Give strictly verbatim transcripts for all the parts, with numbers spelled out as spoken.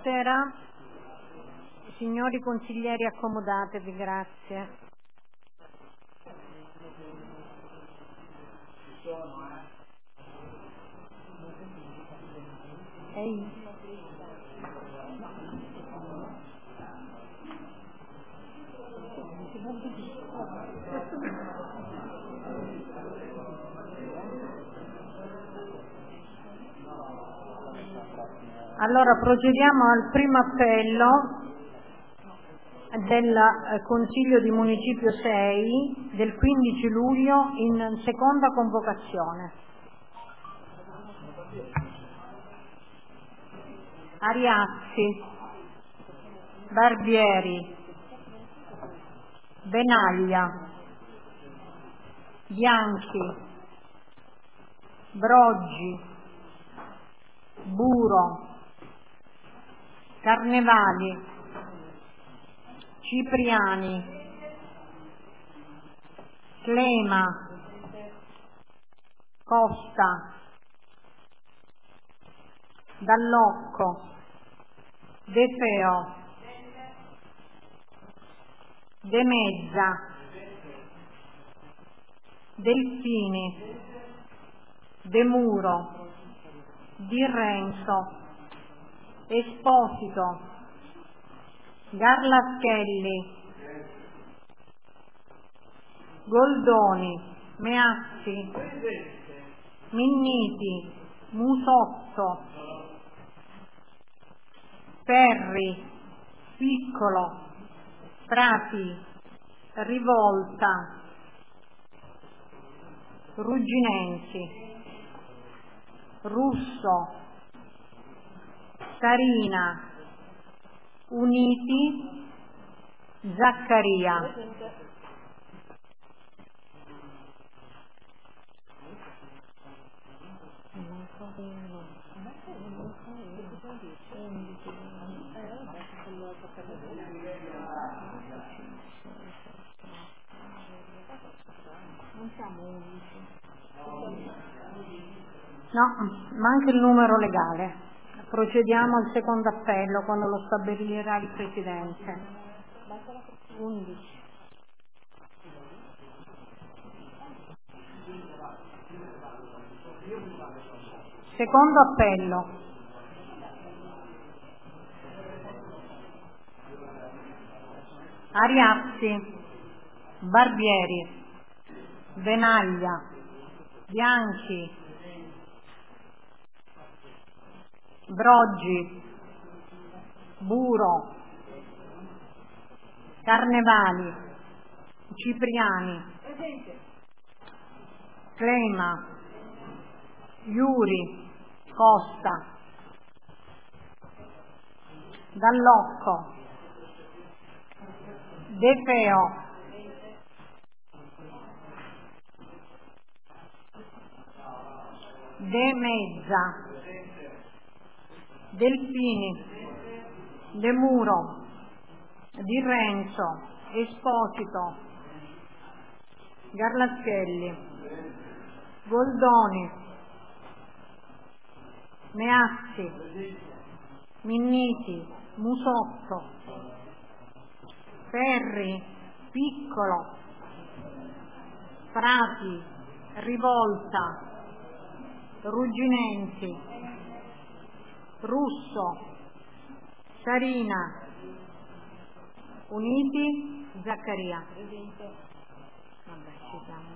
buonasera. Signori consiglieri, accomodatevi, grazie. Ehi. Allora procediamo al primo appello del Consiglio di Municipio sei del quindici luglio in seconda convocazione. Ariazzi, Barbieri, Benaglia, Bianchi, Broggi, Buro, Carnevali, Cipriani, Slema, Costa, Dallocco, De Feo, De Mezza, Delfini, De Muro, Di Renzo, Esposito, Garlaschelli, Goldoni, Meazzi, Minniti, Musotto, Ferri, Piccolo, Prati, Rivolta, Rugginensi, Russo, Sarina, Uniti, Zaccaria. No, manca il numero legale. Procediamo al secondo appello quando lo stabilirà il Presidente. undici. Secondo appello. Ariazzi, Barbieri, Benaglia, Bianchi, Broggi, Buro, Carnevali, Cipriani, Slema, Iuri, Costa, Dallocco, De Feo, De Mezza, Delfini, De Muro, Di Renzo, Esposito, Garlaschelli, Goldoni, Meazzi, Minniti, Musotto, Ferri, Piccolo, Prati, Rivolta, Rugginensi, Russo, Sarina, Uniti, Zaccaria. Vabbè, ci siamo.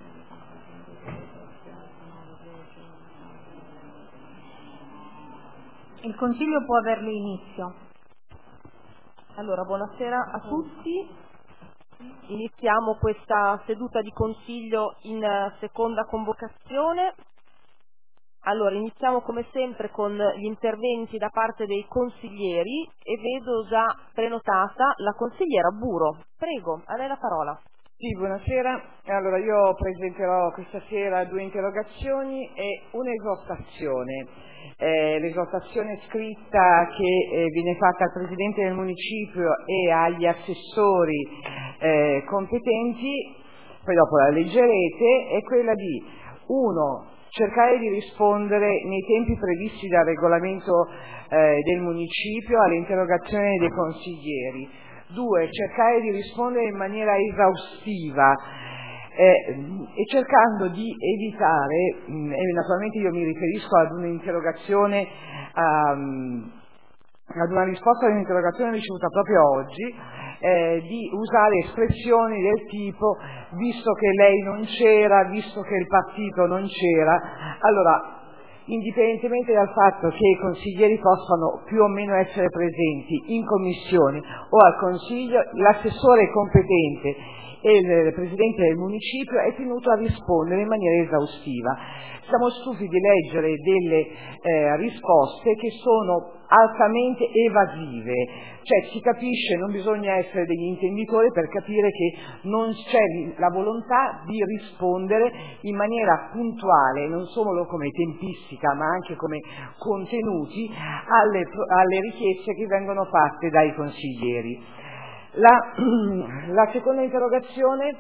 Il Consiglio può averle inizio. Allora, buonasera a tutti. Iniziamo questa seduta di Consiglio in seconda convocazione. Allora, iniziamo come sempre con gli interventi da parte dei consiglieri e vedo già prenotata la consigliera Buro. Prego, a lei la parola. Sì, buonasera. Allora, io presenterò questa sera due interrogazioni e un'esortazione. Eh, l'esortazione scritta che eh, viene fatta al Presidente del Municipio e agli assessori eh, competenti, poi dopo la leggerete, è quella di uno cercare di rispondere nei tempi previsti dal regolamento eh, del municipio alle interrogazioni dei consiglieri. Due, cercare di rispondere in maniera esaustiva eh, e cercando di evitare, mh, e naturalmente io mi riferisco ad un'interrogazione, um, ad una risposta ad un'interrogazione ricevuta proprio oggi, eh, di usare espressioni del tipo visto che lei non c'era, visto che il partito non c'era. Allora, indipendentemente dal fatto che i consiglieri possano più o meno essere presenti in commissioni o al consiglio, l'assessore competente e il presidente del municipio è tenuto a rispondere in maniera esaustiva. Siamo stufi di leggere delle eh, risposte che sono altamente evasive, cioè si capisce, non bisogna essere degli intenditori per capire che non c'è la volontà di rispondere in maniera puntuale, non solo come tempistica ma anche come contenuti, alle, alle richieste che vengono fatte dai consiglieri. La, la seconda interrogazione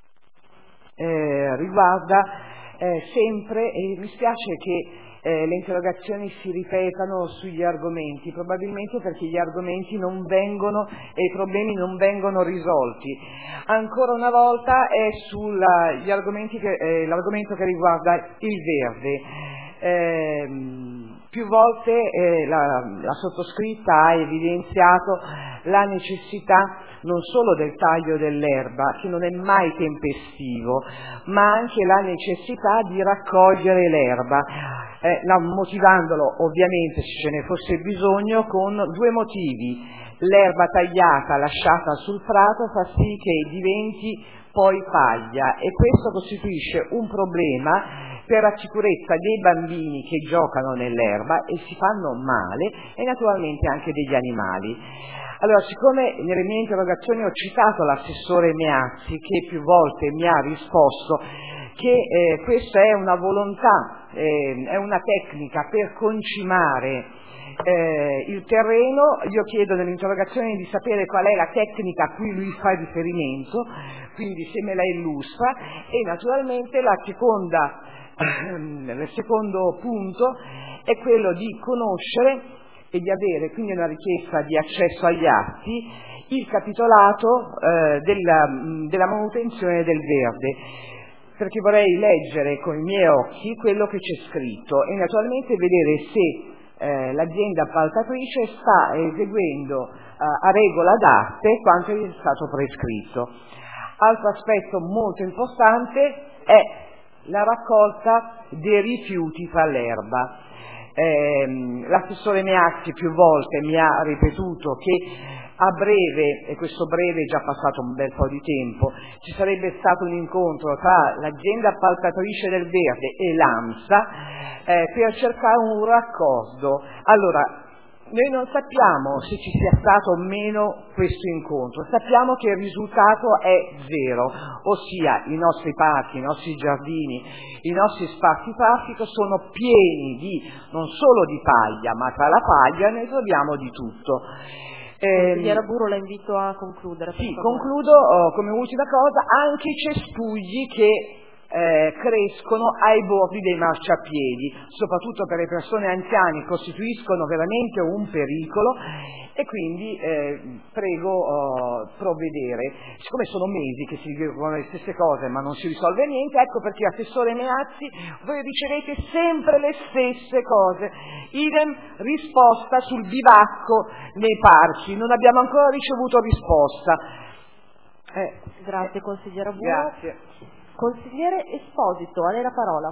eh, riguarda eh, sempre, e mi spiace che eh, le interrogazioni si ripetano sugli argomenti, probabilmente perché gli argomenti non vengono e i problemi non vengono risolti. Ancora una volta è sugli argomenti che, eh, l'argomento che riguarda il verde. Eh, più volte eh, la, la sottoscritta ha evidenziato la necessità non solo del taglio dell'erba, che non è mai tempestivo, ma anche la necessità di raccogliere l'erba, eh, motivandolo ovviamente, se ce ne fosse bisogno, con due motivi. L'erba tagliata, lasciata sul prato, fa sì che diventi poi paglia e questo costituisce un problema per la sicurezza dei bambini che giocano nell'erba e si fanno male e naturalmente anche degli animali. Allora, siccome nelle mie interrogazioni ho citato l'assessore Meazzi che più volte mi ha risposto che eh, questa è una volontà, eh, è una tecnica per concimare eh, il terreno, io chiedo nell'interrogazione di sapere qual è la tecnica a cui lui fa riferimento, quindi se me la illustra, e naturalmente la seconda, il secondo punto è quello di conoscere e di avere quindi una richiesta di accesso agli atti, il capitolato eh, della, della manutenzione del verde, perché vorrei leggere con i miei occhi quello che c'è scritto e naturalmente vedere se eh, l'azienda appaltatrice sta eseguendo eh, a regola d'arte quanto è stato prescritto. Altro aspetto molto importante è la raccolta dei rifiuti tra l'erba. Eh, l'assessore Meazzi più volte mi ha ripetuto che a breve, e questo breve è già passato un bel po' di tempo, ci sarebbe stato un incontro tra l'azienda appaltatrice del verde e l'AMSA eh, per cercare un raccordo. Allora, noi non sappiamo se ci sia stato o meno questo incontro, sappiamo che il risultato è zero, ossia i nostri parchi, i nostri giardini, i nostri spazi parchico sono pieni di, non solo di paglia, ma tra la paglia ne troviamo di tutto. Consigliera Buro, la invito a concludere. Sì, concludo oh, come ultima cosa, anche i cespugli che eh, crescono ai bordi dei marciapiedi, soprattutto per le persone anziane, costituiscono veramente un pericolo e quindi eh, prego oh, provvedere. Siccome sono mesi che si dicono le stesse cose ma non si risolve niente, ecco perché assessore Meazzi voi ricevete sempre le stesse cose, idem risposta sul bivacco nei parchi, non abbiamo ancora ricevuto risposta. Eh, Grazie consigliera Buro. Grazie. Consigliere Esposito, a lei la parola.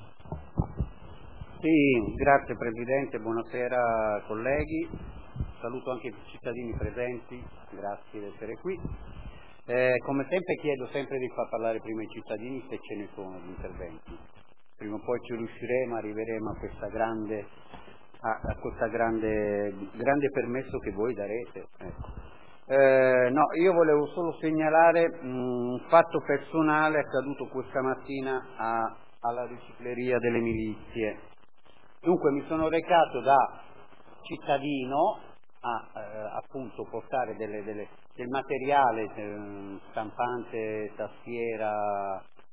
Sì, grazie Presidente, buonasera colleghi, saluto anche i cittadini presenti, grazie di essere qui. Eh, come sempre chiedo sempre di far parlare prima i cittadini se ce ne sono gli interventi, prima o poi ci riusciremo, arriveremo a questa grande, a, a questa grande, grande permesso che voi darete. Ecco. Eh, no, io volevo solo segnalare mh, un fatto personale accaduto questa mattina a, alla ricicleria delle milizie. Dunque mi sono recato da cittadino a eh, appunto portare delle, delle, del materiale eh, stampante, tastiera,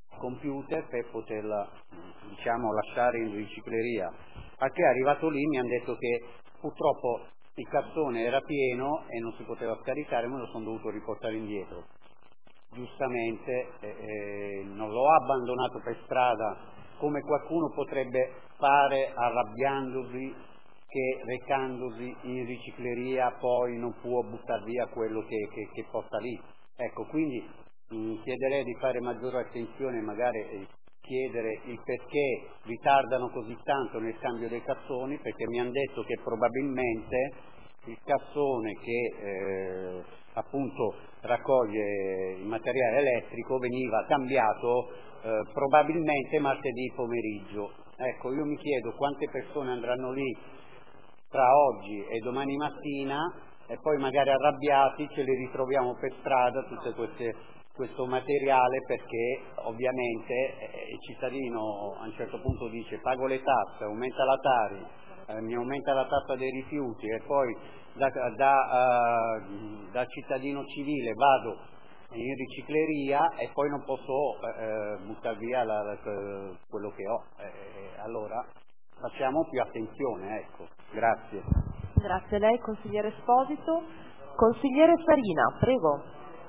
computer per poterla, diciamo, lasciare in ricicleria. A che è arrivato lì mi hanno detto che purtroppo il cassone era pieno e non si poteva scaricare, me lo sono dovuto riportare indietro. Giustamente eh, eh, non l'ho abbandonato per strada come qualcuno potrebbe fare, arrabbiandosi che recandosi in ricicleria poi non può buttare via quello che, che, che porta lì. Ecco, quindi mh, chiederei di fare maggiore attenzione, magari eh, chiedere il perché ritardano così tanto nel cambio dei cassoni, perché mi hanno detto che probabilmente il cassone che eh, appunto raccoglie il materiale elettrico veniva cambiato eh, probabilmente martedì pomeriggio. Ecco, io mi chiedo quante persone andranno lì tra oggi e domani mattina e poi magari arrabbiati ce li ritroviamo per strada tutte queste, questo materiale, perché ovviamente eh, il cittadino a un certo punto dice pago le tasse, aumenta la Tari, eh, mi aumenta la tassa dei rifiuti e poi da, da, uh, da cittadino civile vado in ricicleria e poi non posso eh, buttare via la, la, quello che ho. Eh, allora facciamo più attenzione, ecco. Grazie. Grazie a lei, consigliere Esposito. Consigliere Farina, prego.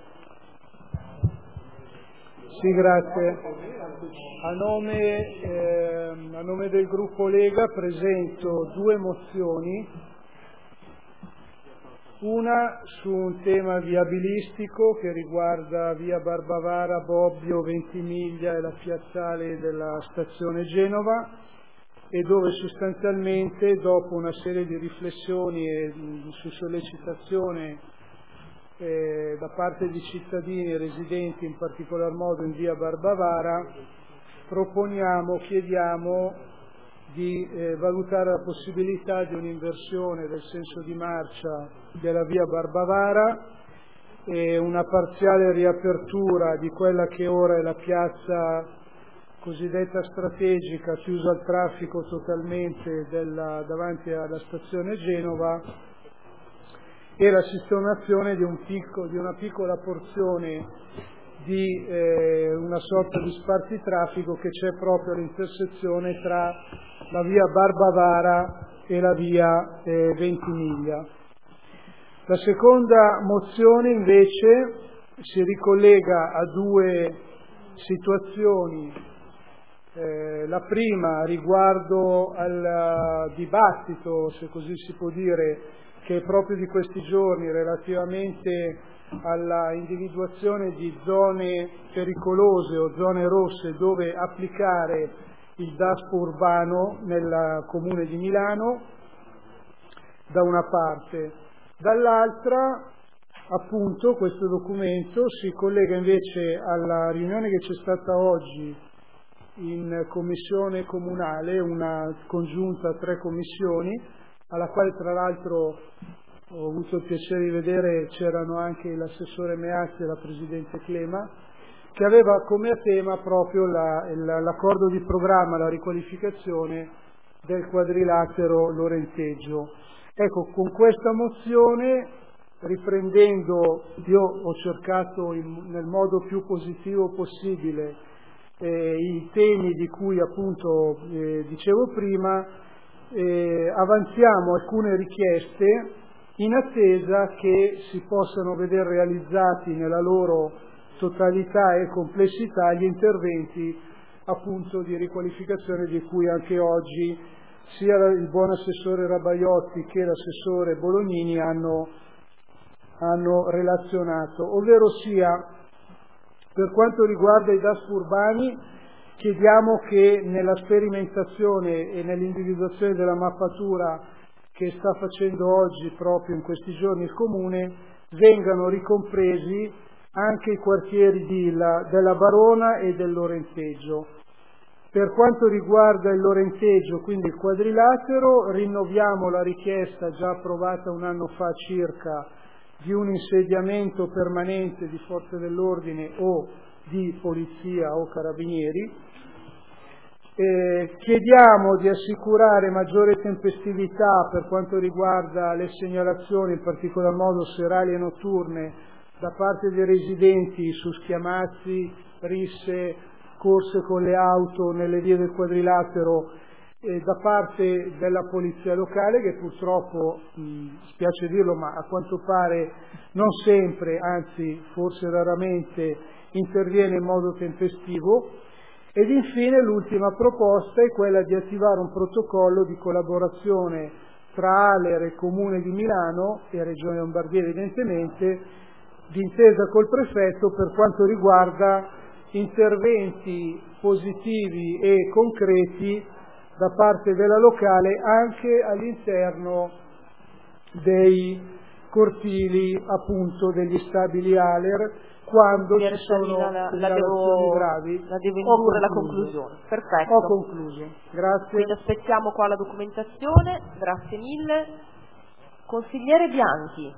Sì, grazie. A nome, eh, a nome del gruppo Lega presento due mozioni. Una su un tema viabilistico che riguarda via Barbavara, Bobbio, Ventimiglia e la piazzale della stazione Genova, e dove sostanzialmente, dopo una serie di riflessioni e su sollecitazione eh, da parte di cittadini residenti in particolar modo in via Barbavara, proponiamo, chiediamo di eh, valutare la possibilità di un'inversione del senso di marcia della via Barbavara e una parziale riapertura di quella che ora è la piazza cosiddetta strategica, chiusa al traffico totalmente della, davanti alla stazione Genova, e la sistemazione di, un picco, di una piccola porzione di eh, una sorta di spartitraffico che c'è proprio all'intersezione tra la via Barbavara e la via eh, Ventimiglia. La seconda mozione invece si ricollega a due situazioni. Eh, la prima riguardo al dibattito, se così si può dire, che è proprio di questi giorni relativamente alla individuazione di zone pericolose o zone rosse dove applicare il DASPO urbano nel comune di Milano, da una parte. Dall'altra, appunto, questo documento si collega invece alla riunione che c'è stata oggi in commissione comunale, una congiunta a tre commissioni, alla quale tra l'altro ho avuto il piacere di vedere c'erano anche l'assessore Meazzi e la presidente Clema, che aveva come tema proprio la, la, l'accordo di programma, la riqualificazione del quadrilatero Lorenteggio. Ecco, con questa mozione, riprendendo, io ho cercato in, nel modo più positivo possibile eh, i temi di cui appunto eh, dicevo prima, eh, avanziamo alcune richieste in attesa che si possano vedere realizzati nella loro totalità e complessità gli interventi appunto di riqualificazione di cui anche oggi sia il buon assessore Rabaiotti che l'assessore Bolognini hanno, hanno relazionato, ovvero sia per quanto riguarda i DASPO urbani chiediamo che nella sperimentazione e nell'individuazione della mappatura che sta facendo oggi proprio in questi giorni il Comune vengano ricompresi anche i quartieri di la, della Barona e del Lorenteggio. Per quanto riguarda il Lorenteggio, quindi il quadrilatero, rinnoviamo la richiesta già approvata un anno fa circa di un insediamento permanente di forze dell'ordine o di polizia o carabinieri. Eh, chiediamo di assicurare maggiore tempestività per quanto riguarda le segnalazioni, in particolar modo serali e notturne, da parte dei residenti su schiamazzi, risse, corse con le auto nelle vie del Quadrilatero eh, da parte della polizia locale, che purtroppo, mh, spiace dirlo, ma a quanto pare non sempre, anzi forse raramente, interviene in modo tempestivo. Ed infine l'ultima proposta è quella di attivare un protocollo di collaborazione tra Aler e Comune di Milano e Regione Lombardia evidentemente, d'intesa col prefetto per quanto riguarda interventi positivi e concreti da parte della locale anche all'interno dei cortili appunto degli stabili Aler, quando ci sono la, la segnalazioni devo, gravi. la devo indurre alla conclusione. Perfetto. Ho concluso. Grazie. Quindi aspettiamo qua la documentazione. Grazie mille. Consigliere Bianchi.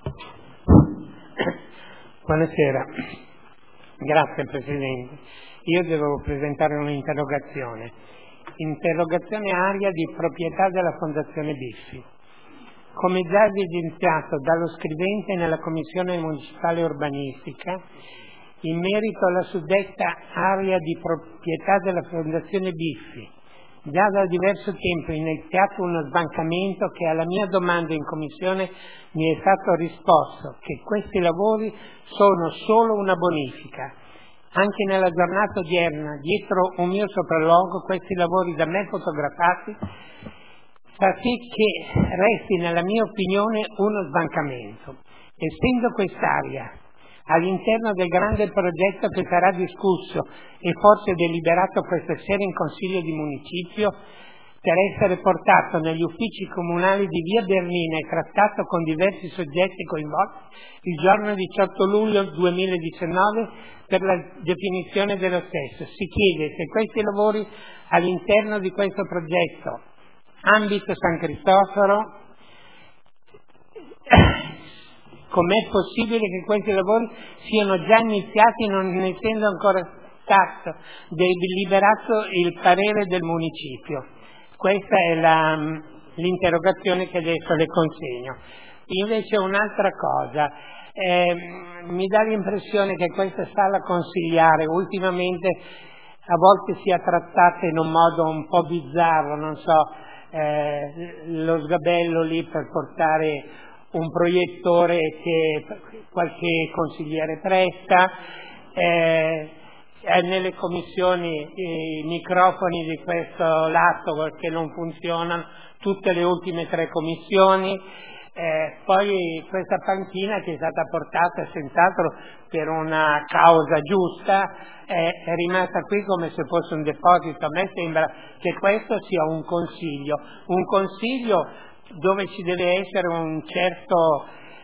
Buonasera. Grazie Presidente. Io devo presentare un'interrogazione. Interrogazione aria di proprietà della Fondazione Biffi. Come già evidenziato dallo scrivente nella Commissione Municipale Urbanistica, in merito alla suddetta area di proprietà della Fondazione Biffi, già da diverso tempo è iniziato uno sbancamento che alla mia domanda in Commissione mi è stato risposto che questi lavori sono solo una bonifica. Anche nella giornata odierna, dietro un mio sopralluogo, questi lavori da me fotografati fa sì che resti nella mia opinione uno sbancamento. Essendo quest'area all'interno del grande progetto che sarà discusso e forse deliberato questa sera in Consiglio di Municipio, per essere portato negli uffici comunali di via Bernina e trattato con diversi soggetti coinvolti il giorno diciotto luglio duemiladiciannove per la definizione dello stesso. Si chiede se questi lavori all'interno di questo progetto ambito San Cristoforo, com'è possibile che questi lavori siano già iniziati non essendo ancora stato deliberato il parere del municipio? Questa è la, l'interrogazione che adesso le consegno. Invece un'altra cosa, eh, mi dà l'impressione che questa sala consigliare ultimamente a volte sia trattata in un modo un po' bizzarro, non so, eh, lo sgabello lì per portare un proiettore che qualche consigliere presta, eh, nelle commissioni i microfoni di questo lato che non funzionano, tutte le ultime tre commissioni, eh, poi questa panchina che è stata portata senz'altro per una causa giusta eh, è rimasta qui come se fosse un deposito. A me sembra che questo sia un consiglio, un consiglio dove ci deve essere un certo,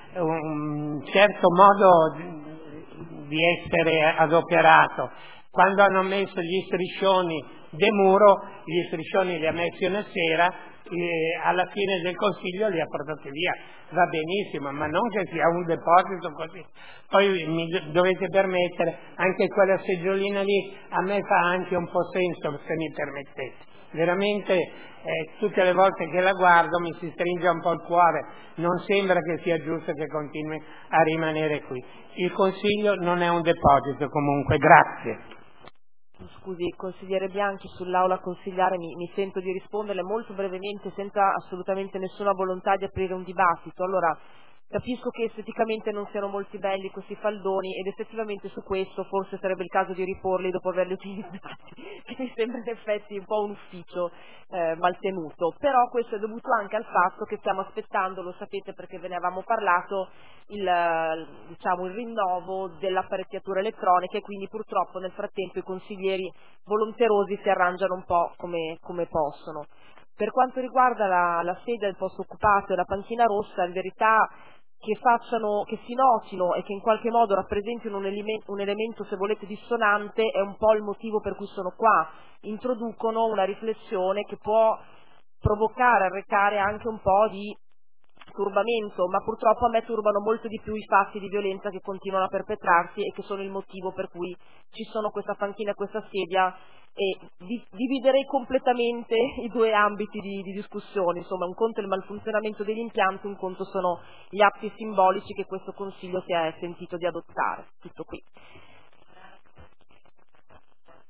un certo modo di essere adoperato. Quando hanno messo gli striscioni de muro, gli striscioni li ha messi una sera e alla fine del consiglio li ha portati via. Va benissimo, ma non che sia un deposito così. Poi mi dovete permettere, anche quella seggiolina lì a me fa anche un po' senso, se mi permettete. Veramente eh, tutte le volte che la guardo mi si stringe un po' il cuore, non sembra che sia giusto che continui a rimanere qui. Il consiglio non è un deposito comunque, grazie. Scusi, consigliere Bianchi, sull'aula consigliare mi, mi sento di risponderle molto brevemente senza assolutamente nessuna volontà di aprire un dibattito. Allora, capisco che esteticamente non siano molto belli questi faldoni ed effettivamente su questo forse sarebbe il caso di riporli dopo averli utilizzati, che mi sembra in effetti un po' un ufficio eh, mal tenuto, però questo è dovuto anche al fatto che stiamo aspettando, lo sapete perché ve ne avevamo parlato, il, diciamo, il rinnovo dell'apparecchiatura elettronica e quindi purtroppo nel frattempo i consiglieri volonterosi si arrangiano un po' come, come possono. Per quanto riguarda la, la sede del posto occupato e la panchina rossa, in verità che facciano, che si notino e che in qualche modo rappresentino un, elime, un elemento, se volete, dissonante è un po' il motivo per cui sono qua. Introducono una riflessione che può provocare, arrecare anche un po' di turbamento, ma purtroppo a me turbano molto di più i fatti di violenza che continuano a perpetrarsi e che sono il motivo per cui ci sono questa panchina e questa sedia, e di, dividerei completamente i due ambiti di, di discussione. Insomma, un conto è il malfunzionamento degli impianti, un conto sono gli atti simbolici che questo Consiglio si è sentito di adottare. Tutto qui.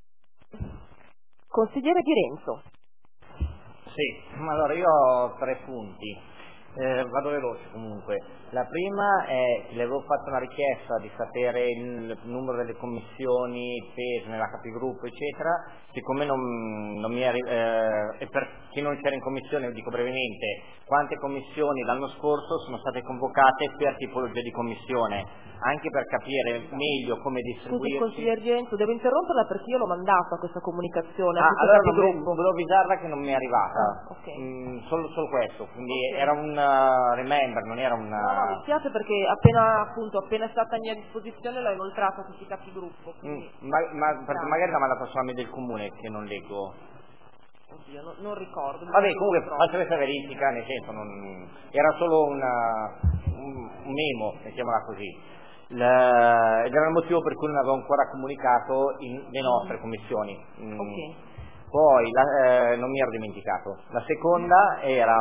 Consigliere Di Renzo. Sì, allora io ho tre punti. Eh, vado veloce comunque. La prima è che le avevo fatto una richiesta di sapere il numero delle commissioni, il peso nella capigruppo eccetera, siccome non, non mi è, eh, e per chi non c'era in commissione, dico brevemente, quante commissioni l'anno scorso sono state convocate per tipologia di commissione, anche per capire meglio come distribuirsi. Scusi consigliere Di Renzo, devo interromperla perché io l'ho mandata questa comunicazione. Ah, allora non gruppo. volevo avvisarla che non mi è arrivata. Ah, okay. mm, solo, solo questo, quindi okay. Era un uh, remember, non era un... No, no, mi spiace perché appena appunto appena è stata a mia disposizione l'ho inoltrata a tutti i capigruppo. Mm, ma, ma, perché magari l'ha mandata sulla mail del comune che non leggo. Oddio, no, non ricordo. Vabbè, comunque faccio questa verifica, nel senso non... era solo una, un, un memo, mettiamola così. La, ed era il motivo per cui non avevo ancora comunicato in, le nostre commissioni. Mm. Okay. Poi la, eh, non mi ero dimenticato. La seconda era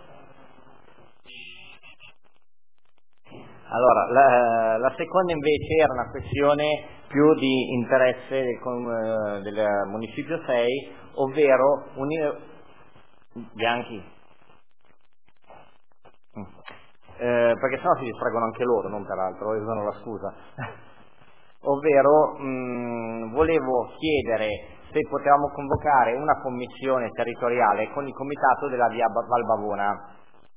allora la, la seconda invece era una questione più di interesse del, del municipio sei, ovvero unire Bianchi. Mm. Eh, perché sennò si distraggono anche loro, non peraltro, usano la scusa. Ovvero mh, volevo chiedere se potevamo convocare una commissione territoriale con il comitato della via Valbavona.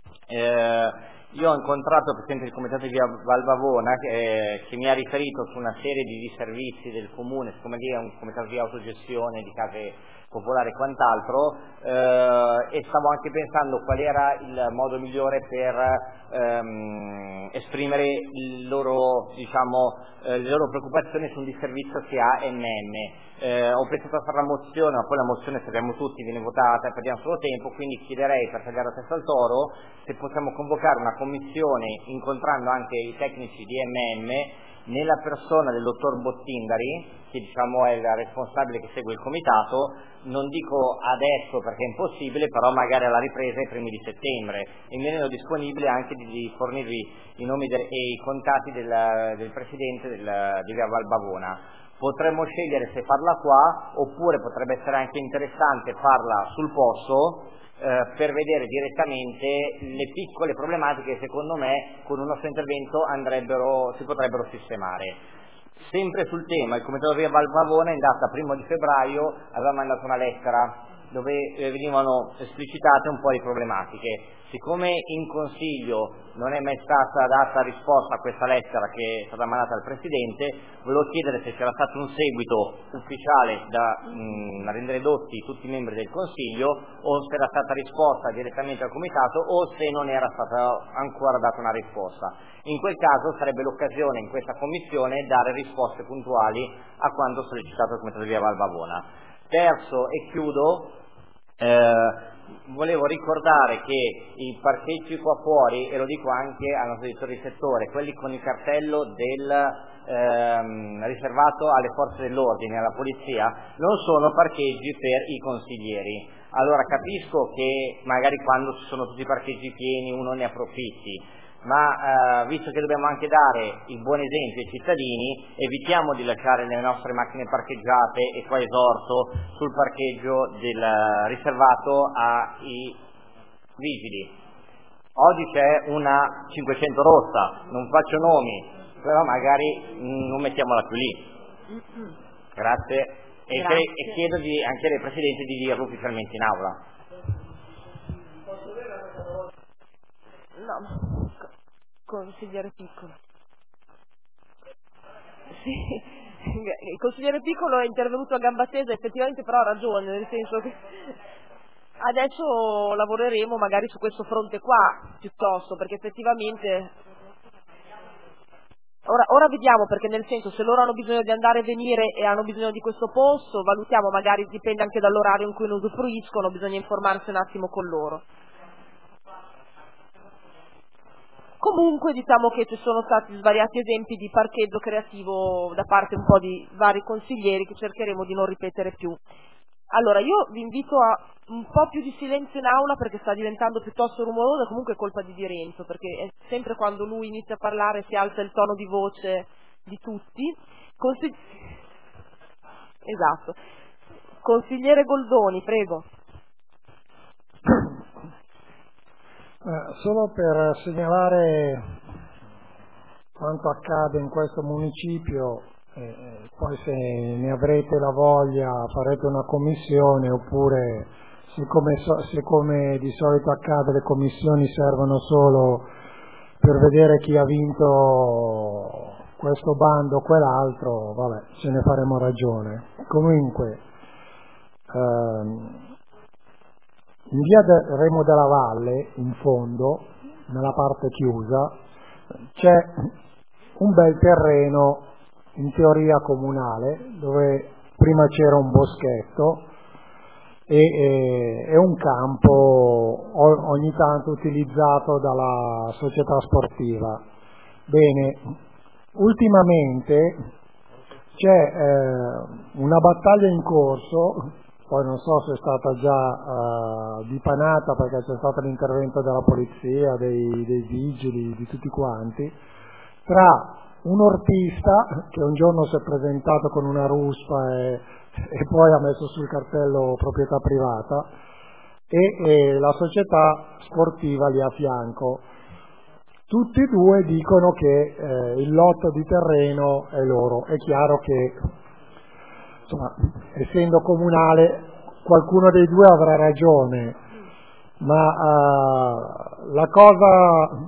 Eh, io ho incontrato il presidente del comitato di via Valbavona che, che mi ha riferito su una serie di, di servizi del comune, come dire un comitato di autogestione di case popolari e quant'altro, eh, e stavo anche pensando qual era il modo migliore per ehm, esprimere il loro, diciamo, eh, le loro preoccupazioni su un disservizio che ha M M. Eh, ho pensato a fare la mozione, ma poi la mozione sappiamo tutti, viene votata e perdiamo solo tempo, quindi chiederei per tagliare la testa al toro se possiamo convocare una commissione incontrando anche i tecnici di M M nella persona del dottor Bottindari, che diciamo è la responsabile che segue il comitato, non dico adesso perché è impossibile, però magari alla ripresa ai primi di settembre, e mi rendo disponibile anche di, di fornirvi i nomi de- e i contatti del, del presidente del, di via Valbavona. Potremmo scegliere se farla qua, oppure potrebbe essere anche interessante farla sul posto, eh, per vedere direttamente le piccole problematiche che secondo me con un nostro intervento andrebbero, si potrebbero sistemare. Sempre sul tema, il comitato di Valbavona in data primo di febbraio aveva mandato una lettera dove eh, venivano esplicitate un po' di problematiche. Siccome in Consiglio non è mai stata data risposta a questa lettera che è stata mandata al Presidente, volevo chiedere se c'era stato un seguito ufficiale da mh, rendere dotti tutti i membri del Consiglio, o se era stata risposta direttamente al Comitato, o se non era stata ancora data una risposta. In quel caso sarebbe l'occasione in questa Commissione dare risposte puntuali a quanto sollecitato dal Comitato di via Valbavona. Terzo, e chiudo, eh, volevo ricordare che i parcheggi qua fuori, e lo dico anche al nostro direttore di settore, quelli con il cartello del ehm, riservato alle forze dell'ordine, alla polizia, non sono parcheggi per i consiglieri. Allora capisco che magari quando ci sono tutti i parcheggi pieni uno ne approfitti, ma eh, visto che dobbiamo anche dare il buon esempio ai cittadini, evitiamo di lasciare le nostre macchine parcheggiate, e qua esorto, sul parcheggio del, riservato ai vigili. Oggi c'è una cinquecento rossa, non faccio nomi, però magari mh, non mettiamola più lì. Grazie. E, Grazie. che, e chiedo di, anche ai Presidenti di dirlo ufficialmente in aula. No, consigliere Piccolo. Sì, il consigliere Piccolo è intervenuto a gamba tesa, effettivamente, però ha ragione, nel senso che adesso lavoreremo magari su questo fronte qua piuttosto, perché effettivamente ora, ora vediamo, perché nel senso, se loro hanno bisogno di andare e venire e hanno bisogno di questo posto, valutiamo, magari dipende anche dall'orario in cui ne usufruiscono, bisogna informarsi un attimo con loro. Comunque diciamo che ci sono stati svariati esempi di parcheggio creativo da parte un po' di vari consiglieri che cercheremo di non ripetere più. Allora io vi invito a un po' più di silenzio in aula perché sta diventando piuttosto rumoroso, e comunque è colpa di Di Renzo, perché è sempre quando lui inizia a parlare si alza il tono di voce di tutti. Consigli... Esatto. Consigliere Goldoni, prego. Eh, solo per segnalare quanto accade in questo municipio, eh, poi se ne avrete la voglia farete una commissione, oppure siccome, so, siccome di solito accade le commissioni servono solo per vedere chi ha vinto questo bando o quell'altro, vabbè, ce ne faremo ragione. Comunque, ehm, in via de Remo della Valle, in fondo, nella parte chiusa, c'è un bel terreno, in teoria comunale, dove prima c'era un boschetto e, e, e un campo ogni tanto utilizzato dalla società sportiva. Bene, ultimamente c'è eh, una battaglia in corso, poi non so se è stata già uh, dipanata perché c'è stato l'intervento della polizia, dei, dei vigili, di tutti quanti, tra un ortista che un giorno si è presentato con una ruspa e, e poi ha messo sul cartello proprietà privata e, e la società sportiva lì a fianco. Tutti e due dicono che eh, il lotto di terreno è loro. È chiaro che, insomma, essendo comunale, qualcuno dei due avrà ragione, ma uh, la cosa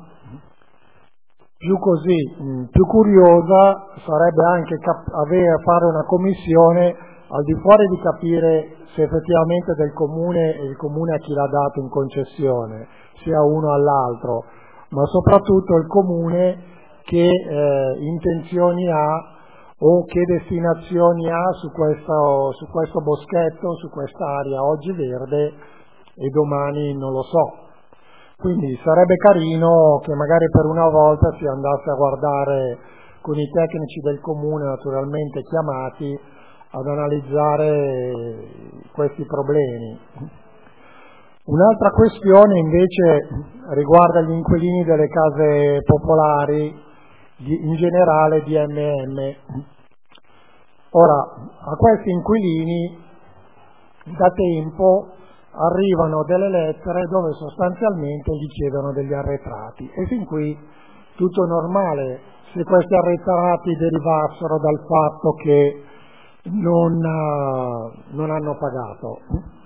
più così, mh, più curiosa sarebbe anche avere, fare una commissione al di fuori di capire se effettivamente del comune e il comune a chi l'ha dato in concessione, sia uno all'altro, ma soprattutto il comune che eh, intenzioni ha o che destinazioni ha su questo, su questo boschetto, su quest'area oggi verde e domani non lo so. Quindi sarebbe carino che magari per una volta si andasse a guardare con i tecnici del comune, naturalmente chiamati, ad analizzare questi problemi. Un'altra questione invece riguarda gli inquilini delle case popolari, in generale di M M. Ora, a questi inquilini da tempo arrivano delle lettere dove sostanzialmente gli chiedono degli arretrati e fin qui tutto normale se questi arretrati derivassero dal fatto che non, uh, non hanno pagato.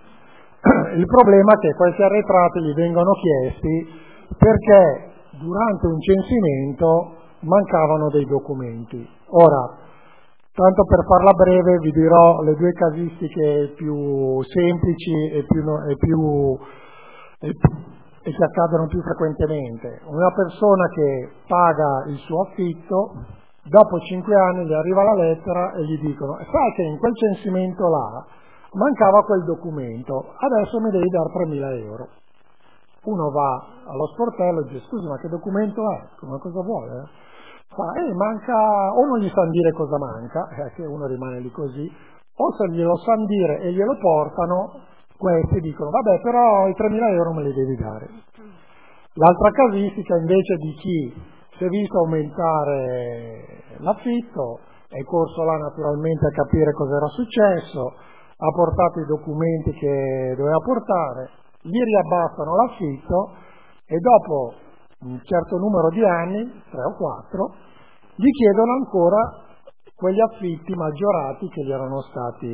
Il problema è che questi arretrati gli vengono chiesti perché durante un censimento mancavano dei documenti. Ora, tanto per farla breve, vi dirò le due casistiche più semplici e, più, e, più, e, e che accadono più frequentemente. Una persona che paga il suo affitto, dopo cinque anni gli arriva la lettera e gli dicono: sai che in quel censimento là mancava quel documento, adesso mi devi dare tremila euro. Uno va allo sportello e dice: scusi, ma che documento è? Ma cosa vuole? Fa, eh, manca, o non gli sanno dire cosa manca, eh, che uno rimane lì così, o se glielo sanno dire e glielo portano, questi dicono: vabbè, però i tremila euro me li devi dare. L'altra casistica invece di chi si è visto aumentare l'affitto, è corso là naturalmente a capire cosa era successo, ha portato i documenti che doveva portare, gli riabbassano l'affitto e dopo un certo numero di anni, tre o quattro, gli chiedono ancora quegli affitti maggiorati che gli erano stati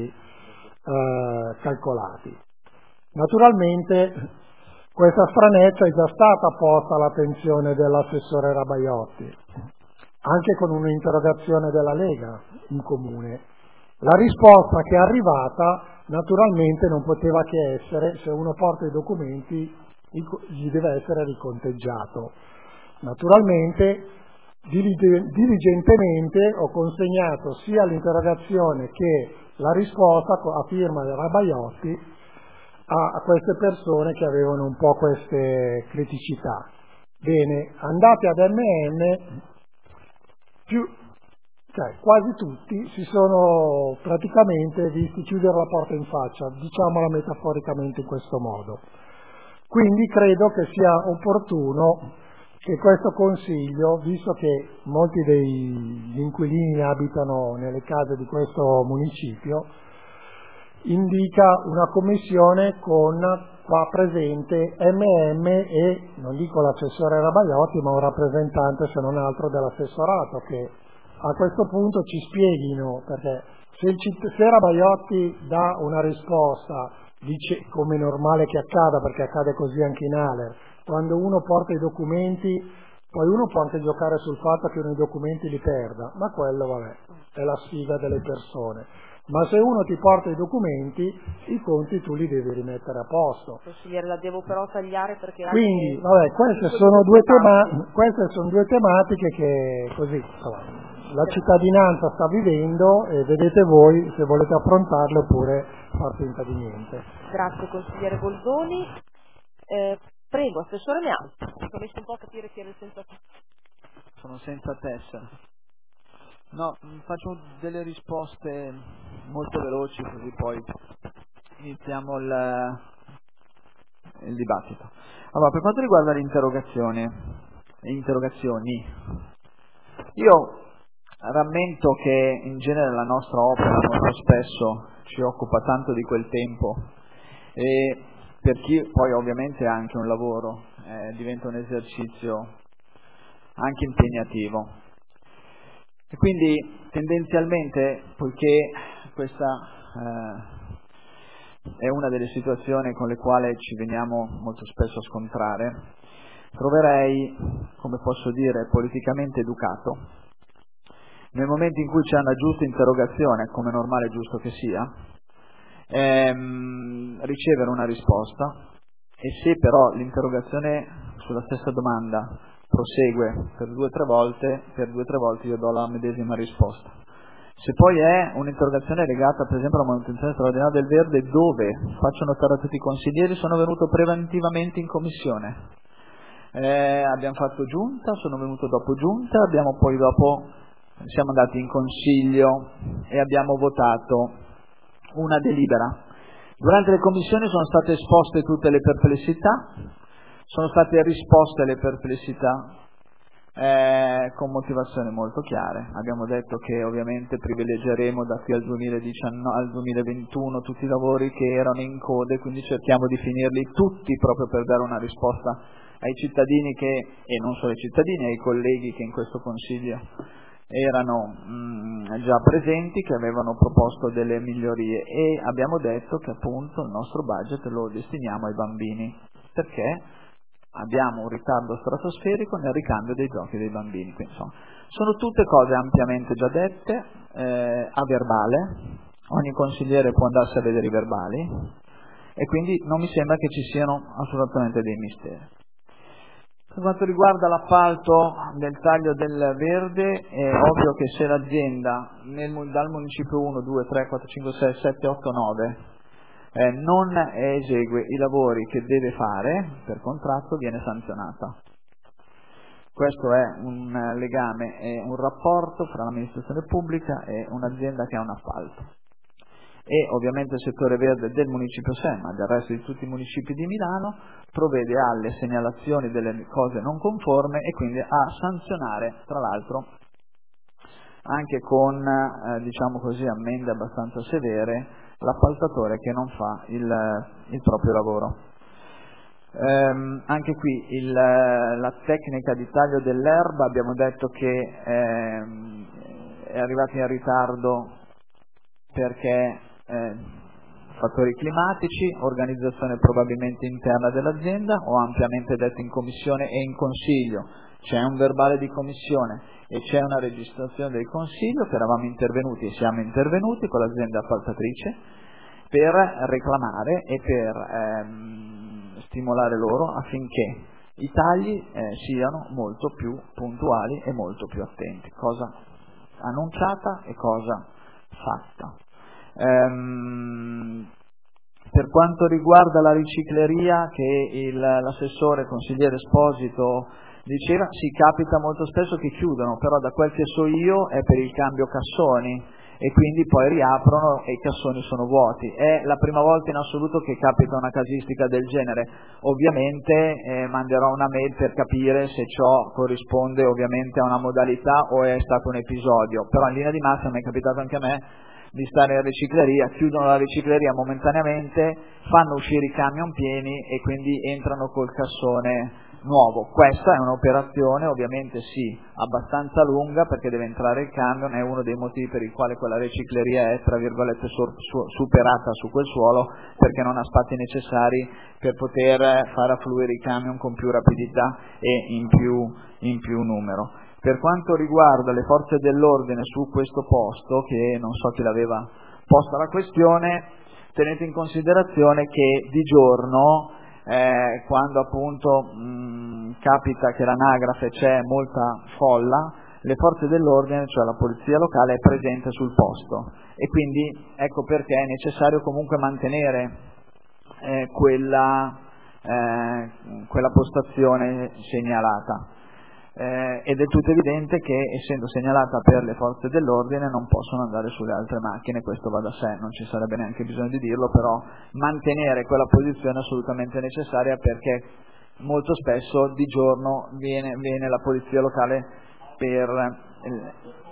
eh, calcolati. Naturalmente questa stranezza è già stata posta all'attenzione dell'assessore Rabaiotti, anche con un'interrogazione della Lega in comune. La risposta che è arrivata naturalmente non poteva che essere: se uno porta i documenti gli deve essere riconteggiato. Naturalmente, diligentemente ho consegnato sia l'interrogazione che la risposta a firma del Rabaiotti a, a queste persone che avevano un po' queste criticità. Bene, andate ad M M, più, cioè, quasi tutti si sono praticamente visti chiudere la porta in faccia, diciamola metaforicamente in questo modo. Quindi credo che sia opportuno che questo Consiglio, visto che molti degli inquilini abitano nelle case di questo municipio, indica una commissione con qua presente M M e, non dico l'assessore Rabaiotti, ma un rappresentante se non altro dell'assessorato, che a questo punto ci spieghino, perché se, il, se Rabaiotti dà una risposta, dice come è normale che accada, perché accade così anche in Aler, quando uno porta i documenti, poi uno può anche giocare sul fatto che uno i documenti li perda, ma quello vabbè, è la sfiga delle persone. Ma se uno ti porta i documenti, i conti tu li devi rimettere a posto. Consigliere, la devo però tagliare perché... Quindi, vabbè, queste sono, due tema- queste sono due tematiche che così, insomma, la cittadinanza sta vivendo e vedete voi se volete affrontarle oppure far finta di niente. Grazie consigliere Goldoni. Eh, prego, assessore Mealdi, mi conosce un po' a capire chi è il senza tessera. Sono senza tessera. No, faccio delle risposte molto veloci così poi iniziamo il, il dibattito. Allora, per quanto riguarda le interrogazioni, le interrogazioni, io rammento che in genere la nostra opera molto spesso ci occupa tanto di quel tempo e per chi poi ovviamente ha anche un lavoro, eh, diventa un esercizio anche impegnativo. E quindi tendenzialmente, poiché questa eh, è una delle situazioni con le quali ci veniamo molto spesso a scontrare, troverei, come posso dire, politicamente educato, nel momento in cui c'è una giusta interrogazione, come è normale e giusto che sia, ehm, ricevere una risposta, e se però l'interrogazione sulla stessa domanda prosegue per due o tre volte, per due o tre volte io do la medesima risposta. Se poi è un'interrogazione legata per esempio alla manutenzione straordinaria del verde, dove, faccio notare a tutti i consiglieri, sono venuto preventivamente in commissione, eh, abbiamo fatto giunta, sono venuto dopo giunta, abbiamo poi dopo, siamo andati in consiglio e abbiamo votato una delibera. Durante le commissioni sono state esposte tutte le perplessità, sono state risposte le perplessità eh, con motivazioni molto chiare. Abbiamo detto che ovviamente privilegeremo da qui al duemiladiciannove, al duemilaventuno tutti i lavori che erano in coda, quindi cerchiamo di finirli tutti proprio per dare una risposta ai cittadini che, e non solo ai cittadini, ai colleghi che in questo Consiglio erano mh, già presenti, che avevano proposto delle migliorie, e abbiamo detto che appunto il nostro budget lo destiniamo ai bambini, perché abbiamo un ritardo stratosferico nel ricambio dei giochi dei bambini. Quindi, insomma, sono tutte cose ampiamente già dette eh, a verbale, ogni consigliere può andarsi a vedere i verbali e quindi non mi sembra che ci siano assolutamente dei misteri. Per quanto riguarda l'appalto del taglio del verde, è ovvio che se l'azienda nel, dal municipio uno, due, tre, quattro, cinque, sei, sette, otto, nove Eh, non esegue i lavori che deve fare per contratto, viene sanzionata. Questo è un legame, è un rapporto fra l'amministrazione pubblica e un'azienda che ha un appalto. E ovviamente il settore verde del municipio sei, ma del resto di tutti i municipi di Milano, provvede alle segnalazioni delle cose non conforme e quindi a sanzionare, tra l'altro, anche con, eh, diciamo così, ammende abbastanza severe, l'appaltatore che non fa il, il proprio lavoro. Ehm, anche qui il, la tecnica di taglio dell'erba, abbiamo detto che ehm, è arrivata in ritardo perché eh, fattori climatici, organizzazione probabilmente interna dell'azienda, ho ampiamente detto in commissione e in consiglio, c'è un verbale di commissione e c'è una registrazione del consiglio che eravamo intervenuti e siamo intervenuti con l'azienda appaltatrice per reclamare e per ehm, stimolare loro affinché i tagli eh, siano molto più puntuali e molto più attenti, cosa annunciata e cosa fatta. Ehm, per quanto riguarda la ricicleria, che il, l'assessore consigliere Esposito diceva, si capita molto spesso che chiudono, però da quel che so io è per il cambio cassoni e quindi poi riaprono e i cassoni sono vuoti. È la prima volta in assoluto che capita una casistica del genere. Ovviamente eh, manderò una mail per capire se ciò corrisponde ovviamente a una modalità o è stato un episodio, però in linea di massima è capitato anche a me, di stare in ricicleria, chiudono la ricicleria momentaneamente, fanno uscire i camion pieni e quindi entrano col cassone nuovo. Questa è un'operazione ovviamente sì abbastanza lunga, perché deve entrare il camion, è uno dei motivi per il quale quella ricicleria è tra virgolette sur- su- superata su quel suolo, perché non ha spazi necessari per poter far affluire i camion con più rapidità e in più, in più numero. Per quanto riguarda le forze dell'ordine su questo posto, che non so chi l'aveva posta la questione, tenete in considerazione che di giorno Eh, quando appunto mh, capita che l'anagrafe c'è molta folla, le forze dell'ordine, cioè la polizia locale, è presente sul posto, e quindi ecco perché è necessario comunque mantenere eh, quella, eh, quella postazione segnalata. Eh, ed è tutto evidente che, essendo segnalata per le forze dell'ordine, non possono andare sulle altre macchine, questo va da sé, non ci sarebbe neanche bisogno di dirlo, però mantenere quella posizione è assolutamente necessaria, perché molto spesso di giorno viene, viene la polizia locale per... Eh,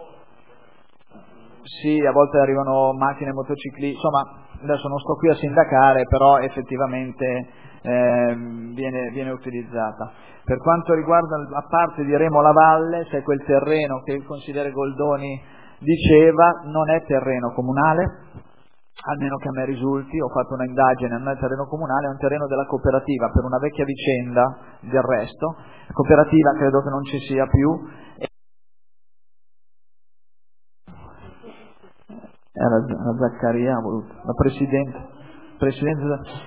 sì, a volte arrivano macchine, motocicli, insomma adesso non sto qui a sindacare, però effettivamente eh, viene, viene utilizzata. Per quanto riguarda la parte di Remo Lavalle, se quel terreno che il consigliere Goldoni diceva non è terreno comunale, almeno che a me risulti, ho fatto una indagine, non è terreno comunale, è un terreno della cooperativa, per una vecchia vicenda del resto, la cooperativa credo che non ci sia più. Era la Zaccaria, ha voluto, la Presidente, Presidente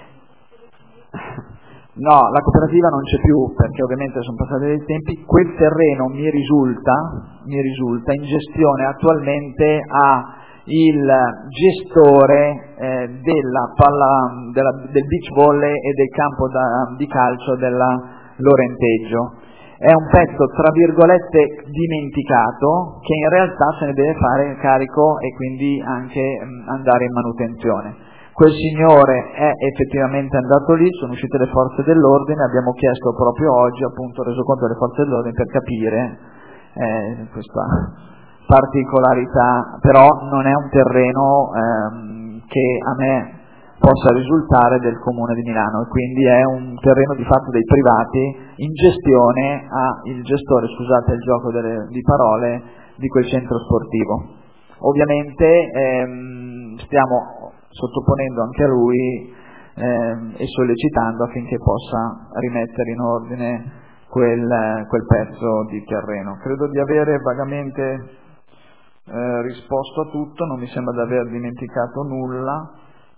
no, la cooperativa non c'è più, perché ovviamente sono passati dei tempi. Quel terreno mi risulta, mi risulta in gestione attualmente a il gestore eh, della palla, della, del beach volley e del campo da, di calcio della Lorenteggio. È un pezzo tra virgolette dimenticato, che in realtà se ne deve fare carico e quindi anche mh, andare in manutenzione. Quel signore è effettivamente andato lì, sono uscite le forze dell'ordine, abbiamo chiesto proprio oggi appunto reso conto delle forze dell'ordine per capire eh, questa particolarità, però non è un terreno ehm, che a me possa risultare del Comune di Milano, e quindi è un terreno di fatto dei privati in gestione a il gestore, scusate il gioco delle, di parole, di quel centro sportivo. Ovviamente ehm, stiamo sottoponendo anche a lui ehm, e sollecitando affinché possa rimettere in ordine quel, quel pezzo di terreno. Credo di avere vagamente eh, risposto a tutto, non mi sembra di aver dimenticato nulla.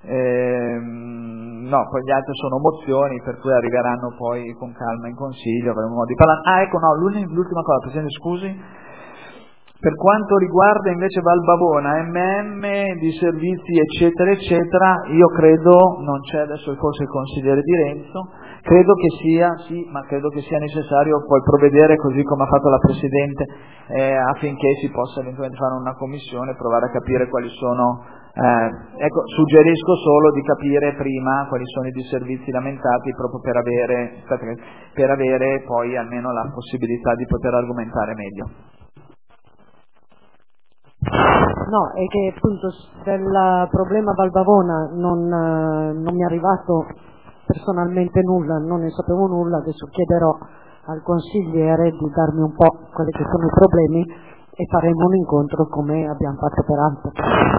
Ehm, no, poi gli altri sono mozioni, per cui arriveranno poi con calma in consiglio, avremo modo di parlare. Ah, ecco, no, l'ultima cosa, Presidente, scusi. Per quanto riguarda invece Valbavona, M M di servizi eccetera eccetera, io credo, non c'è adesso forse il consigliere Di Renzo, credo che sia, sì, ma credo che sia necessario poi provvedere, così come ha fatto la Presidente, eh, affinché si possa eventualmente fare una commissione, provare a capire quali sono, eh, ecco, suggerisco solo di capire prima quali sono i disservizi lamentati, proprio per avere, per avere poi almeno la possibilità di poter argomentare meglio. No, è che appunto del problema Valbavona non, non mi è arrivato personalmente nulla, non ne sapevo nulla, adesso chiederò al consigliere di darmi un po' quelli che sono i problemi e faremo un incontro come abbiamo fatto peraltro.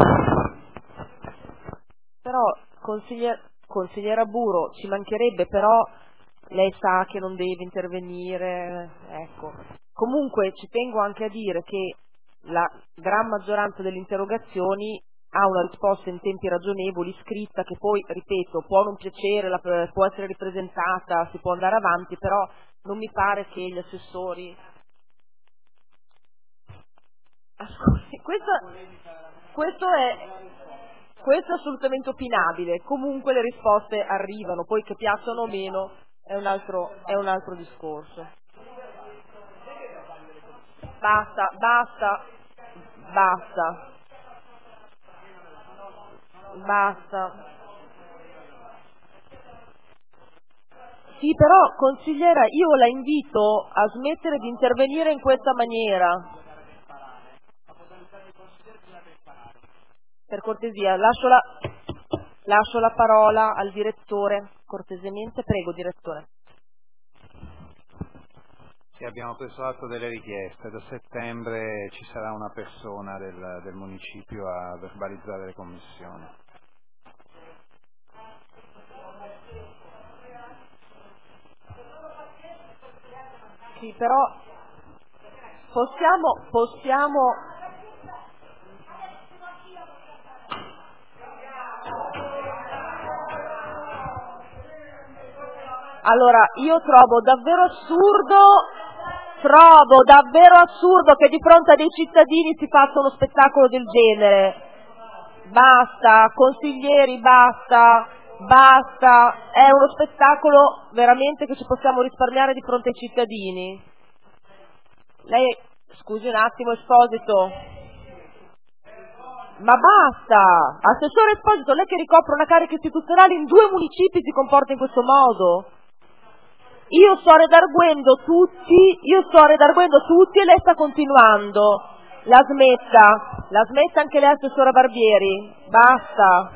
Però, consiglier- consigliera Buro, ci mancherebbe, però lei sa che non deve intervenire, ecco. Comunque ci tengo anche a dire che la gran maggioranza delle interrogazioni ha una risposta in tempi ragionevoli, scritta, che poi, ripeto, può non piacere, la, può essere ripresentata, si può andare avanti, però non mi pare che gli assessori... Ascolti, questo, questo, è, questo è assolutamente opinabile, comunque le risposte arrivano, poi che piacciono o meno è un altro, è un altro discorso. Basta, basta, basta, basta. Sì, però, consigliera, io la invito a smettere di intervenire in questa maniera. per cortesia, lascio la, lascio la parola al direttore, cortesemente. Prego, direttore. Sì, abbiamo preso atto delle richieste. Da settembre ci sarà una persona del, del municipio a verbalizzare le commissioni. Sì, però possiamo, possiamo allora io trovo davvero assurdo trovo davvero assurdo che di fronte a dei cittadini si faccia uno spettacolo del genere. Basta, consiglieri, basta, basta, è uno spettacolo veramente che ci possiamo risparmiare di fronte ai cittadini. Lei, scusi un attimo, Esposito, ma basta, assessore Esposito, lei che ricopre una carica istituzionale in due municipi si comporta in questo modo. Io sto redarguendo tutti, io sto redarguendo tutti e lei sta continuando. La smetta, la smetta anche lei, assessora Barbieri, basta.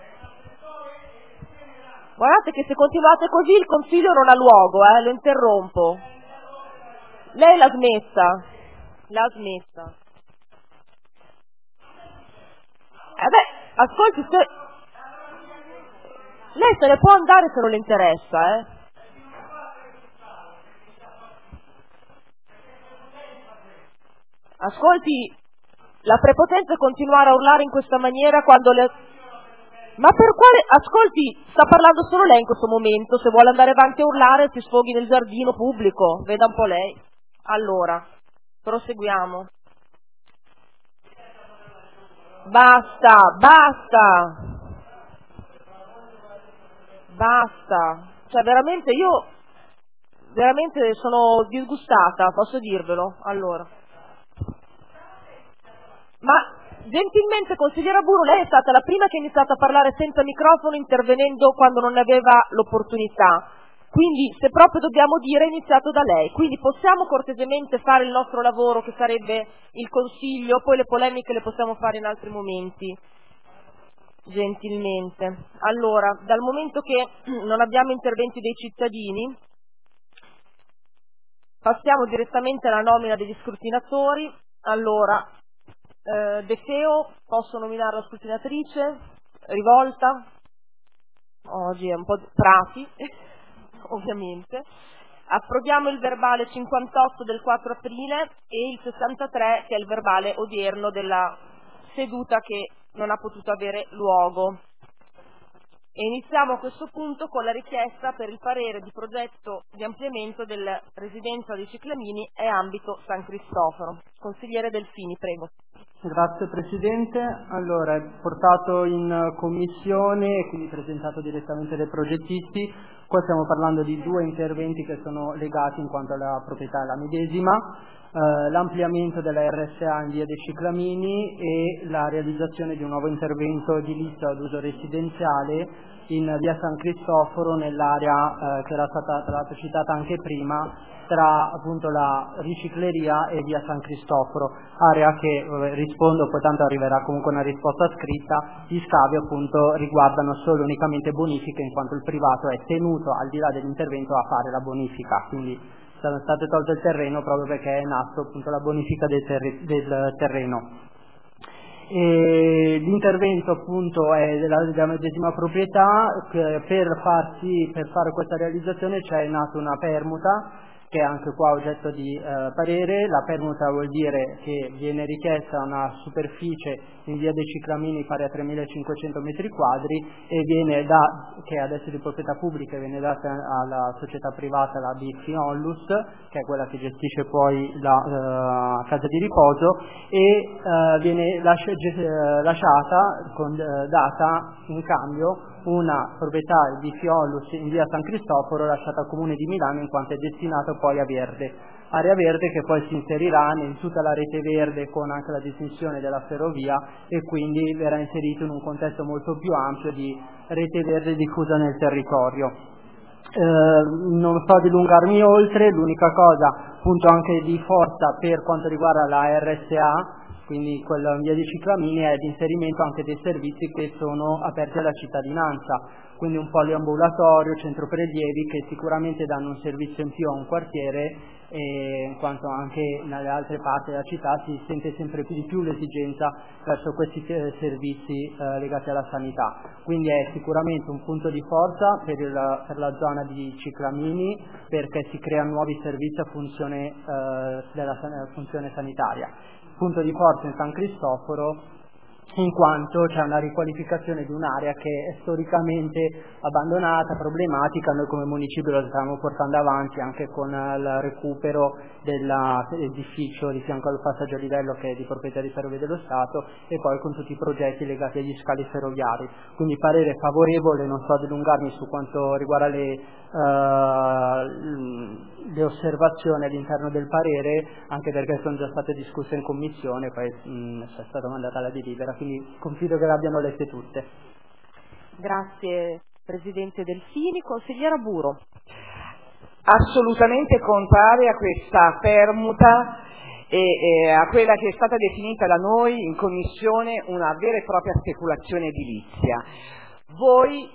Guardate che se continuate così il consiglio non ha luogo, eh, lo interrompo. Lei la smetta, la smetta. Eh beh, ascolti, se... lei se ne può andare se non le interessa, eh. Ascolti, la prepotenza è continuare a urlare in questa maniera quando le... Ma per quale... Ascolti, sta parlando solo lei in questo momento, se vuole andare avanti a urlare si sfoghi nel giardino pubblico, veda un po' lei. Allora, proseguiamo. Basta, basta, basta. Cioè veramente io, veramente sono disgustata, posso dirvelo, allora. Ma gentilmente, consigliera Buru, lei è stata la prima che ha iniziato a parlare senza microfono, intervenendo quando non ne aveva l'opportunità. Quindi, se proprio dobbiamo dire, è iniziato da lei. Quindi possiamo cortesemente fare il nostro lavoro, che sarebbe il consiglio, poi le polemiche le possiamo fare in altri momenti. Gentilmente. Allora, dal momento che non abbiamo interventi dei cittadini, passiamo direttamente alla nomina degli scrutinatori. Allora, eh, De Feo, posso nominare la scrutinatrice? Rivolta? Oggi è un po' di Prati, ovviamente. Approviamo il verbale cinquantotto del quattro aprile e il sessantatré, che è il verbale odierno della seduta che non ha potuto avere luogo. E iniziamo a questo punto con la richiesta per il parere di progetto di ampliamento della residenza dei Ciclamini e ambito San Cristoforo. Consigliere Delfini, prego. Grazie Presidente. Allora, è portato in commissione e quindi presentato direttamente dai progettisti. Qua stiamo parlando di due interventi che sono legati in quanto alla proprietà è la medesima. Uh, l'ampliamento della R S A in via dei Ciclamini e la realizzazione di un nuovo intervento edilizio ad uso residenziale in via San Cristoforo, nell'area uh, che era stata tra l'altro citata anche prima, tra appunto la ricicleria e via San Cristoforo, area che eh, rispondo, poi tanto arriverà comunque una risposta scritta. Gli scavi appunto riguardano solo unicamente bonifiche, in quanto il privato è tenuto, al di là dell'intervento, a fare la bonifica, quindi è stato tolto il terreno proprio perché è in atto appunto la bonifica del, terri- del terreno. E l'intervento appunto è della, della medesima proprietà. Per, farsi, per fare questa realizzazione c'è nata una permuta che è anche qua oggetto di eh, parere. La permuta vuol dire che viene richiesta una superficie in via dei Ciclamini pari a tremilacinquecento metri quadri e viene da, che adesso è di proprietà pubblica, viene data alla società privata, la Bifi Onlus, che è quella che gestisce poi la uh, casa di riposo, e uh, viene lasci- lasciata con uh, data in cambio una proprietà di Fiollus in via San Cristoforo lasciata al Comune di Milano, in quanto è destinato poi a verde, area verde che poi si inserirà in tutta la rete verde con anche la dismissione della ferrovia, e quindi verrà inserito in un contesto molto più ampio di rete verde diffusa nel territorio. Eh, non so dilungarmi oltre, l'unica cosa appunto anche di forza per quanto riguarda la R S A quindi quello in via dei Ciclamini è l'inserimento anche dei servizi che sono aperti alla cittadinanza, quindi un poliambulatorio, centro prelievi, che sicuramente danno un servizio in più a un quartiere, e in quanto anche nelle altre parti della città si sente sempre più di più l'esigenza verso questi servizi eh, legati alla sanità. Quindi è sicuramente un punto di forza per, il, per la zona di Ciclamini, perché si creano nuovi servizi a funzione, eh, della funzione sanitaria. Punto di forza in San Cristoforo, in quanto c'è una riqualificazione di un'area che è storicamente abbandonata, problematica. Noi come municipio lo stiamo portando avanti anche con il recupero dell'edificio di fianco al passaggio a livello, che è di proprietà di Ferrovie dello Stato, e poi con tutti i progetti legati agli scali ferroviari. Quindi parere favorevole, non so dilungarmi su quanto riguarda le, uh, le osservazioni all'interno del parere, anche perché sono già state discusse in commissione, poi mh, è stata mandata la delibera, quindi confido che le abbiano lette tutte. Grazie Presidente Delfini. Consigliera Buro. Assolutamente contraria a questa permuta e, e a quella che è stata definita da noi in commissione una vera e propria speculazione edilizia. Voi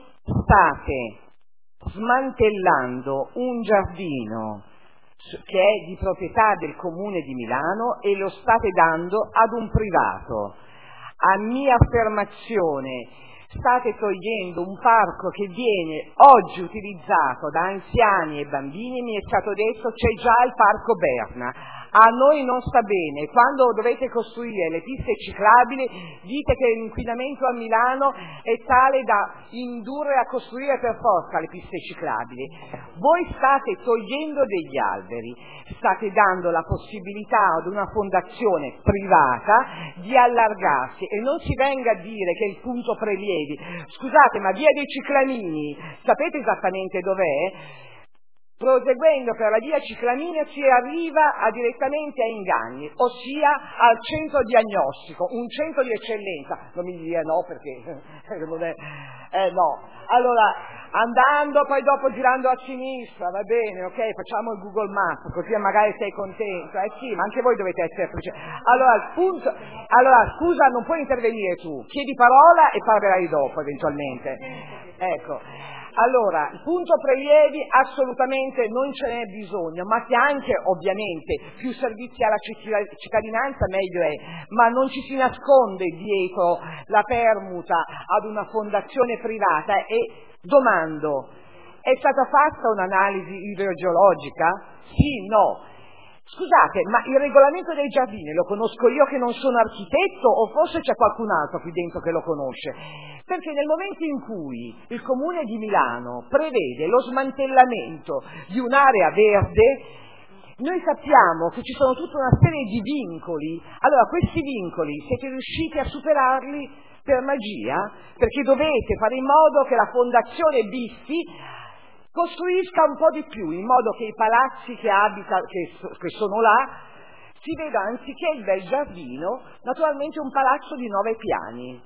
state smantellando un giardino che è di proprietà del Comune di Milano e lo state dando ad un privato. A mia affermazione, state togliendo un parco che viene oggi utilizzato da anziani e bambini. Mi è stato detto c'è già il parco Berna. A noi non sta bene. Quando dovete costruire le piste ciclabili dite che l'inquinamento a Milano è tale da indurre a costruire per forza le piste ciclabili. Voi state togliendo degli alberi, state dando la possibilità ad una fondazione privata di allargarsi, e non si venga a dire che il punto prelievi, scusate, ma via dei Ciclamini sapete esattamente dov'è? Proseguendo per la via Ciclamini si arriva a, direttamente a Inganni, ossia al centro diagnostico, un centro di eccellenza. Non mi dire no, perché non è, eh, no. Allora, andando poi dopo girando a sinistra, va bene, ok, facciamo il Google Maps, così magari sei contento. Eh sì, ma anche voi dovete essere precisi. Allora, il punto, allora, scusa, non puoi intervenire tu, chiedi parola e parlerai dopo eventualmente. Ecco. Allora, il punto prelievi assolutamente non ce n'è bisogno, ma che anche ovviamente più servizi alla cittadinanza meglio è, ma non ci si nasconde dietro la permuta ad una fondazione privata. E domando, è stata fatta un'analisi idrogeologica? Sì, no. Scusate, ma il regolamento dei giardini lo conosco io che non sono architetto, o forse c'è qualcun altro qui dentro che lo conosce? Perché nel momento in cui il Comune di Milano prevede lo smantellamento di un'area verde, noi sappiamo che ci sono tutta una serie di vincoli. Allora, questi vincoli siete riusciti a superarli per magia? Perché dovete fare in modo che la Fondazione Biffi costruisca un po' di più, in modo che i palazzi che abita, che, che sono là, si veda anziché il bel giardino, naturalmente un palazzo di nove piani.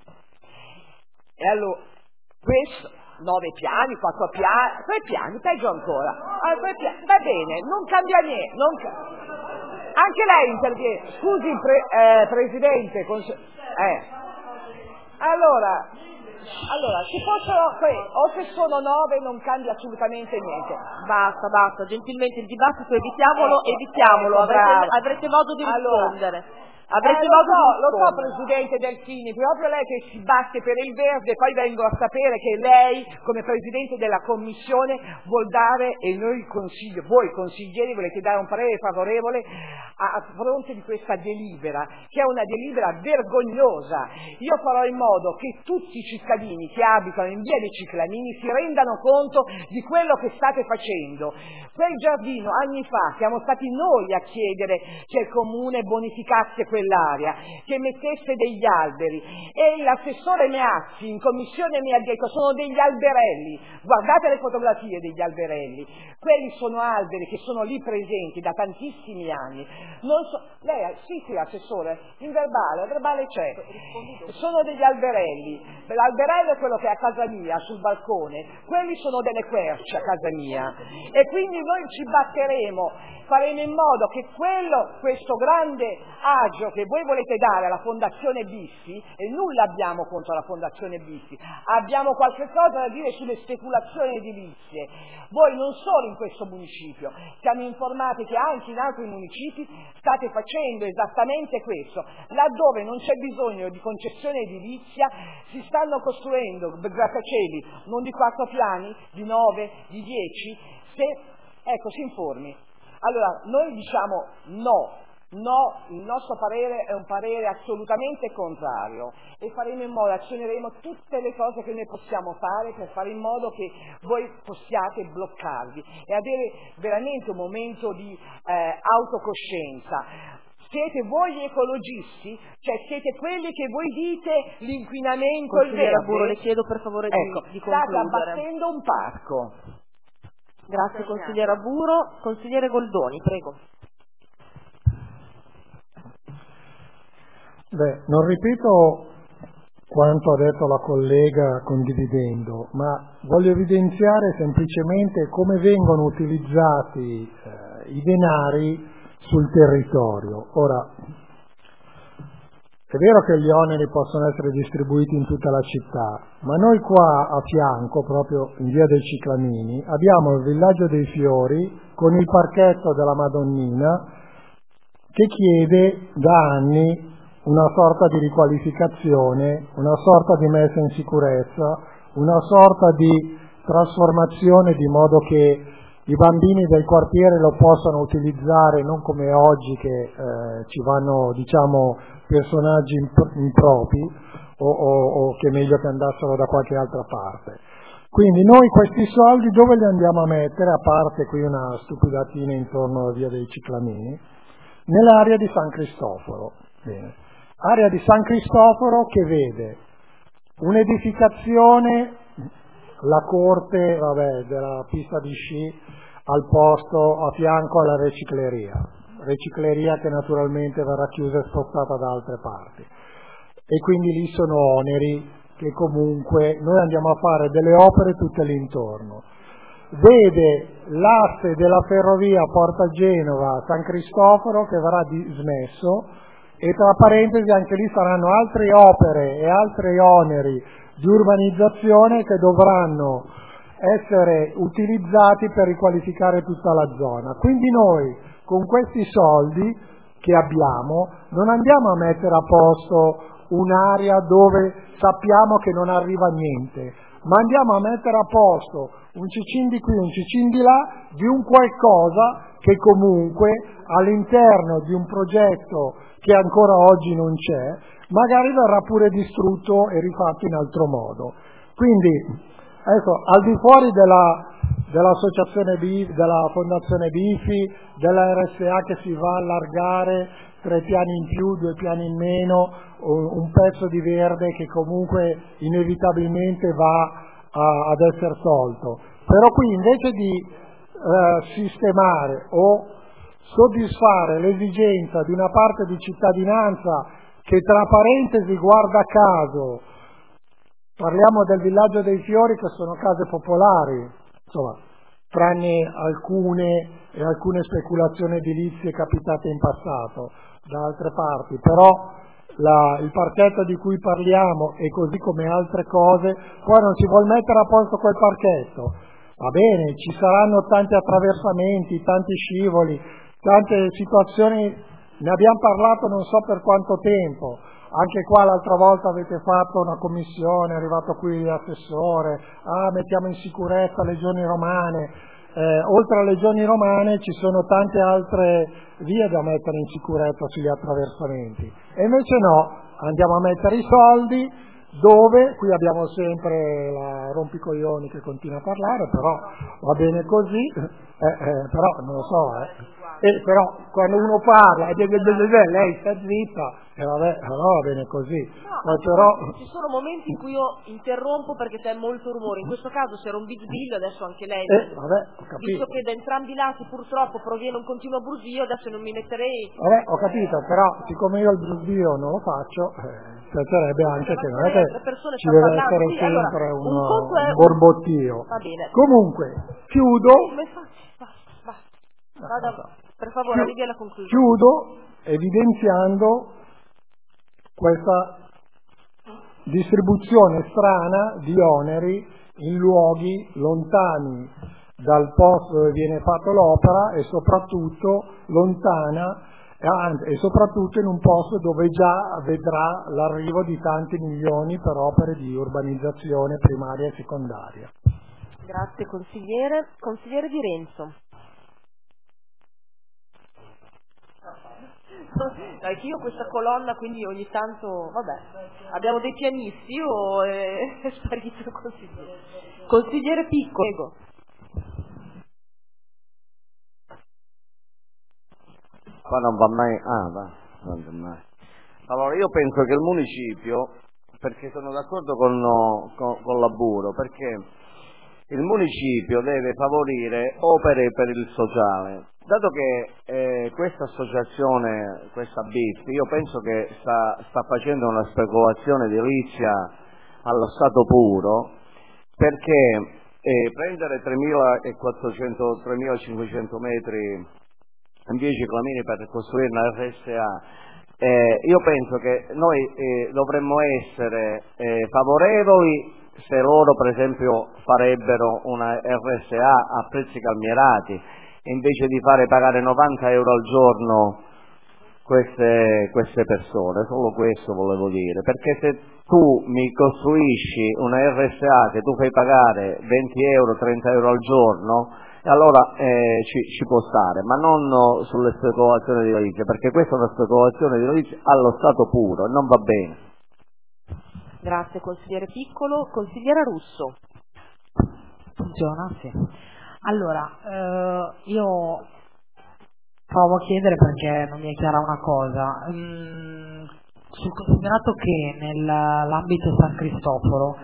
E allora, questo, nove piani, quattro piani, tre piani, peggio ancora. Ah, tre piani, va bene, non cambia niente. Non ca- Anche lei interviene. Scusi, pre- eh, Presidente. Cons- eh. Allora... Allora, ci fossero, o se sono nove non cambia assolutamente niente. Basta, basta, gentilmente il dibattito evitiamolo, ecco, evitiamolo, ecco, avrete, avrete modo di allora, rispondere. Avrete eh, lo, modo so, di lo so, rispondere. Presidente Delfini, proprio lei che si batte per il verde, poi vengo a sapere che lei, come Presidente della Commissione, vuol dare, e noi consiglio, voi consiglieri volete dare un parere favorevole a, a fronte di questa delibera, che è una delibera vergognosa. Io farò in modo che tutti i cittadini che abitano in via dei Ciclamini si rendano conto di quello che state facendo. Quel giardino, anni fa, siamo stati noi a chiedere che il Comune bonificasse quell'area, che mettesse degli alberi, e l'assessore Meazzi in commissione mi ha detto sono degli alberelli. Guardate le fotografie degli alberelli, quelli sono alberi che sono lì presenti da tantissimi anni. Non so, lei, sì sì assessore, in verbale, il verbale c'è, sono degli alberelli. L'alberello è quello che è a casa mia, sul balcone, quelli sono delle querce a casa mia, e quindi noi ci batteremo, faremo in modo che quello, questo grande agio che voi volete dare alla Fondazione Biffi, e nulla abbiamo contro la Fondazione Biffi, abbiamo qualche cosa da dire sulle speculazioni edilizie. Voi non solo in questo municipio, siamo informati che anche in altri municipi state facendo esattamente questo. Laddove non c'è bisogno di concessione edilizia si stanno costruendo grattacieli non di quattro piani, di nove, di dieci. Se, ecco, si informi. Allora, noi diciamo no. No, il nostro parere è un parere assolutamente contrario e faremo in modo, azioneremo tutte le cose che noi possiamo fare per fare in modo che voi possiate bloccarvi e avere veramente un momento di eh, autocoscienza. Siete voi gli ecologisti, cioè siete quelli che voi dite l'inquinamento è Consigliere verde. Arburo, le chiedo per favore di, ecco, di concludere. State abbattendo un parco. Grazie consigliere Arburo. Consigliere Goldoni, prego. Beh, non ripeto quanto ha detto la collega condividendo, ma voglio evidenziare semplicemente come vengono utilizzati eh, i denari sul territorio. Ora, è vero che gli oneri possono essere distribuiti in tutta la città, ma noi qua a fianco, proprio in via dei Ciclamini, abbiamo il Villaggio dei Fiori con il parchetto della Madonnina che chiede da anni una sorta di riqualificazione, una sorta di messa in sicurezza, una sorta di trasformazione di modo che i bambini del quartiere lo possano utilizzare non come oggi che eh, ci vanno, diciamo, personaggi impropri o, o, o che è meglio che andassero da qualche altra parte. Quindi noi questi soldi dove li andiamo a mettere, a parte qui una stupidatina intorno alla via dei Ciclamini, nell'area di San Cristoforo. Bene. Area di San Cristoforo che vede un'edificazione, la corte vabbè, della pista di sci al posto a fianco alla ricicleria, ricicleria che naturalmente verrà chiusa e spostata da altre parti. E quindi lì sono oneri che comunque noi andiamo a fare delle opere tutte l'intorno. Vede l'asse della ferrovia Porta Genova San Cristoforo che verrà dismesso. E tra parentesi anche lì saranno altre opere e altri oneri di urbanizzazione che dovranno essere utilizzati per riqualificare tutta la zona. Quindi noi con questi soldi che abbiamo non andiamo a mettere a posto un'area dove sappiamo che non arriva niente, ma andiamo a mettere a posto un cicin di qui, un cicin di là, di un qualcosa che comunque all'interno di un progetto che ancora oggi non c'è, magari verrà pure distrutto e rifatto in altro modo. Quindi, ecco, al di fuori della, dell'associazione B, della Fondazione Biffi, della R S A che si va a allargare tre piani in più, due piani in meno, un pezzo di verde che comunque inevitabilmente va a, ad essere tolto. Però qui invece di eh, sistemare o soddisfare l'esigenza di una parte di cittadinanza che tra parentesi guarda caso, parliamo del Villaggio dei Fiori che sono case popolari, insomma, tranne alcune e alcune speculazioni edilizie capitate in passato da altre parti, però la, il parchetto di cui parliamo e così come altre cose, poi non si vuol mettere a posto quel parchetto, va bene, ci saranno tanti attraversamenti, tanti scivoli, tante situazioni, ne abbiamo parlato non so per quanto tempo, anche qua l'altra volta avete fatto una commissione, è arrivato qui l'assessore, ah mettiamo in sicurezza legioni romane, eh, oltre alle legioni romane ci sono tante altre vie da mettere in sicurezza sugli attraversamenti, e invece no, andiamo a mettere i soldi dove, qui abbiamo sempre la rompicoglioni che continua a parlare, però va bene così, eh, eh, però non lo so, eh. E però quando uno parla e lei sta zitta e vabbè, allora va bene così. No, ma però... ci sono momenti in cui io interrompo perché c'è molto rumore, in questo caso c'era un big bill, adesso anche lei, eh, vabbè, ho capito. visto che da entrambi i lati purtroppo proviene un continuo brusio, adesso non mi metterei... Vabbè, ho capito, però siccome io il brusio non lo faccio, eh, piacerebbe anche che non è che ci deve essere sì, sempre allora, uno, un, un un borbottio. Va bene. Comunque, chiudo... Come faccio? Basta, basta. Vada, per favore, arrivi alla conclusione. Chiudo evidenziando questa distribuzione strana di oneri in luoghi lontani dal posto dove viene fatta l'opera e soprattutto lontana e soprattutto in un posto dove già vedrà l'arrivo di tanti milioni per opere di urbanizzazione primaria e secondaria. Grazie consigliere. Consigliere Di Renzo. Anche io questa colonna, quindi ogni tanto, vabbè, abbiamo dei pianisti o è, è sparito il consigliere? Consigliere Piccolo, prego. Qua non va mai, ah va, non va mai. Allora io penso che il municipio, perché sono d'accordo con, con, con Laburo, perché il municipio deve favorire opere per il sociale. Dato che eh, questa associazione, questa B I F, io penso che sta, sta facendo una speculazione edilizia allo stato puro, perché eh, prendere tremilaquattrocento tremilacinquecento metri in via Ciclamini per costruire una R S A, eh, io penso che noi eh, dovremmo essere eh, favorevoli se loro per esempio farebbero una R S A a prezzi calmierati, invece di fare pagare novanta euro al giorno queste, queste persone. Solo questo volevo dire, perché se tu mi costruisci una R S A che tu fai pagare venti euro, trenta euro al giorno, allora eh, ci, ci può stare, ma non sulle speculazioni edilizie, perché questa è una speculazione edilizia allo stato puro e non va bene. Grazie consigliere Piccolo. Consigliera Russo. Funziona? Sì. Allora, eh, io provo a chiedere perché non mi è chiara una cosa. Mm, sul considerato che nell'ambito San Cristoforo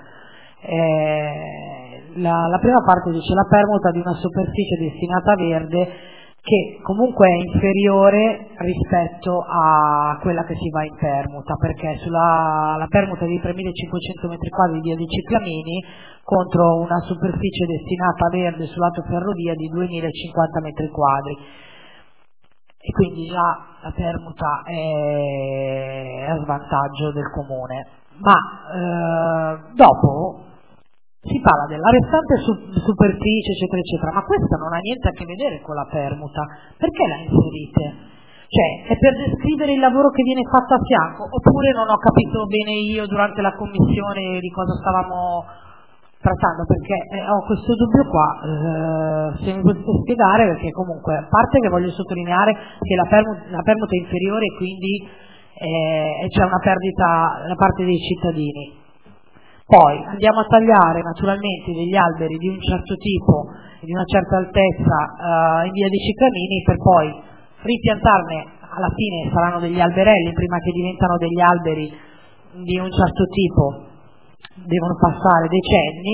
eh, la, la prima parte dice la permuta di una superficie destinata a verde che comunque è inferiore rispetto a quella che si va in permuta, perché sulla la permuta di tremilacinquecento metri quadri di via di Ciclamini contro una superficie destinata a verde sul lato ferrovia di duemilacinquanta metri quadri, e quindi già la permuta è a svantaggio del comune. Ma eh, dopo si parla della restante su- superficie eccetera eccetera, ma questa non ha niente a che vedere con la permuta. Perché la inserite? Cioè, è per descrivere il lavoro che viene fatto a fianco, oppure non ho capito bene io durante la commissione di cosa stavamo trattando, perché eh, ho questo dubbio qua, eh, se mi potete spiegare, perché comunque a parte che voglio sottolineare che la, permu- la permuta è inferiore e quindi eh, c'è una perdita da parte dei cittadini. Poi andiamo a tagliare naturalmente degli alberi di un certo tipo e di una certa altezza uh, in via dei Ciclamini, per poi ripiantarne, alla fine saranno degli alberelli, prima che diventano degli alberi di un certo tipo devono passare decenni,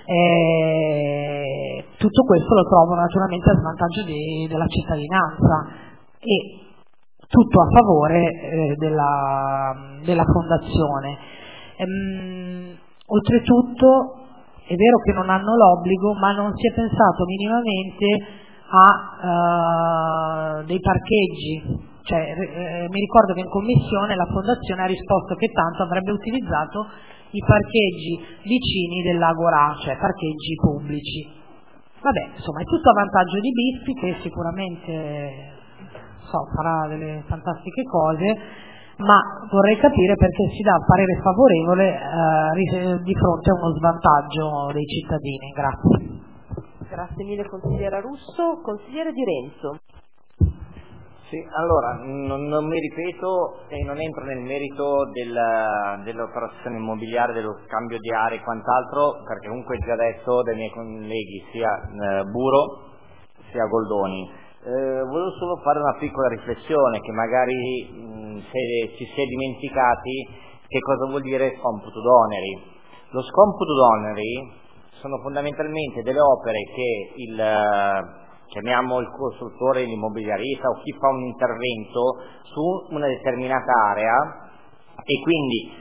e tutto questo lo trovo naturalmente a svantaggio di, della cittadinanza e tutto a favore eh, della, della fondazione. Ehm, Oltretutto è vero che non hanno l'obbligo, ma non si è pensato minimamente a uh, dei parcheggi. Cioè, eh, mi ricordo che in commissione la fondazione ha risposto che tanto avrebbe utilizzato i parcheggi vicini del lago Ra, cioè parcheggi pubblici. Vabbè, insomma, è tutto a vantaggio di Biffi, che sicuramente so, farà delle fantastiche cose, ma vorrei capire perché si dà parere favorevole eh, di fronte a uno svantaggio dei cittadini. Grazie. Grazie mille consigliera Russo. Consigliere Di Renzo. Sì, allora, non, non mi ripeto e non entro nel merito del, dell'operazione immobiliare, dello scambio di aree e quant'altro, perché comunque già detto dai miei colleghi sia eh, Buro sia Goldoni. Eh, volevo solo fare una piccola riflessione, che magari mh, se ci si è dimenticati che cosa vuol dire scomputo d'oneri. Lo scomputo d'oneri sono fondamentalmente delle opere che il, eh, chiamiamo il costruttore, l'immobiliarista o chi fa un intervento su una determinata area, e quindi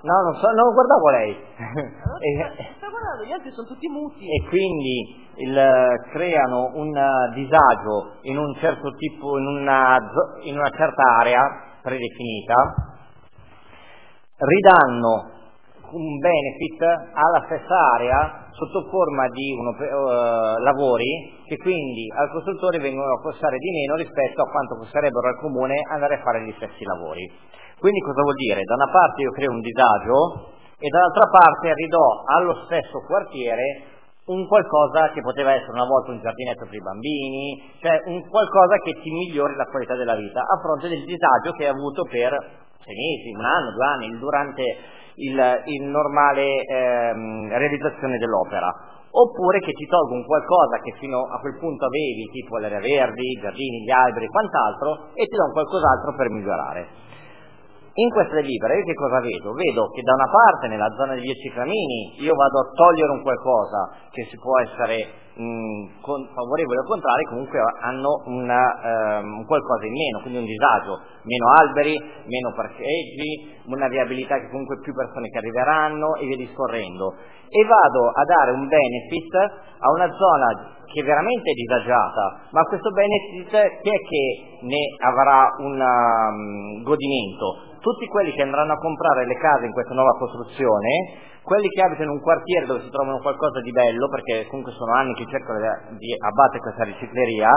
No, non so, non guardavo lei. e, sta guardando, gli altri sono tutti muti. E quindi il, creano un disagio in un certo tipo, in una, in una certa area predefinita, ridanno un benefit alla stessa area sotto forma di uno, uh, lavori che quindi al costruttore vengono a costare di meno rispetto a quanto costerebbero al comune andare a fare gli stessi lavori. Quindi cosa vuol dire? Da una parte io creo un disagio e dall'altra parte ridò allo stesso quartiere un qualcosa che poteva essere una volta un giardinetto per i bambini, cioè un qualcosa che ti migliori la qualità della vita a fronte del disagio che hai avuto per sei mesi, un anno, due anni, durante il, il normale ehm, realizzazione dell'opera. Oppure che ti tolgo un qualcosa che fino a quel punto avevi, tipo le aree verdi, i giardini, gli alberi e quant'altro, e ti do un qualcos'altro per migliorare. In questa delibera io che cosa vedo? Vedo che da una parte nella zona di Via Ciclamini io vado a togliere un qualcosa che si può essere mh, con, favorevole o contrario, comunque hanno una, um, un qualcosa in meno, quindi un disagio, meno alberi, meno parcheggi, una viabilità che comunque più persone che arriveranno e via discorrendo. E vado a dare un benefit a una zona che veramente è disagiata, ma questo benefit chi è che ne avrà un um, godimento? Tutti quelli che andranno a comprare le case in questa nuova costruzione, quelli che abitano in un quartiere dove si trovano qualcosa di bello, perché comunque sono anni che cercano di abbattere questa ricicleria,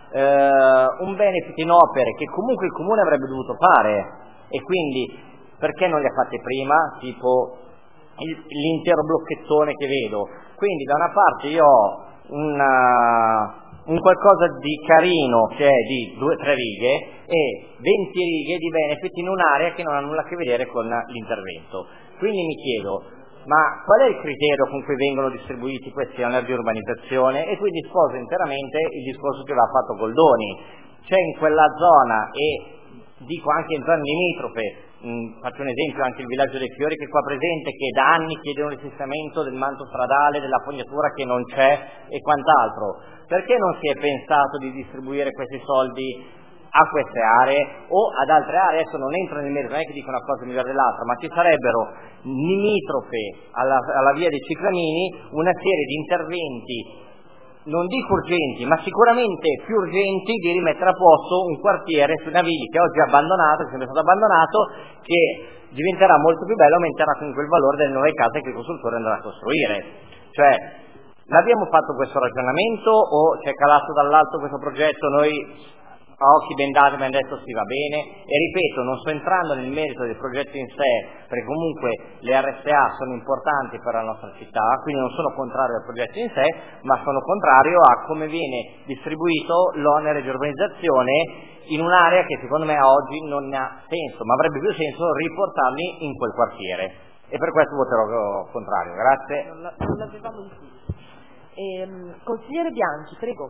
eh, un benefit in opere che comunque il comune avrebbe dovuto fare, e quindi perché non le ha fatte prima, tipo il, l'intero blocchettone che vedo. Quindi da una parte io ho una, un qualcosa di carino che è di due o tre righe e venti righe di benefit in un'area che non ha nulla a che vedere con l'intervento. Quindi mi chiedo, ma qual è il criterio con cui vengono distribuiti questi oneri di urbanizzazione? E quindi sposo interamente il discorso che aveva fatto Goldoni. C'è in quella zona, e dico anche in zone limitrofe, mh, faccio un esempio, anche il Villaggio dei Fiori che è qua presente, che da anni chiede un risistemamento del manto stradale, della fognatura che non c'è e quant'altro. Perché non si è pensato di distribuire questi soldi a queste aree o ad altre aree? Adesso non entro nel merito, non è che dico una cosa migliore dell'altra, ma ci sarebbero limitrofe alla, alla via dei Ciclamini una serie di interventi, non dico urgenti, ma sicuramente più urgenti, di rimettere a posto un quartiere su Navigli che oggi è abbandonato, che è sempre stato abbandonato, che diventerà molto più bello, aumenterà comunque il valore delle nuove case che il costruttore andrà a costruire. Cioè, l'abbiamo fatto questo ragionamento o ci è calato dall'alto questo progetto, noi a occhi bendati mi hanno detto sì, va bene, e ripeto, non sto entrando nel merito del progetto in sé, perché comunque le R S A sono importanti per la nostra città, quindi non sono contrario al progetto in sé, ma sono contrario a come viene distribuito l'onere di urbanizzazione in un'area che secondo me oggi non ha senso, ma avrebbe più senso riportarli in quel quartiere, e per questo voterò contrario. Grazie. Non l'avevamo intuito. Ehm, consigliere Bianchi, prego.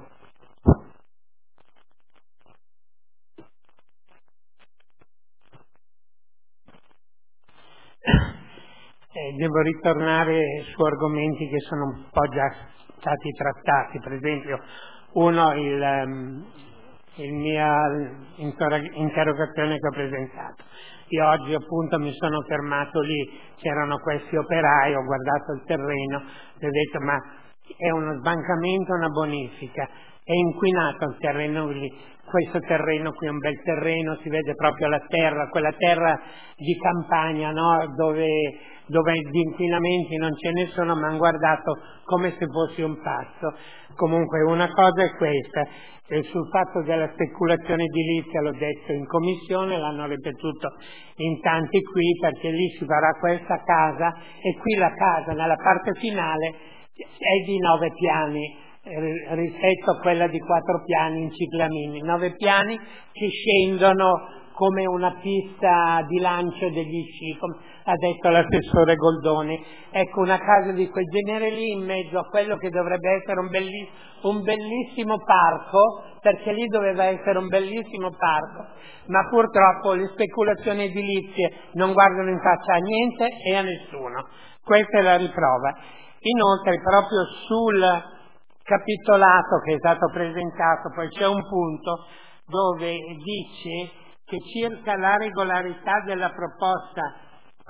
Eh, devo ritornare su argomenti che sono un po' già stati trattati, per esempio uno, il, um, il mia inter- interrogazione che ho presentato. Io oggi appunto mi sono fermato lì, c'erano questi operai, ho guardato il terreno e ho detto ma è uno sbancamento, una bonifica, è inquinato il terreno lì. Questo terreno qui è un bel terreno, si vede proprio la terra, quella terra di campagna, no? dove, dove di inquinamenti non ce ne sono, ma hanno guardato come se fosse un passo. Comunque una cosa è questa, e sul fatto della speculazione edilizia l'ho detto in commissione, l'hanno ripetuto in tanti qui, perché lì si farà questa casa e qui la casa nella parte finale è di nove piani rispetto a quella di quattro piani in Ciclamini, nove piani che scendono come una pista di lancio degli sci, come ha detto l'assessore Goldoni. Ecco, una casa di quel genere lì in mezzo a quello che dovrebbe essere un, belli, un bellissimo parco, perché lì doveva essere un bellissimo parco, ma purtroppo le speculazioni edilizie non guardano in faccia a niente e a nessuno. Questa è la riprova. Inoltre, proprio sul capitolato che è stato presentato, poi c'è un punto dove dice che circa la regolarità della proposta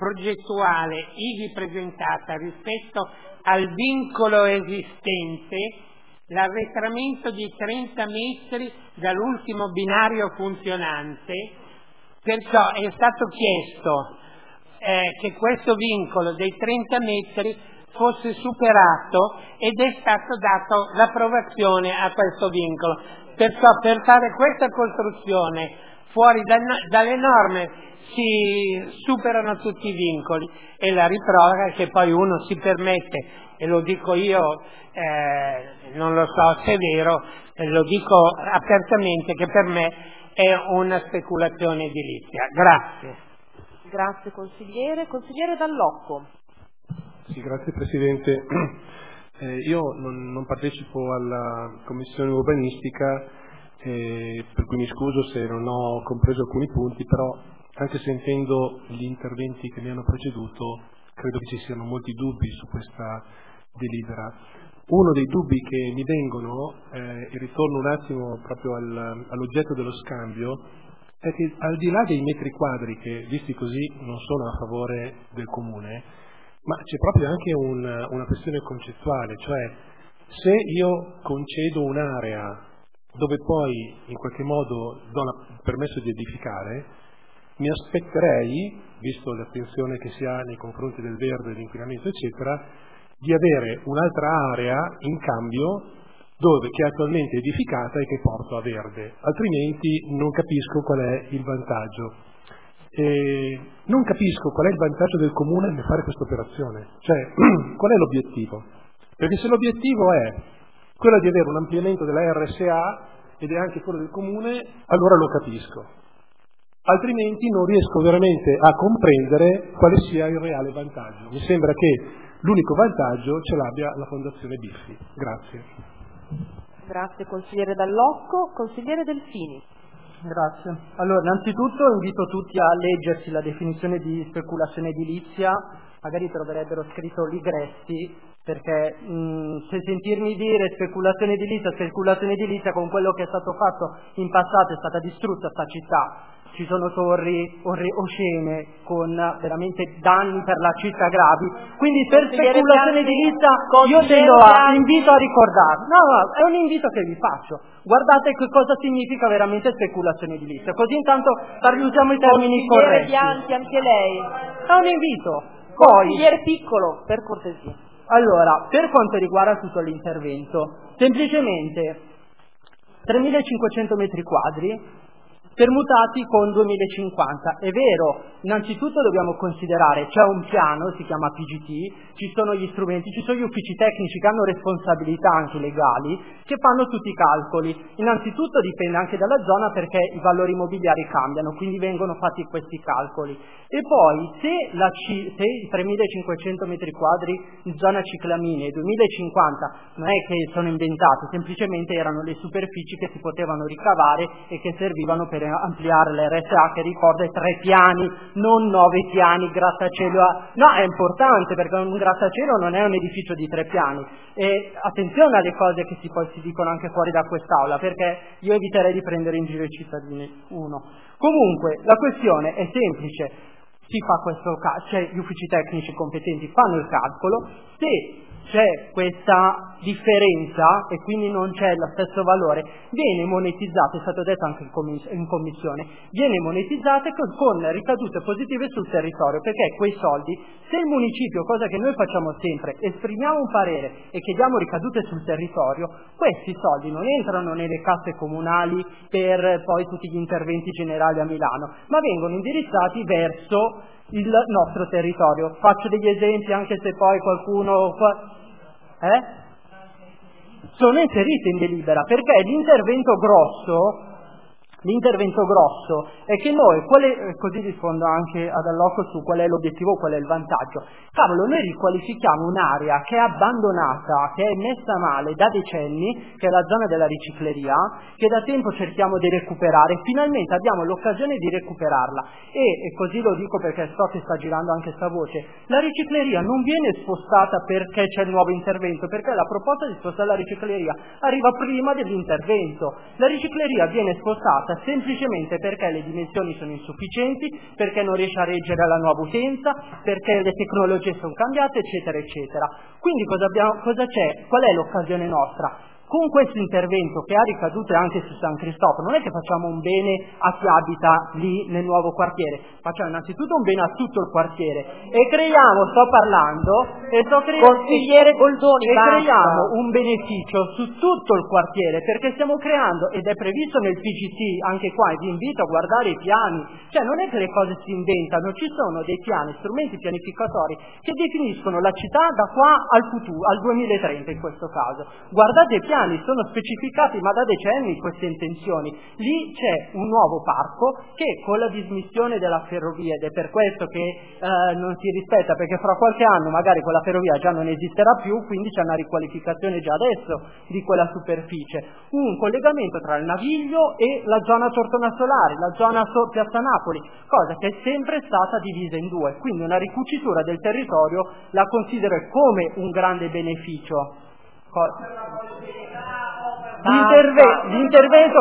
progettuale ivi presentata rispetto al vincolo esistente, l'arretramento di trenta metri dall'ultimo binario funzionante, perciò è stato chiesto eh, che questo vincolo dei trenta metri fosse superato ed è stato dato l'approvazione a questo vincolo. Perciò per fare questa costruzione fuori da, dalle norme si superano tutti i vincoli, e la riprova che poi uno si permette, e lo dico io, eh, non lo so se è vero, eh, lo dico apertamente, che per me è una speculazione edilizia. Grazie. Grazie consigliere. Consigliere Dall'Occo. Sì, grazie Presidente. Eh, io non, non partecipo alla Commissione urbanistica, eh, per cui mi scuso se non ho compreso alcuni punti, però anche sentendo gli interventi che mi hanno preceduto credo che ci siano molti dubbi su questa delibera. Uno dei dubbi che mi vengono, eh, e ritorno un attimo proprio al, all'oggetto dello scambio, è che al di là dei metri quadri, che visti così non sono a favore del Comune, ma c'è proprio anche un, una questione concettuale, cioè se io concedo un'area dove poi in qualche modo do il permesso di edificare, mi aspetterei, visto l'attenzione che si ha nei confronti del verde, dell'inquinamento eccetera, di avere un'altra area in cambio dove, che è attualmente edificata e che porto a verde, altrimenti non capisco qual è il vantaggio. E non capisco qual è il vantaggio del Comune nel fare questa operazione, cioè qual è l'obiettivo? Perché se l'obiettivo è quello di avere un ampliamento della R S A ed è anche quello del Comune, allora lo capisco, altrimenti non riesco veramente a comprendere quale sia il reale vantaggio. Mi sembra che l'unico vantaggio ce l'abbia la Fondazione Biffi. Grazie. Grazie consigliere Dall'Occo. Consigliere Delfini. Grazie. Allora, innanzitutto invito tutti a leggersi la definizione di speculazione edilizia, magari troverebbero scritto Ligressi, perché mh, se sentirmi dire speculazione edilizia, speculazione edilizia, con quello che è stato fatto in passato è stata distrutta sta città. Ci sono torri oscene con veramente danni per la città gravi, quindi per speculazione edilizia io tendo a invito a ricordare, no no, è un invito che vi faccio, guardate che cosa significa veramente speculazione edilizia, così intanto usiamo i termini corretti. Bianchi, anche lei. È un invito. Poi, consigliere Piccolo, per cortesia. Allora, per quanto riguarda tutto l'intervento, semplicemente tremilacinquecento metri quadri permutati con duemilacinquanta. È vero, innanzitutto dobbiamo considerare, c'è un piano, si chiama P G T, ci sono gli strumenti, ci sono gli uffici tecnici che hanno responsabilità anche legali, che fanno tutti i calcoli. Innanzitutto dipende anche dalla zona, perché i valori immobiliari cambiano, quindi vengono fatti questi calcoli. E poi se, la C, se i tremilacinquecento metri quadri in zona ciclamine e duemilacinquanta non è che sono inventati, semplicemente erano le superfici che si potevano ricavare e che servivano per ampliare l'R S A, che ricorda i tre piani, non nove piani, grattacielo a... no, è importante, perché un grattacielo non è un edificio di tre piani. E attenzione alle cose che si, poi si dicono anche fuori da quest'aula, perché io eviterei di prendere in giro i cittadini. Uno. Comunque la questione è semplice, si fa questo calcolo, cioè gli uffici tecnici competenti fanno il calcolo, se c'è questa differenza e quindi non c'è lo stesso valore, viene monetizzato, è stato detto anche in commissione, viene monetizzato con, con ricadute positive sul territorio, perché quei soldi, se il municipio, cosa che noi facciamo sempre, esprimiamo un parere e chiediamo ricadute sul territorio, questi soldi non entrano nelle casse comunali per poi tutti gli interventi generali a Milano, ma vengono indirizzati verso il nostro territorio. Faccio degli esempi, anche se poi qualcuno... Eh? Sono inserite in delibera, perché l'intervento grosso L'intervento grosso è che noi, quale, così rispondo anche ad Allocco su qual è l'obiettivo, qual è il vantaggio. Cavolo, noi riqualifichiamo un'area che è abbandonata, che è messa male da decenni, che è la zona della ricicleria, che da tempo cerchiamo di recuperare, finalmente abbiamo l'occasione di recuperarla. E, e così lo dico perché so che sta girando anche sta voce, la ricicleria non viene spostata perché c'è il nuovo intervento, perché la proposta di spostare la ricicleria arriva prima dell'intervento. La ricicleria viene spostata fatta semplicemente perché le dimensioni sono insufficienti, perché non riesce a reggere la nuova utenza, perché le tecnologie sono cambiate, eccetera, eccetera. Quindi cosa, abbiamo, cosa c'è? Qual è l'occasione nostra? Con questo intervento che ha ricadute anche su San Cristoforo, non è che facciamo un bene a chi abita lì nel nuovo quartiere, facciamo innanzitutto un bene a tutto il quartiere e creiamo, sto parlando, e sto cre- Consigliere Goldoni, e basta. creiamo un beneficio su tutto il quartiere, perché stiamo creando, ed è previsto nel P G T, anche qua, e vi invito a guardare i piani, cioè non è che le cose si inventano, ci sono dei piani, strumenti pianificatori che definiscono la città da qua al futuro, al duemilatrenta in questo caso. Guardate i piani, sono specificati ma da decenni queste intenzioni. Lì c'è un nuovo parco che con la dismissione della ferrovia, ed è per questo che eh, non si rispetta, perché fra qualche anno magari quella ferrovia già non esisterà più, quindi c'è una riqualificazione già adesso di quella superficie, un collegamento tra il Naviglio e la zona Tortona Solare, la zona so- Piazza Napoli, cosa che è sempre stata divisa in due, quindi una ricucitura del territorio la considero come un grande beneficio. L'interve- l'intervento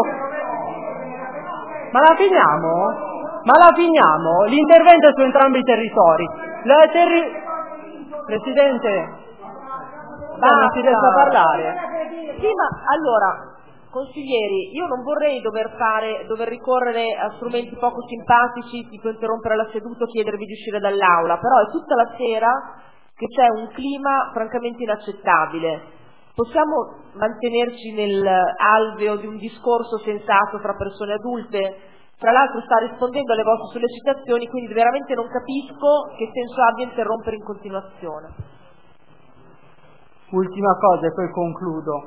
ma la finiamo? Ma la finiamo? L'intervento è su entrambi i territori. La terri- Presidente, non si riesce a parlare. Sì, ma allora, consiglieri, io non vorrei dover fare, dover ricorrere a strumenti poco simpatici, tipo interrompere la seduta o chiedervi di uscire dall'aula, però è tutta la sera che c'è un clima francamente inaccettabile. Possiamo mantenerci nell'alveo di un discorso sensato fra persone adulte? Tra l'altro sta rispondendo alle vostre sollecitazioni, quindi veramente non capisco che senso abbia interrompere in continuazione. Ultima cosa e poi concludo.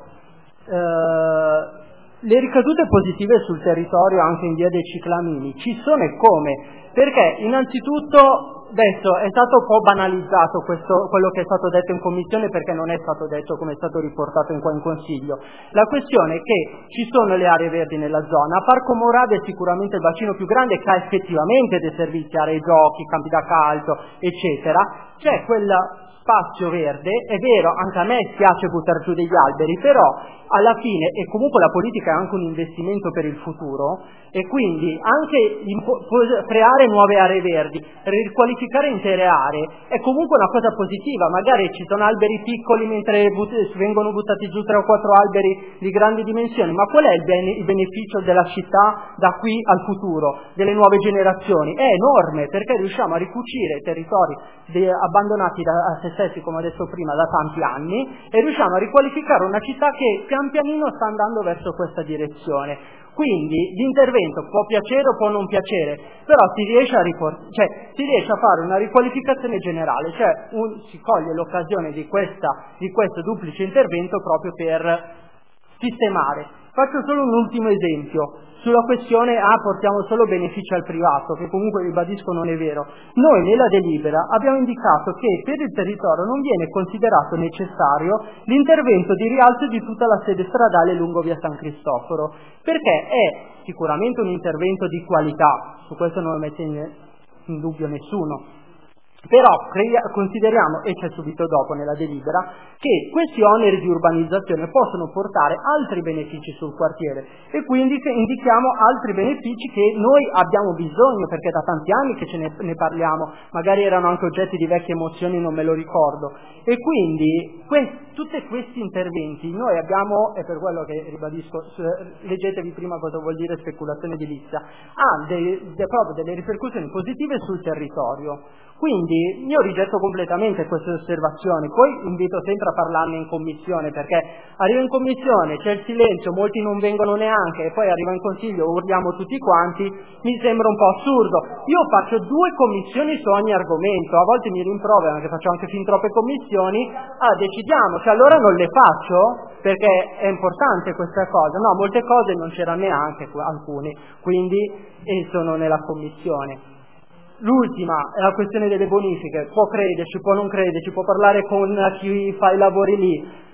Eh, le ricadute positive sul territorio anche in via dei Ciclamini ci sono, e come? Perché innanzitutto adesso è stato un po' banalizzato questo, quello che è stato detto in commissione, perché non è stato detto come è stato riportato in qua in consiglio. La questione è che ci sono le aree verdi nella zona, Parco Morada è sicuramente il bacino più grande che ha effettivamente dei servizi, aree giochi, campi da calcio, eccetera. C'è quel spazio verde, è vero, anche a me piace buttare giù degli alberi, però alla fine, e comunque la politica è anche un investimento per il futuro, e quindi anche impo- creare nuove aree verdi, riqualificare intere aree è comunque una cosa positiva. Magari ci sono alberi piccoli mentre but- vengono buttati giù tre o quattro alberi di grandi dimensioni, ma qual è il, bene- il beneficio della città da qui al futuro, delle nuove generazioni? È enorme, perché riusciamo a ricucire territori de- abbandonati da a se stessi, come ho detto prima, da tanti anni, e riusciamo a riqualificare una città che pian pianino sta andando verso questa direzione. Quindi l'intervento può piacere o può non piacere, però si riesce a, riport- cioè, si riesce a fare una riqualificazione generale, cioè un, si coglie l'occasione di, questa, di questo duplice intervento proprio per sistemare. Faccio solo un ultimo esempio sulla questione ah portiamo solo benefici al privato, che comunque ribadisco non è vero. Noi nella delibera abbiamo indicato che per il territorio non viene considerato necessario l'intervento di rialzo di tutta la sede stradale lungo via San Cristoforo, perché è sicuramente un intervento di qualità, su questo non lo mette in, in dubbio nessuno. Però crea- consideriamo, e c'è subito dopo nella delibera, che questi oneri di urbanizzazione possono portare altri benefici sul quartiere, e quindi che indichiamo altri benefici che noi abbiamo bisogno, perché da tanti anni che ce ne, ne parliamo, magari erano anche oggetti di vecchie emozioni, non me lo ricordo, e quindi que- tutti questi interventi noi abbiamo, e per quello che ribadisco, leggetevi prima cosa vuol dire speculazione edilizia, ha dei, de, proprio delle ripercussioni positive sul territorio. Quindi io rigetto completamente queste osservazioni, poi invito sempre a parlarne in commissione, perché arriva in commissione, c'è il silenzio, molti non vengono neanche, e poi arriva in consiglio, urliamo tutti quanti, mi sembra un po' assurdo. Io faccio due commissioni su ogni argomento, a volte mi rimproverano che faccio anche fin troppe commissioni, ah decidiamo, cioè allora non le faccio, perché è importante questa cosa. No, molte cose non c'erano neanche, alcune, quindi e sono nella commissione. L'ultima è la questione delle bonifiche, può crederci, può non crederci, può parlare con chi fa i lavori lì,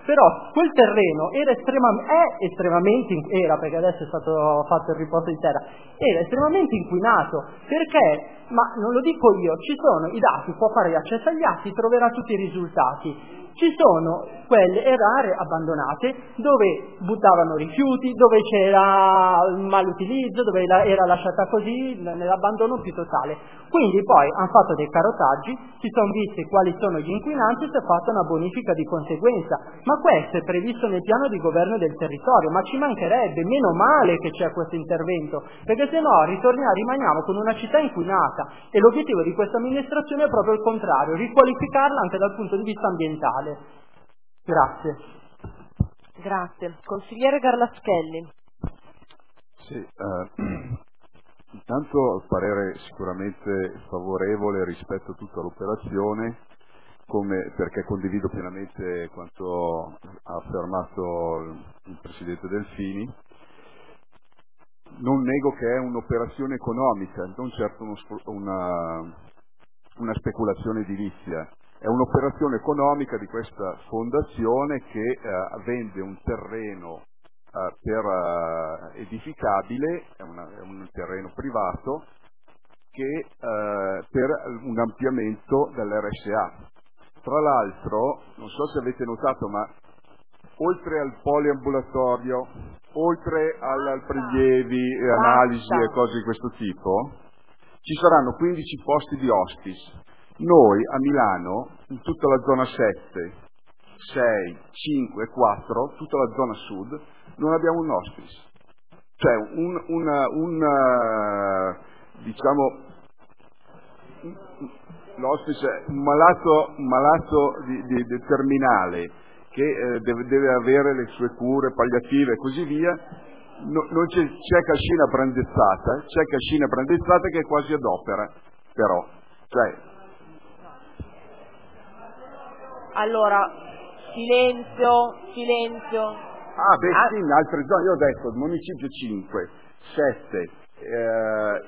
però quel terreno era estrema, è estremamente, era perché adesso è stato fatto il riposo di terra, era estremamente inquinato, perché, ma non lo dico io, ci sono i dati, può fare accesso agli atti, troverà tutti i risultati. Ci sono quelle aree abbandonate dove buttavano rifiuti, dove c'era il malutilizzo, dove era lasciata così, nell'abbandono più totale. Quindi poi hanno fatto dei carotaggi, si sono visti quali sono gli inquinanti e si è fatta una bonifica di conseguenza. Ma questo è previsto nel piano di governo del territorio, ma ci mancherebbe, meno male che c'è questo intervento, perché se no ritorniamo, rimaniamo con una città inquinata e l'obiettivo di questa amministrazione è proprio il contrario, riqualificarla anche dal punto di vista ambientale. Grazie. Grazie. Consigliere Garlaschelli. Sì, eh, intanto il parere sicuramente favorevole rispetto a tutta l'operazione, come, perché condivido pienamente quanto ha affermato il Presidente Delfini. Non nego che è un'operazione economica, non certo uno, una, una speculazione edilizia. È un'operazione economica di questa fondazione che eh, vende un terreno eh, per eh, edificabile, è, una, è un terreno privato, che, eh, per un ampliamento dell'R S A. Tra l'altro, non so se avete notato, ma oltre al poliambulatorio, oltre al, al prelievi, e analisi e cose di questo tipo, ci saranno quindici posti di hospice. Noi a Milano, in tutta la zona sette, sei, cinque, quattro, tutta la zona sud, non abbiamo un hospice. Cioè un, una, un diciamo, l'hospice è un malato, un malato di, di, di terminale che eh, deve, deve avere le sue cure palliative e così via. No, non c'è, c'è cascina brandezzata, c'è cascina brandezzata che è quasi ad opera, però. Cioè, allora, silenzio, silenzio. Ah, beh, ah. Sì, in altre zone, io ho detto, municipio cinque, sette. Eh...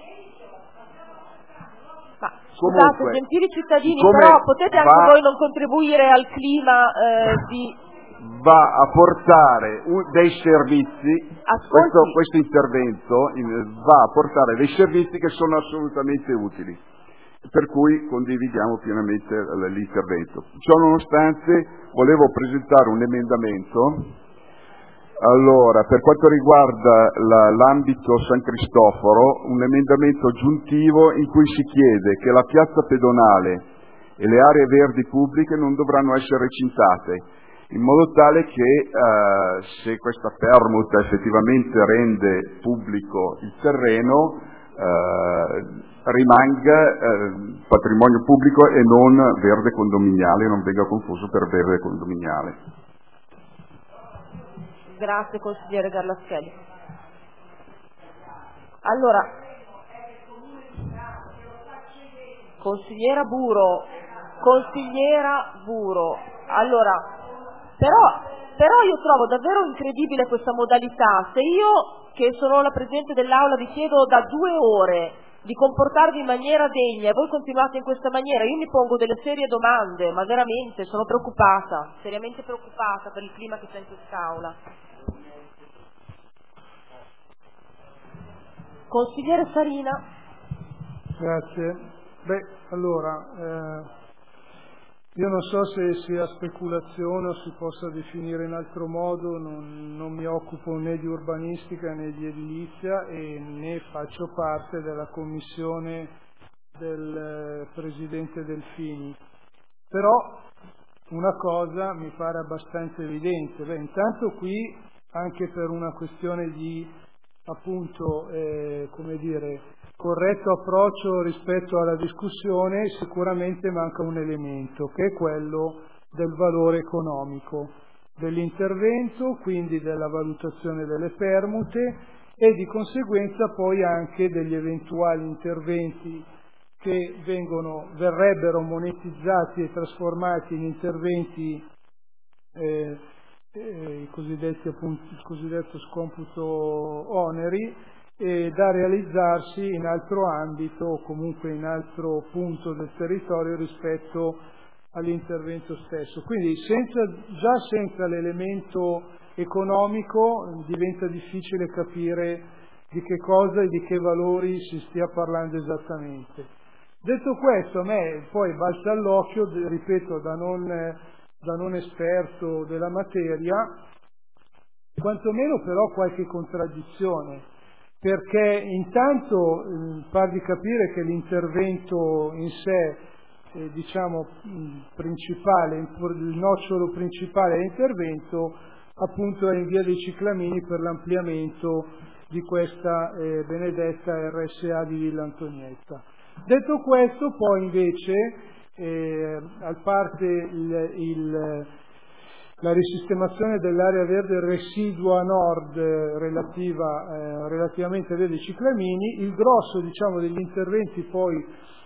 Ma Comunque, scusate, gentili cittadini, però potete anche va... voi non contribuire al clima eh, di... va a portare un, dei servizi, questo, questo intervento in, va a portare dei servizi che sono assolutamente utili, per cui condividiamo pienamente l'intervento. Ciò nonostante volevo presentare un emendamento. Allora, per quanto riguarda la, l'ambito San Cristoforo, un emendamento aggiuntivo in cui si chiede che la piazza pedonale e le aree verdi pubbliche non dovranno essere recintate, in modo tale che eh, se questa permuta effettivamente rende pubblico il terreno, eh, rimanga eh, patrimonio pubblico e non verde condominiale, non venga confuso per verde condominiale. Grazie consigliere Garlaschelli. Allora, consigliera Buro, consigliera Buro, allora, però, però io trovo davvero incredibile questa modalità. Se io, che sono la Presidente dell'Aula, vi chiedo da due ore di comportarvi in maniera degna e voi continuate in questa maniera, io mi pongo delle serie domande, ma veramente sono preoccupata, seriamente preoccupata per il clima che c'è in quest'Aula. Consigliere Sarina. Grazie. Beh, allora, eh, io non so se sia speculazione o si possa definire in altro modo, non, non mi occupo né di urbanistica né di edilizia e né faccio parte della commissione del eh, Presidente Delfini. Però una cosa mi pare abbastanza evidente. Beh, intanto qui, anche per una questione di appunto, eh, come dire, corretto approccio rispetto alla discussione, sicuramente manca un elemento, che è quello del valore economico dell'intervento, quindi della valutazione delle permute e di conseguenza poi anche degli eventuali interventi che vengono, verrebbero monetizzati e trasformati in interventi eh, eh, i cosiddetti, appunto, il cosiddetto scomputo oneri, eh, da realizzarsi in altro ambito o comunque in altro punto del territorio rispetto all'intervento stesso. Quindi senza, già senza l'elemento economico diventa difficile capire di che cosa e di che valori si stia parlando esattamente. Detto questo, a me poi balza all'occhio, ripeto, da non, da non esperto della materia, quantomeno però qualche contraddizione, perché intanto eh, par di capire che l'intervento in sé, eh, diciamo, principale, il nocciolo principale dell'intervento appunto è in via dei Ciclamini per l'ampliamento di questa eh, benedetta R S A di Villa Antonietta. Detto questo, poi invece, eh, a parte il, il, la risistemazione dell'area verde residua nord eh, relativa, eh, relativamente a via dei Ciclamini, il grosso, diciamo, degli interventi poi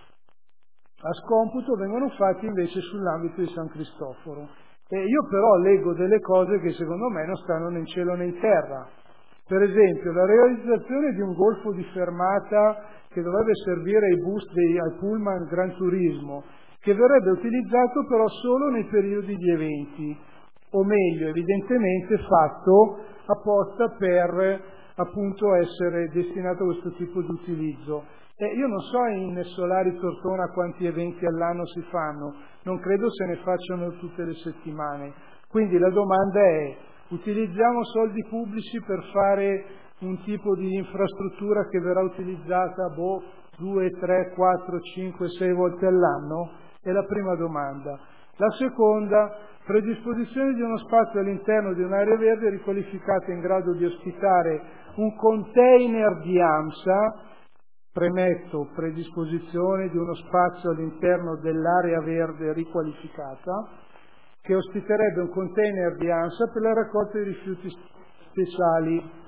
a scomputo vengono fatti invece sull'ambito di San Cristoforo. E io però leggo delle cose che secondo me non stanno né in cielo né in terra. Per esempio, la realizzazione di un golfo di fermata che dovrebbe servire ai bus dei, al pullman Gran Turismo, che verrebbe utilizzato però solo nei periodi di eventi, o meglio, evidentemente fatto apposta per appunto essere destinato a questo tipo di utilizzo. Eh, io non so in Solari Tortona quanti eventi all'anno si fanno, non credo se ne facciano tutte le settimane. Quindi la domanda è: utilizziamo soldi pubblici per fare un tipo di infrastruttura che verrà utilizzata boh, due, tre, quattro, cinque, sei volte all'anno? È la prima domanda. La seconda, predisposizione di uno spazio all'interno di un'area verde riqualificata in grado di ospitare un container di AMSA. Premetto, predisposizione di uno spazio all'interno dell'area verde riqualificata che ospiterebbe un container di ANSA per la raccolta di rifiuti speciali.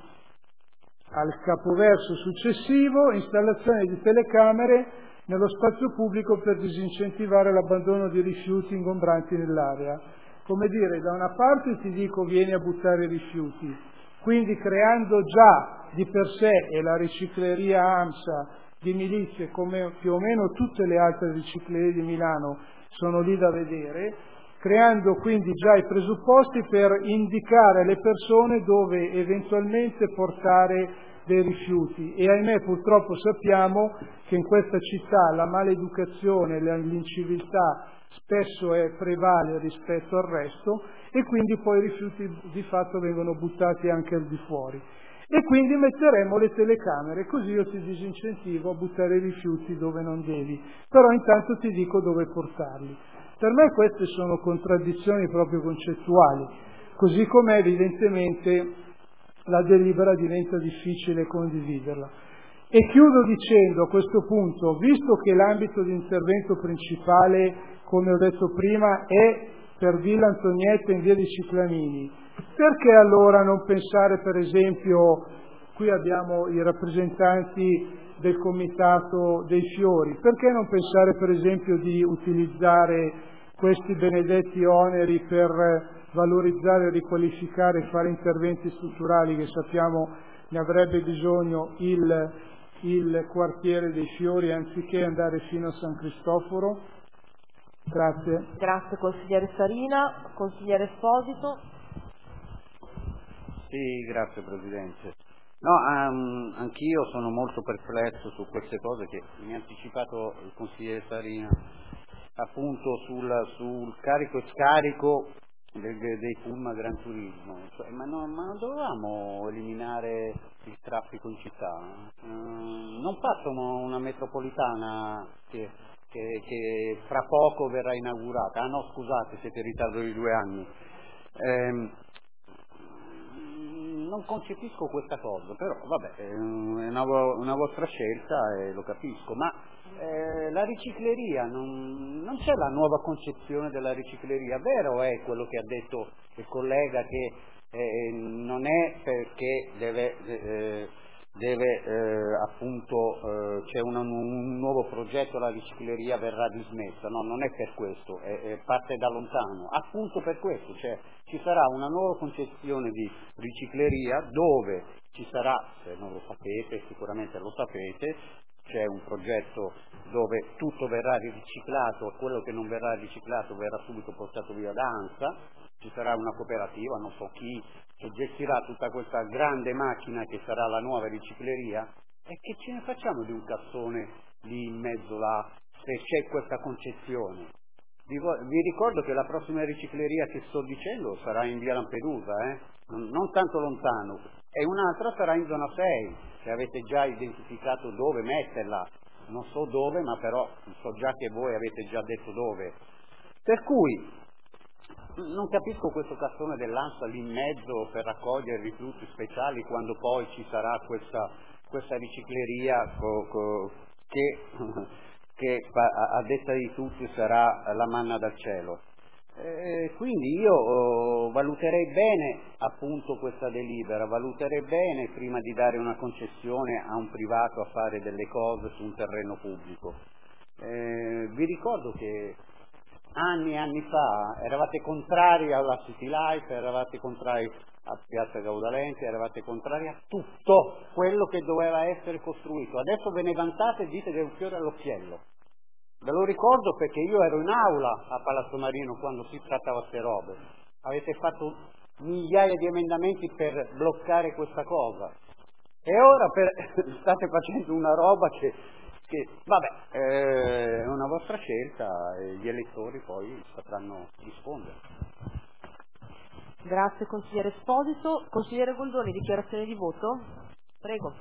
Al capoverso successivo, installazione di telecamere nello spazio pubblico per disincentivare l'abbandono di rifiuti ingombranti nell'area. Come dire, da una parte ti dico vieni a buttare i rifiuti, quindi creando già di per sé, e la ricicleria AMSA di Milizie, come più o meno tutte le altre riciclerie di Milano, sono lì da vedere, creando quindi già i presupposti per indicare alle persone dove eventualmente portare dei rifiuti. E ahimè purtroppo sappiamo che in questa città la maleducazione, l'inciviltà spesso è prevale rispetto al resto e quindi poi i rifiuti di fatto vengono buttati anche al di fuori. E quindi metteremo le telecamere, così io ti disincentivo a buttare i rifiuti dove non devi, però intanto ti dico dove portarli. Per me queste sono contraddizioni proprio concettuali, così come evidentemente la delibera diventa difficile condividerla. E chiudo dicendo a questo punto, visto che l'ambito di intervento principale, come ho detto prima, è per Villa Antonietta in via dei Ciclamini, perché allora non pensare per esempio, qui abbiamo i rappresentanti del Comitato dei Fiori, perché non pensare per esempio di utilizzare questi benedetti oneri per valorizzare, riqualificare e fare interventi strutturali che sappiamo ne avrebbe bisogno il, il quartiere dei Fiori anziché andare fino a San Cristoforo? Grazie. Grazie consigliere Sarina. Consigliere Esposito. Sì, grazie Presidente. No, um, anch'io sono molto perplesso su queste cose che mi ha anticipato il consigliere Sarina, appunto sul, sul carico e scarico del, dei pullman Gran Turismo. Cioè, ma, no, ma non dovevamo eliminare il traffico in città? Uh, non passano una metropolitana che, che, che fra poco verrà inaugurata. Ah no, scusate, siete in ritardo di due anni. Eh, non concepisco questa cosa, però vabbè, è una, una vostra scelta e lo capisco, ma eh, la ricicleria, non, non c'è la nuova concezione della ricicleria, vero è quello che ha detto il collega che eh, non è perché deve, eh, deve eh, appunto eh, c'è una, un nuovo progetto, la ricicleria verrà dismessa, no, non è per questo, è, è parte da lontano, appunto per questo, cioè ci sarà una nuova concezione di ricicleria dove ci sarà, se non lo sapete, sicuramente lo sapete, c'è un progetto dove tutto verrà riciclato, quello che non verrà riciclato verrà subito portato via da ANSA, ci sarà una cooperativa, non so chi, che gestirà tutta questa grande macchina che sarà la nuova ricicleria, e che ce ne facciamo di un cassone lì in mezzo là, se c'è questa concezione? Vi, vi ricordo che la prossima ricicleria che sto dicendo sarà in via Lampedusa, eh? non, non tanto lontano, e un'altra sarà in zona sei, che avete già identificato dove metterla, non so dove, ma però so già che voi avete già detto dove. Per cui non capisco questo cassone dell'ANSA lì in mezzo per raccogliere rifiuti speciali quando poi ci sarà questa, questa ricicleria co, co, che, che a, a detta di tutti sarà la manna dal cielo. Eh, quindi io oh, valuterei bene appunto questa delibera, valuterei bene prima di dare una concessione a un privato a fare delle cose su un terreno pubblico. Eh, vi ricordo che anni e anni fa eravate contrari alla City Life, eravate contrari a Piazza Gaudalenti, eravate contrari a tutto quello che doveva essere costruito. Adesso ve ne vantate e dite che è un fiore all'occhiello. Ve lo ricordo perché io ero in aula a Palazzo Marino quando si trattava queste robe. Avete fatto migliaia di emendamenti per bloccare questa cosa. E ora per, state facendo una roba che, che vabbè, è una vostra scelta e gli elettori poi sapranno rispondere. Grazie consigliere Esposito. Consigliere Goldoni, dichiarazione di voto? Prego.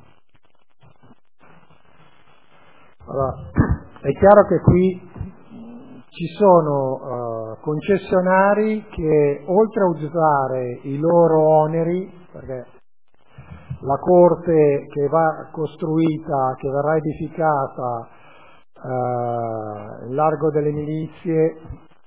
Allora, è chiaro che qui ci sono uh, concessionari che oltre a usare i loro oneri, perché la corte che va costruita, che verrà edificata uh, in largo delle Milizie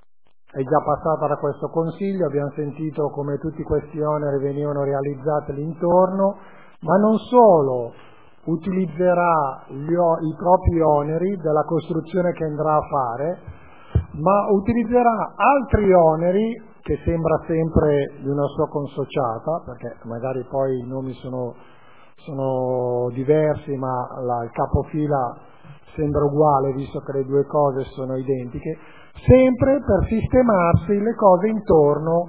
è già passata da questo Consiglio, abbiamo sentito come tutti questi oneri venivano realizzati l'intorno, ma non solo utilizzerà gli o- i propri oneri della costruzione che andrà a fare, ma utilizzerà altri oneri che sembra sempre di una sua consociata, perché magari poi i nomi sono, sono diversi, ma la, il capofila sembra uguale visto che le due cose sono identiche, sempre per sistemarsi le cose intorno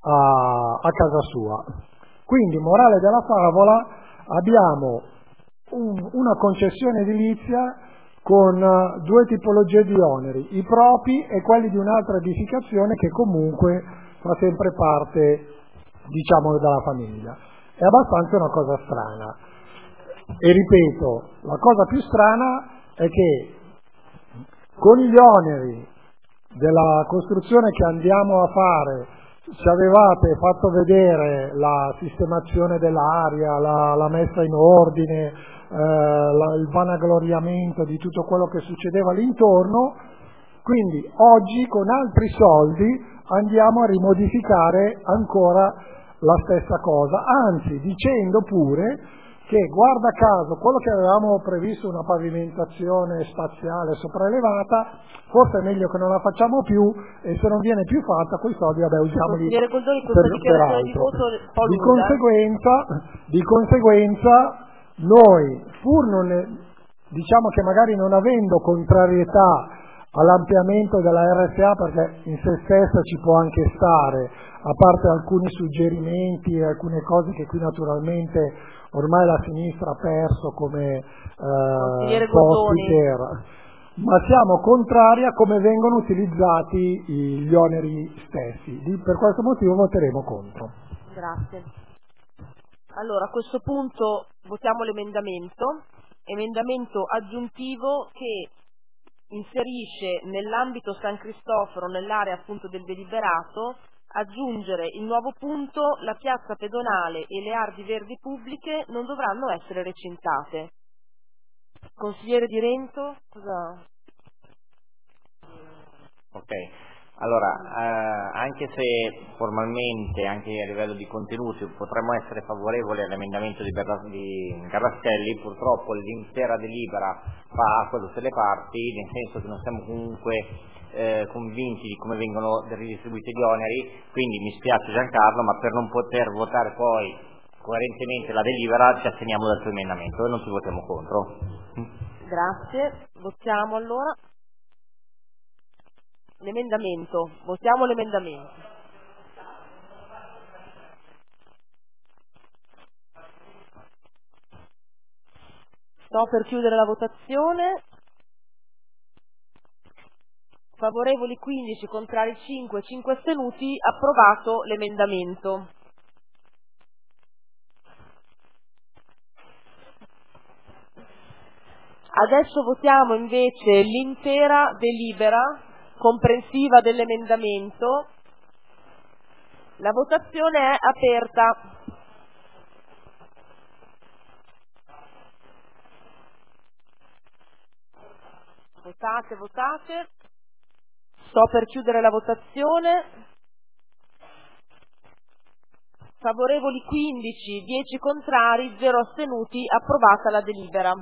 a, a casa sua. Quindi, morale della favola, abbiamo un, una concessione edilizia con due tipologie di oneri, i propri e quelli di un'altra edificazione che comunque fa sempre parte, diciamo, della famiglia. È abbastanza una cosa strana. E ripeto, la cosa più strana è che con gli oneri della costruzione che andiamo a fare ci avevate fatto vedere la sistemazione dell'aria, la, la messa in ordine, eh, la, il vanagloriamento di tutto quello che succedeva all'intorno, quindi oggi con altri soldi andiamo a rimodificare ancora la stessa cosa, anzi dicendo pure che guarda caso quello che avevamo previsto, una pavimentazione spaziale sopraelevata, forse è meglio che non la facciamo più e se non viene più fatta quei soldi vabbè usiamoli per, per altro. Di conseguenza, di conseguenza noi pur non ne, diciamo che magari non avendo contrarietà all'ampliamento della R S A, perché in se stessa ci può anche stare, a parte alcuni suggerimenti e alcune cose che qui naturalmente ormai la sinistra ha perso come eh, posti per, ma siamo contrari a come vengono utilizzati gli oneri stessi. Per questo motivo voteremo contro. Grazie. Allora, a questo punto votiamo l'emendamento, emendamento aggiuntivo che inserisce nell'ambito San Cristoforo, nell'area appunto del deliberato, aggiungere il nuovo punto: la piazza pedonale e le ardi verdi pubbliche non dovranno essere recintate. Consigliere Di Rento, cosa? Ok, allora eh, anche se formalmente, anche a livello di contenuti, potremmo essere favorevoli all'emendamento di, Berra, di Carrastelli, purtroppo l'intera delibera fa acqua da tutte le parti, nel senso che non siamo comunque eh, convinti di come vengono ridistribuiti gli oneri, quindi mi spiace Giancarlo, ma per non poter votare poi coerentemente la delibera ci asteniamo dal suo emendamento e non ci votiamo contro. Grazie. Votiamo allora. L'emendamento. Votiamo l'emendamento. Sto per chiudere la votazione. Favorevoli quindici, contrari cinque, cinque astenuti. Approvato l'emendamento. Adesso votiamo invece l'intera delibera comprensiva dell'emendamento. La votazione è aperta. Votate, votate. Sto per chiudere la votazione. Favorevoli quindici, dieci contrari, zero astenuti. Approvata la delibera.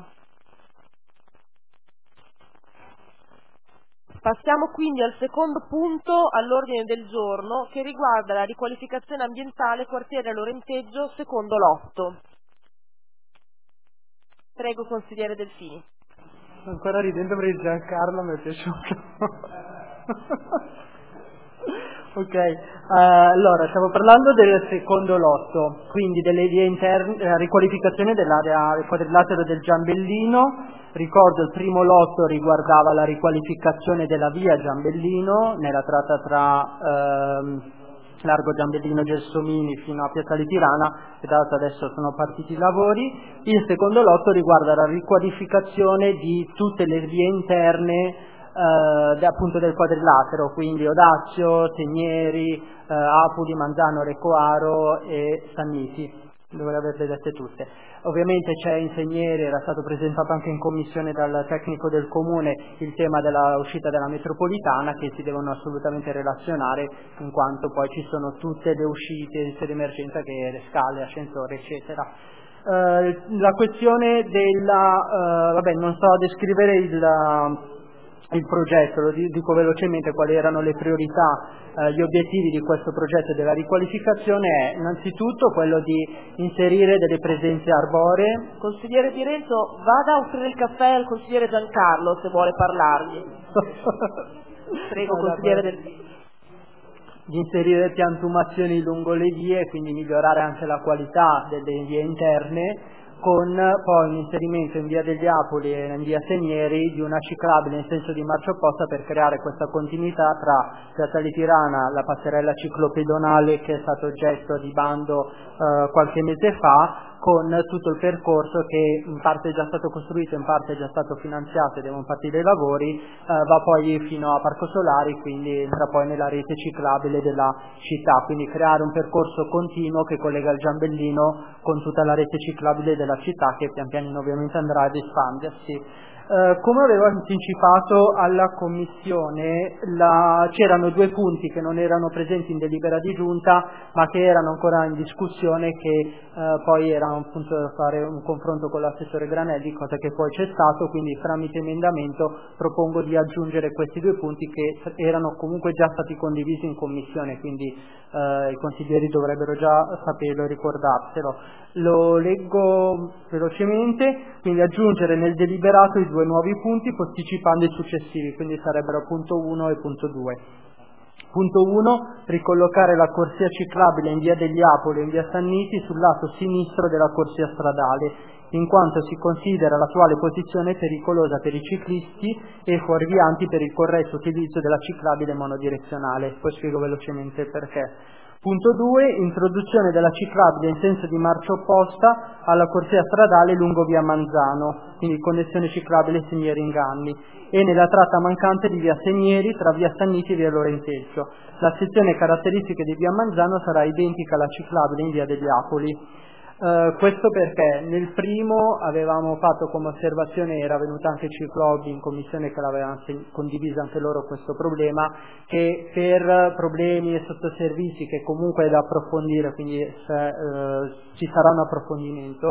Passiamo quindi al secondo punto all'ordine del giorno, che riguarda la riqualificazione ambientale quartiere Lorenteggio secondo lotto. Prego, consigliere Delfini. Sto ancora ridendo per il Giancarlo, mi è piaciuto. Ok, uh, allora stiamo parlando del secondo lotto, quindi delle vie interne, la riqualificazione dell'area del quadrilatero del Giambellino. Ricordo il primo lotto riguardava la riqualificazione della via Giambellino nella tratta tra ehm, Largo Giambellino Gelsomini fino a Piazzale Tirana, e dato adesso sono partiti i lavori. Il secondo lotto riguarda la riqualificazione di tutte le vie interne eh, appunto del quadrilatero, quindi Odaccio, Segneri, eh, Apuli, Manzano, Recoaro e Sanniti. Dovrei averle dette tutte. Ovviamente c'è in Segneri, era stato presentato anche in commissione dal tecnico del comune, il tema della uscita della metropolitana, che si devono assolutamente relazionare, in quanto poi ci sono tutte le uscite di emergenza, che le scale, ascensori eccetera. Uh, la questione della uh, vabbè, non so descrivere il il progetto, lo dico velocemente quali erano le priorità, eh, gli obiettivi di questo progetto della riqualificazione è innanzitutto quello di inserire delle presenze arboree. Consigliere Di Renzo, vada a offrire il caffè al consigliere Giancarlo se vuole parlargli. Prego, consigliere del... Di inserire piantumazioni lungo le vie, quindi migliorare anche la qualità delle vie interne, con poi un inserimento in via degli Apoli e in via Segneri di una ciclabile in senso di marcia opposta per creare questa continuità tra Piazzale Tirana, la passerella ciclopedonale che è stato oggetto di bando eh, qualche mese fa, con tutto il percorso che in parte è già stato costruito, in parte è già stato finanziato e devono partire i lavori, eh, va poi fino a Parco Solari, quindi entra poi nella rete ciclabile della città, quindi creare un percorso continuo che collega il Giambellino con tutta la rete ciclabile della città, che pian pianino ovviamente andrà ad espandersi. Uh, come avevo anticipato alla Commissione, la... c'erano due punti che non erano presenti in delibera di giunta, ma che erano ancora in discussione, che uh, poi era appunto da fare un confronto con l'assessore Granelli, cosa che poi c'è stato, quindi tramite emendamento propongo di aggiungere questi due punti che erano comunque già stati condivisi in Commissione, quindi uh, i consiglieri dovrebbero già saperlo e ricordarselo. Lo leggo velocemente, quindi aggiungere nel deliberato i due nuovi punti posticipando i successivi, quindi sarebbero punto uno e punto due. Punto uno, ricollocare la corsia ciclabile in via degli Apoli e in via Sanniti sul lato sinistro della corsia stradale, in quanto si considera l'attuale posizione pericolosa per i ciclisti e fuorvianti per il corretto utilizzo della ciclabile monodirezionale. Poi spiego velocemente il perché. Punto due, introduzione della ciclabile in senso di marcia opposta alla corsia stradale lungo via Manzano, quindi connessione ciclabile Segneri Inganni, e nella tratta mancante di via Segneri tra via Sanniti e via Lorenteggio. La sezione caratteristiche di via Manzano sarà identica alla ciclabile in via degli Apoli. Uh, questo perché nel primo avevamo fatto come osservazione, era venuta anche Ciclobi in commissione che l'avevano condiviso anche loro questo problema, che per problemi e sottoservizi che comunque è da approfondire, quindi se, uh, ci sarà un approfondimento,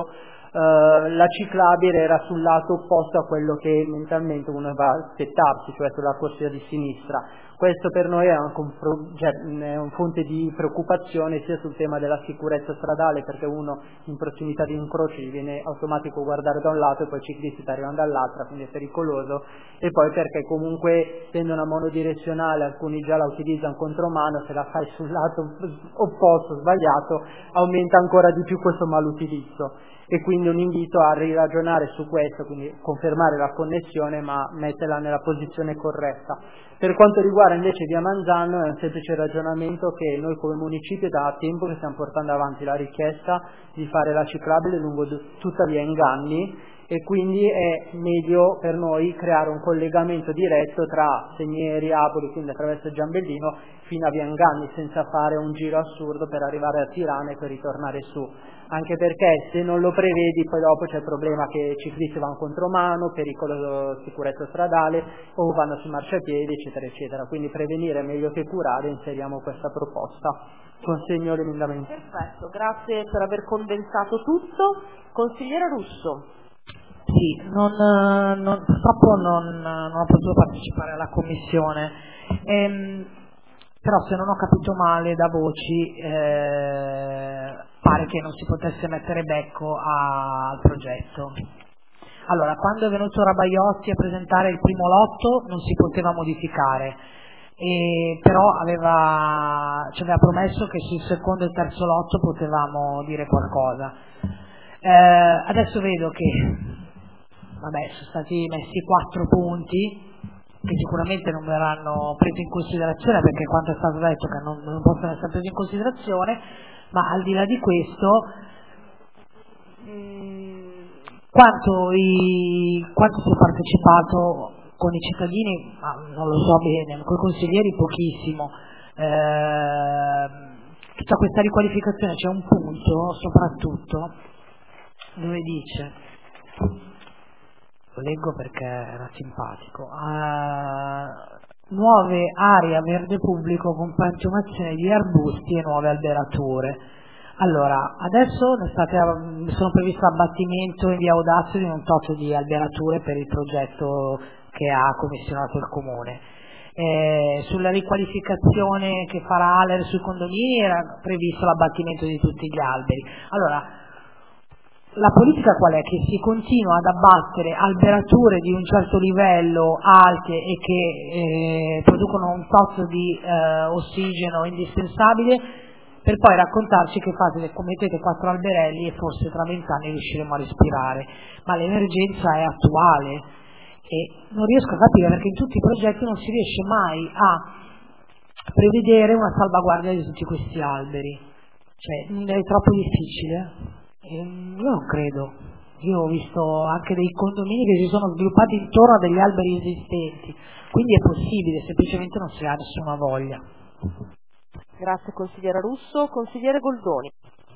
Uh, la ciclabile era sul lato opposto a quello che mentalmente uno va a aspettarsi, cioè sulla corsia di sinistra. Questo per noi è anche un, pro, cioè, è un fonte di preoccupazione sia sul tema della sicurezza stradale, perché uno in prossimità di incroci gli viene automatico guardare da un lato e poi i ciclisti ti arrivano dall'altra, quindi è pericoloso, e poi perché comunque essendo una monodirezionale alcuni già la utilizzano contromano, se la fai sul lato opposto sbagliato aumenta ancora di più questo malutilizzo. E quindi un invito a riragionare su questo, quindi confermare la connessione ma metterla nella posizione corretta. Per quanto riguarda invece via Manzano è un semplice ragionamento che noi come municipio da tempo che stiamo portando avanti la richiesta di fare la ciclabile lungo tutta via Inganni, e quindi è meglio per noi creare un collegamento diretto tra Segneri, Apoli, quindi attraverso Giambellino fino a via Inganni, senza fare un giro assurdo per arrivare a Tirana e poi ritornare su, anche perché se non lo prevedi poi dopo c'è il problema che i ciclisti vanno contromano, pericolo sicurezza stradale o vanno sui marciapiedi eccetera eccetera, quindi prevenire è meglio che curare. Inseriamo questa proposta. Consegno l'emendamento. Perfetto, grazie per aver condensato tutto. Consigliere Russo. Sì, non, non, purtroppo non, non ho potuto partecipare alla commissione, ehm, però se non ho capito male da voci eh, pare che non si potesse mettere becco a, al progetto. Allora, quando è venuto Rabaiotti a presentare il primo lotto non si poteva modificare, e però aveva, ci aveva promesso che sul secondo e terzo lotto potevamo dire qualcosa. Eh, adesso vedo che vabbè, sono stati messi quattro punti che sicuramente non verranno presi in considerazione, perché quanto è stato detto che non, non possono essere presi in considerazione, ma al di là di questo mh, quanto, i, quanto si è partecipato con i cittadini, ma non lo so bene, con i consiglieri pochissimo. Eh, tutta questa riqualificazione, c'è un punto soprattutto dove dice, lo leggo perché era simpatico, uh, nuove aree a verde pubblico con piantumazione di arbusti e nuove alberature. Allora, adesso ne state, sono previsto abbattimento in via Audazio di un tot di alberature per il progetto che ha commissionato il Comune. Eh, sulla riqualificazione che farà Aller sui condomini era previsto l'abbattimento di tutti gli alberi. Allora, la politica qual è? Che si continua ad abbattere alberature di un certo livello alte e che eh, producono un tot di eh, ossigeno indispensabile, per poi raccontarci che fate, mettete quattro alberelli e forse tra vent'anni riusciremo a respirare, ma l'emergenza è attuale e non riesco a capire perché in tutti i progetti non si riesce mai a prevedere una salvaguardia di tutti questi alberi, cioè è troppo difficile. Io non credo, io ho visto anche dei condomini che si sono sviluppati intorno a degli alberi esistenti, quindi è possibile, semplicemente non si ha nessuna voglia. Grazie consigliera Russo. Consigliere Goldoni.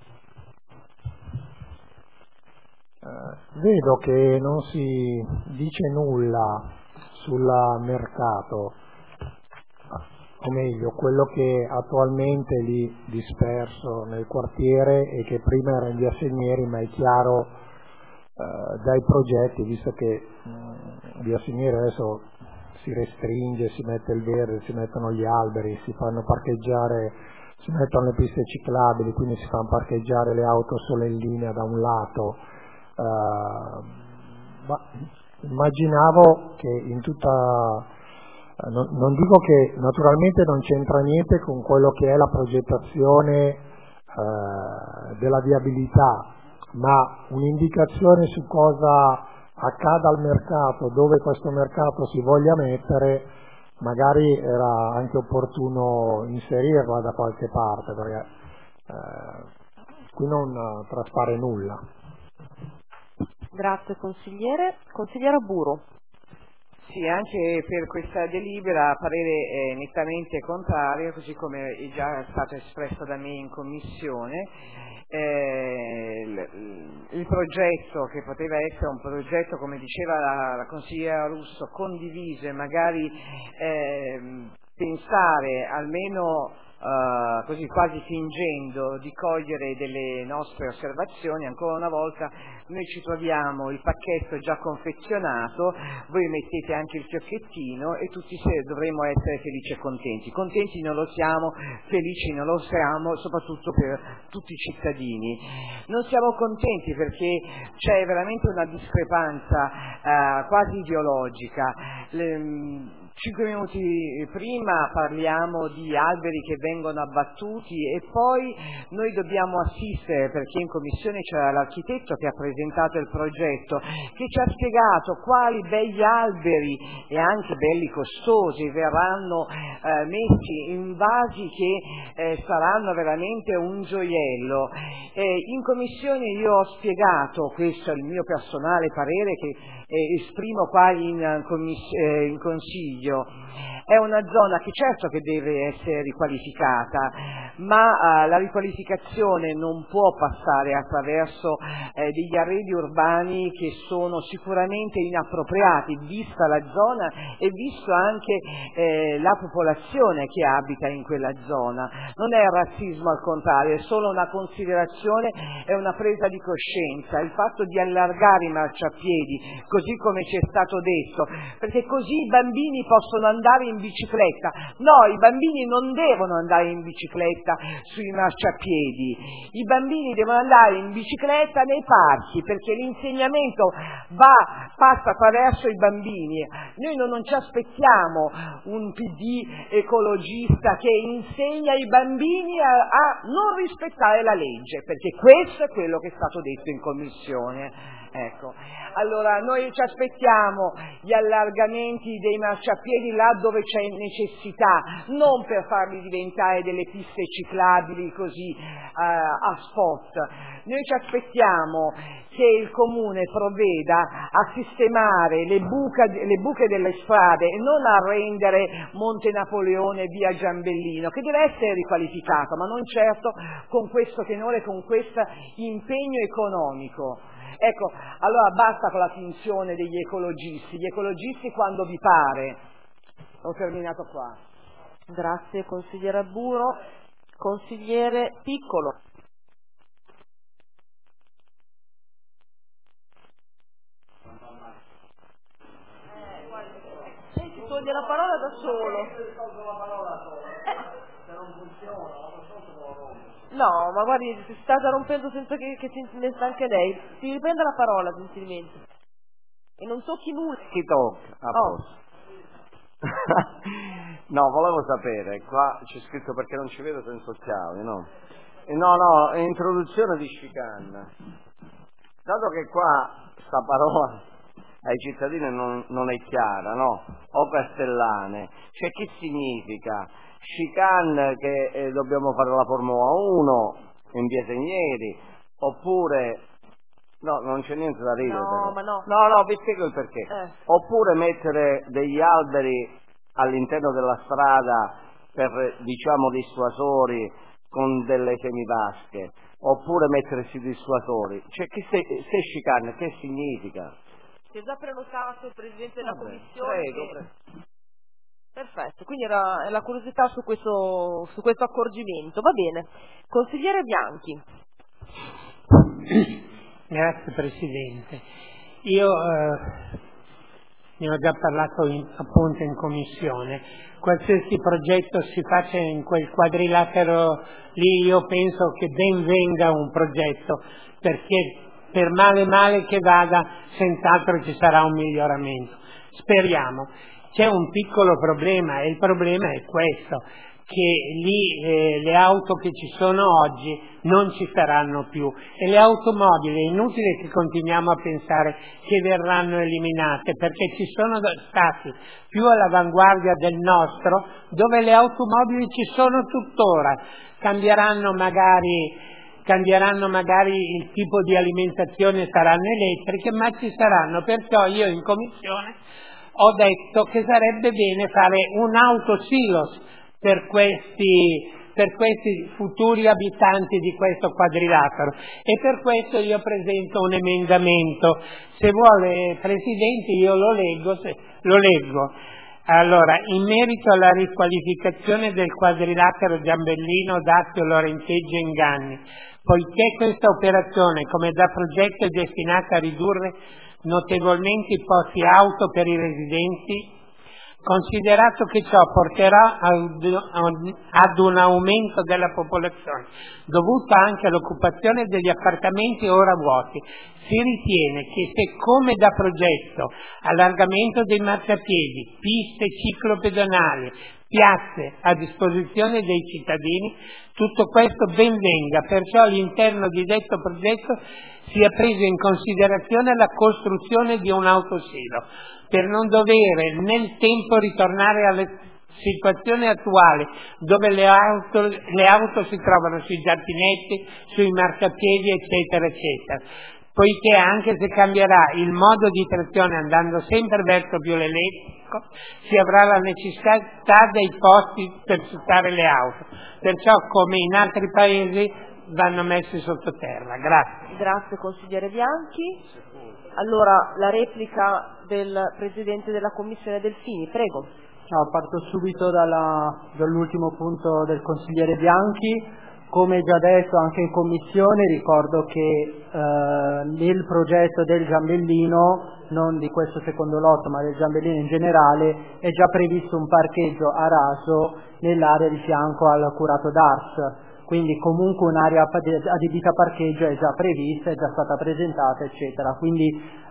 Eh, vedo che non si dice nulla sul mercato, o meglio quello che attualmente è lì disperso nel quartiere e che prima era in via Segneri, ma è chiaro eh, dai progetti, visto che mh, via Segneri adesso si restringe, si mette il verde, si mettono gli alberi, si fanno parcheggiare, si mettono le piste ciclabili, quindi si fanno parcheggiare le auto solo in linea da un lato. Uh, ma immaginavo che in tutta, non, non dico che naturalmente non c'entra niente con quello che è la progettazione uh, della viabilità, ma un'indicazione su cosa accada al mercato, dove questo mercato si voglia mettere, magari era anche opportuno inserirla da qualche parte, perché eh, qui non traspare nulla. Grazie consigliere. Consigliere Buro. Sì, anche per questa delibera parere è nettamente contrario, così come è già stato espresso da me in commissione. Eh, il, il progetto, che poteva essere un progetto, come diceva la, la consigliera Russo, condiviso e magari eh, pensare almeno Uh, così quasi fingendo di cogliere delle nostre osservazioni. Ancora una volta noi ci troviamo il pacchetto già confezionato, voi mettete anche il fiocchettino e tutti dovremmo essere felici e contenti. Contenti non lo siamo, felici non lo siamo, soprattutto per tutti i cittadini. Non siamo contenti perché c'è veramente una discrepanza uh, quasi ideologica. Le, Cinque minuti prima parliamo di alberi che vengono abbattuti e poi noi dobbiamo assistere, perché in commissione c'era l'architetto che ha presentato il progetto, che ci ha spiegato quali begli alberi e anche belli costosi verranno eh, messi in vasi che eh, saranno veramente un gioiello. Eh, in commissione io ho spiegato, questo è il mio personale parere che eh, esprimo qua in, commiss- eh, in consiglio. È una zona che certo che deve essere riqualificata, ma uh, la riqualificazione non può passare attraverso eh, degli arredi urbani che sono sicuramente inappropriati, vista la zona e visto anche eh, la popolazione che abita in quella zona. Non è razzismo, al contrario, è solo una considerazione e una presa di coscienza, il fatto di allargare i marciapiedi, così come ci è stato detto, perché così i bambini possono andare in bicicletta. No, i bambini non devono andare in bicicletta sui marciapiedi, i bambini devono andare in bicicletta nei parchi, perché l'insegnamento va, passa attraverso i bambini. Noi non, non ci aspettiamo un P D ecologista che insegna ai bambini a, a non rispettare la legge, perché questo è quello che è stato detto in commissione. Ecco, allora noi ci aspettiamo gli allargamenti dei marciapiedi là dove c'è necessità, non per farli diventare delle piste ciclabili così uh, a spot. Noi ci aspettiamo che il Comune provveda a sistemare le, buca, le buche delle strade e non a rendere Monte Napoleone via Giambellino, che deve essere riqualificato, ma non certo con questo tenore, con questo impegno economico. Ecco, allora basta con la finzione degli ecologisti, gli ecologisti quando vi pare. Ho terminato qua. Grazie consigliere Arburo. Consigliere Piccolo. Lei si toglie la parola da solo. Se non funziona, no, ma guardi, si sta già rompendo senza che, che si metta anche lei. Si riprenda la parola gentilmente. E non tocchi nulla. Chi tocca? A oh. posto. No, volevo sapere, qua c'è scritto perché non ci vedo senza occhiali, no? E no, no, è introduzione di chicane. Dato che qua sta parola ai cittadini non, non è chiara, no? O castellane, cioè che significa? Chicane che eh, dobbiamo fare la Formula uno in via Segneri, oppure no, non c'è niente da ridere. No, però. ma no. No, no, vi spiego il perché. Eh. Oppure mettere degli alberi all'interno della strada per, diciamo, dissuasori con delle semivasche, oppure mettersi dissuasori. Cioè, che se, se chicane, che significa? Si è già prenotato il Presidente della Vabbè, Commissione. prego, che... prego. Perfetto, quindi era la curiosità su questo, su questo accorgimento. Va bene. Consigliere Bianchi. Grazie Presidente. Io eh, ne ho già parlato in, appunto in commissione. Qualsiasi progetto si faccia in quel quadrilatero lì, io penso che ben venga un progetto, perché per male male che vada, senz'altro ci sarà un miglioramento. Speriamo. C'è un piccolo problema e il problema è questo, che lì eh, le auto che ci sono oggi non ci saranno più e le automobili è inutile che continuiamo a pensare che verranno eliminate, perché ci sono stati più all'avanguardia del nostro dove le automobili ci sono tuttora, cambieranno magari cambieranno magari il tipo di alimentazione, saranno elettriche, ma ci saranno, perciò io in commissione ho detto che sarebbe bene fare un autosilos per questi, per questi futuri abitanti di questo quadrilatero e per questo io presento un emendamento. Se vuole Presidente io lo leggo, se, lo leggo. Allora, in merito alla riqualificazione del quadrilatero Giambellino, Dazio, Lorenzeggio e Inganni, poiché questa operazione, come da progetto, è destinata a ridurre notevolmente i posti auto per i residenti, considerato che ciò porterà ad un aumento della popolazione, dovuto anche all'occupazione degli appartamenti ora vuoti, si ritiene che se, come da progetto, allargamento dei marciapiedi, piste ciclopedonali, piazze a disposizione dei cittadini, tutto questo ben venga, perciò all'interno di detto progetto sia preso in considerazione la costruzione di un autosilo, per non dover nel tempo ritornare alle situazione attuale dove le auto, le auto si trovano sui giardinetti, sui marciapiedi, eccetera, eccetera. Poiché anche se cambierà il modo di trazione andando sempre verso più l'elettrico, si avrà la necessità dei posti per sfruttare le auto. Perciò, come in altri paesi, vanno messi sottoterra. Grazie. Grazie consigliere Bianchi. Allora, la replica del Presidente della Commissione Delfini, prego. No, parto subito dalla, dall'ultimo punto del consigliere Bianchi. Come già detto anche in Commissione, ricordo che eh, nel progetto del Giambellino, non di questo secondo lotto ma del Giambellino in generale, è già previsto un parcheggio a raso nell'area di fianco al curato d'Ars. Quindi comunque un'area adibita a parcheggio è già prevista, è già stata presentata, eccetera. Quindi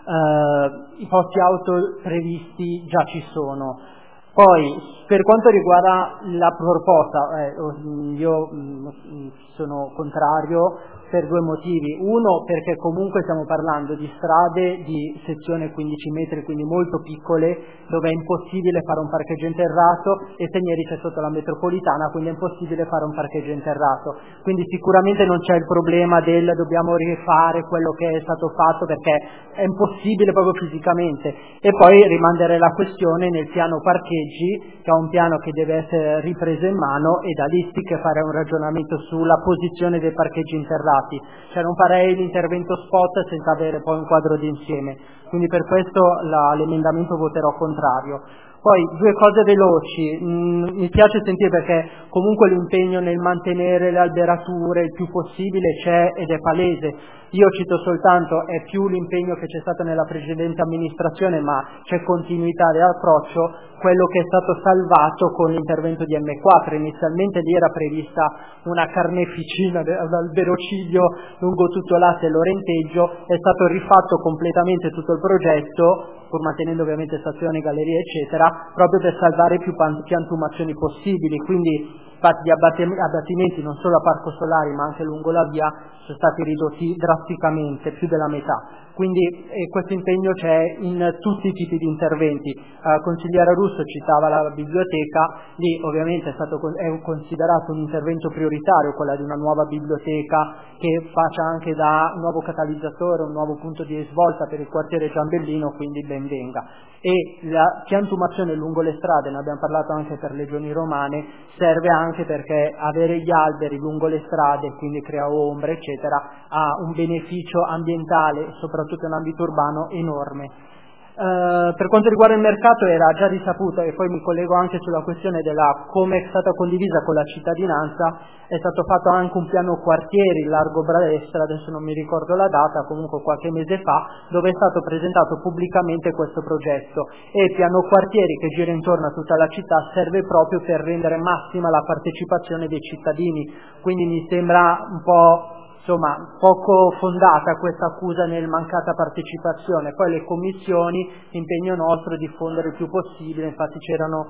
eh, i posti auto previsti già ci sono. Poi, per quanto riguarda la proposta, eh, io mh, sono contrario per due motivi. Uno, perché comunque stiamo parlando di strade di sezione quindici metri, quindi molto piccole, dove è impossibile fare un parcheggio interrato, e Segneri c'è sotto la metropolitana, quindi è impossibile fare un parcheggio interrato. Quindi sicuramente non c'è il problema del dobbiamo rifare quello che è stato fatto, perché è impossibile proprio fisicamente. E poi rimandare la questione nel piano parcheggi, che è un piano che deve essere ripreso in mano, e da lì sì che fare un ragionamento sulla posizione dei parcheggi interrati. Cioè non farei l'intervento spot senza avere poi un quadro d'insieme. Quindi per questo la, l'emendamento voterò contrario. Poi due cose veloci, mm, mi piace sentire perché comunque l'impegno nel mantenere le alberature il più possibile c'è ed è palese. Io cito soltanto, è più l'impegno che c'è stato nella precedente amministrazione, ma c'è continuità dell'approccio, quello che è stato salvato con l'intervento di M quattro. Inizialmente lì era prevista una carneficina d'alberocidio lungo tutto l'asse Lorenteggio, è stato rifatto completamente tutto il progetto, pur mantenendo ovviamente stazioni, gallerie eccetera, proprio per salvare più piantumazioni possibili. Quindi infatti gli abbattimenti non solo a Parco Solari ma anche lungo la via sono stati ridotti drasticamente, più della metà. Quindi eh, questo impegno c'è in tutti i tipi di interventi. Uh, consigliere Russo citava la biblioteca, lì ovviamente è stato è considerato un intervento prioritario, quella di una nuova biblioteca che faccia anche da nuovo catalizzatore, un nuovo punto di svolta per il quartiere Giambellino, quindi ben venga. E la piantumazione lungo le strade, ne abbiamo parlato anche per Legioni Romane, serve anche perché avere gli alberi lungo le strade, quindi crea ombre eccetera, ha un beneficio ambientale, soprattutto in ambito urbano, enorme. Uh, per quanto riguarda il mercato era già risaputo, e poi mi collego anche sulla questione della come è stata condivisa con la cittadinanza, è stato fatto anche un piano quartieri largo Bradestra, adesso non mi ricordo la data, comunque qualche mese fa, dove è stato presentato pubblicamente questo progetto, e il piano quartieri che gira intorno a tutta la città serve proprio per rendere massima la partecipazione dei cittadini. Quindi mi sembra un po' insomma poco fondata questa accusa nel mancata partecipazione. Poi le commissioni, impegno nostro diffondere il più possibile, infatti c'erano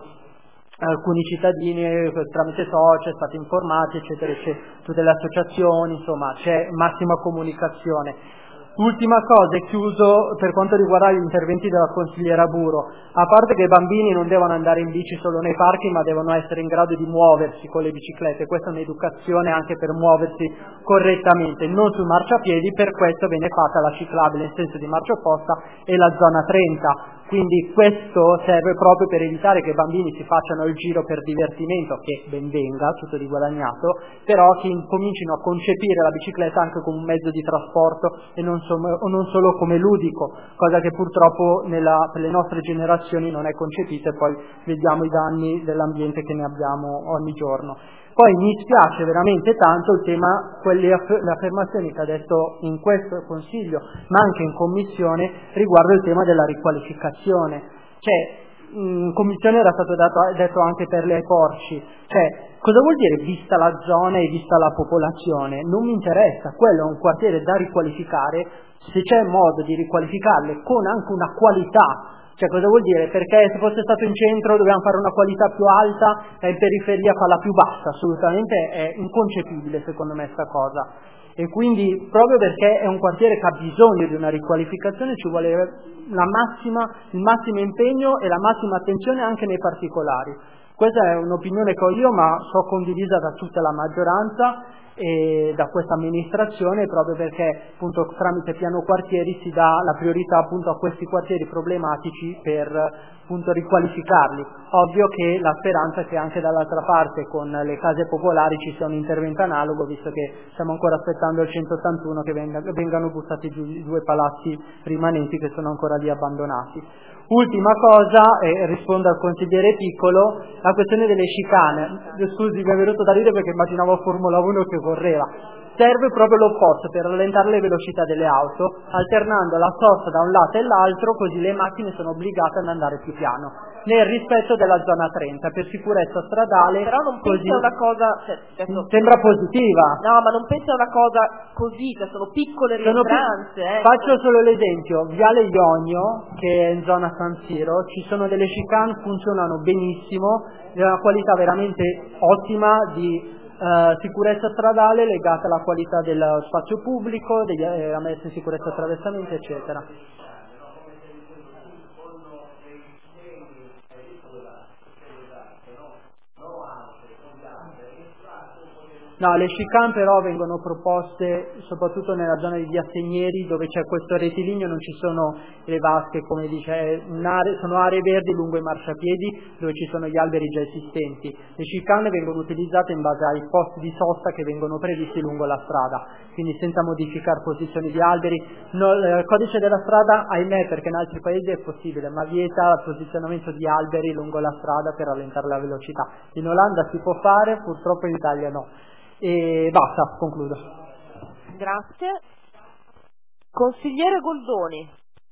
alcuni cittadini tramite social stati informati eccetera eccetera, tutte le associazioni, insomma c'è massima comunicazione. Ultima cosa, e chiuso, per quanto riguarda gli interventi della consigliera Buro, a parte che i bambini non devono andare in bici solo nei parchi ma devono essere in grado di muoversi con le biciclette, questa è un'educazione anche per muoversi correttamente, non sui marciapiedi, per questo viene fatta la ciclabile in senso di marcia opposta e la zona trenta. Quindi questo serve proprio per evitare che i bambini si facciano il giro per divertimento, che ben venga, tutto di guadagnato, però che comincino a concepire la bicicletta anche come un mezzo di trasporto e non, so, o non solo come ludico, cosa che purtroppo nella, per le nostre generazioni non è concepita, e poi vediamo i danni dell'ambiente che ne abbiamo ogni giorno. Poi mi spiace veramente tanto il tema, quelle aff- le affermazioni che ha detto in questo Consiglio, ma anche in Commissione, riguardo il tema della riqualificazione. Cioè, in Commissione era stato dato, detto anche per le porci. Cioè, cosa vuol dire vista la zona e vista la popolazione? Non mi interessa, quello è un quartiere da riqualificare, se c'è modo di riqualificarle con anche una qualità. Cioè, cosa vuol dire? Perché se fosse stato in centro dovevamo fare una qualità più alta e in periferia farla più bassa? Assolutamente è inconcepibile secondo me sta cosa. E quindi proprio perché è un quartiere che ha bisogno di una riqualificazione ci vuole la massima, il massimo impegno e la massima attenzione anche nei particolari. Questa è un'opinione che ho io, ma so condivisa da tutta la maggioranza e da questa amministrazione, proprio perché appunto tramite piano quartieri si dà la priorità appunto a questi quartieri problematici per appunto riqualificarli. Ovvio che la speranza è che anche dall'altra parte con le case popolari ci sia un intervento analogo, visto che stiamo ancora aspettando il centottantuno che venga, vengano buttati giù i due palazzi rimanenti che sono ancora lì abbandonati. Ultima cosa, e rispondo al consigliere Piccolo, la questione delle chicane. Scusi, mi è venuto da ridere perché immaginavo Formula uno che correva. Serve proprio l'opposto per rallentare le velocità delle auto, alternando la sosta da un lato e l'altro, così le macchine sono obbligate ad andare più piano, nel rispetto della zona trenta, per sicurezza stradale. Però non pensi a una cosa... Cioè, adesso, sembra positiva. No, ma non pensi a una cosa così, che sono piccole rientranze. Eh. Faccio solo l'esempio, Viale Ionio, che è in zona San Siro, ci sono delle chicane, funzionano benissimo, di una qualità veramente ottima di Uh, sicurezza stradale legata alla qualità del spazio pubblico, degli, eh, la messa in sicurezza attraversamenti, eccetera. No, le chicane però vengono proposte soprattutto nella zona di Via Segneri, dove c'è questo rettilineo, non ci sono le vasche, come dice, un'area, sono aree verdi lungo i marciapiedi dove ci sono gli alberi già esistenti. Le chicane vengono utilizzate in base ai posti di sosta che vengono previsti lungo la strada, quindi senza modificare posizioni di alberi. No, il codice della strada, ahimè, perché in altri paesi è possibile, ma vieta il posizionamento di alberi lungo la strada per rallentare la velocità. In Olanda si può fare, purtroppo in Italia no. E basta, concludo. Grazie. Consigliere Goldoni.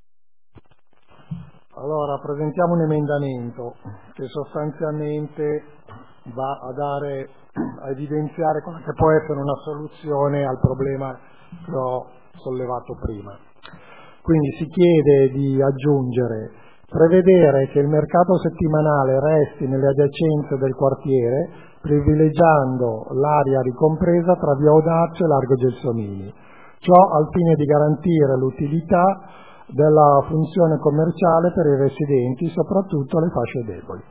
Allora, presentiamo un emendamento che sostanzialmente va a dare, a evidenziare quella che può essere una soluzione al problema che ho sollevato prima. Quindi si chiede di aggiungere, prevedere che il mercato settimanale resti nelle adiacenze del quartiere, privilegiando l'area ricompresa tra via Audace e largo Gelsomini. Ciò al fine di garantire l'utilità della funzione commerciale per i residenti, soprattutto le fasce deboli.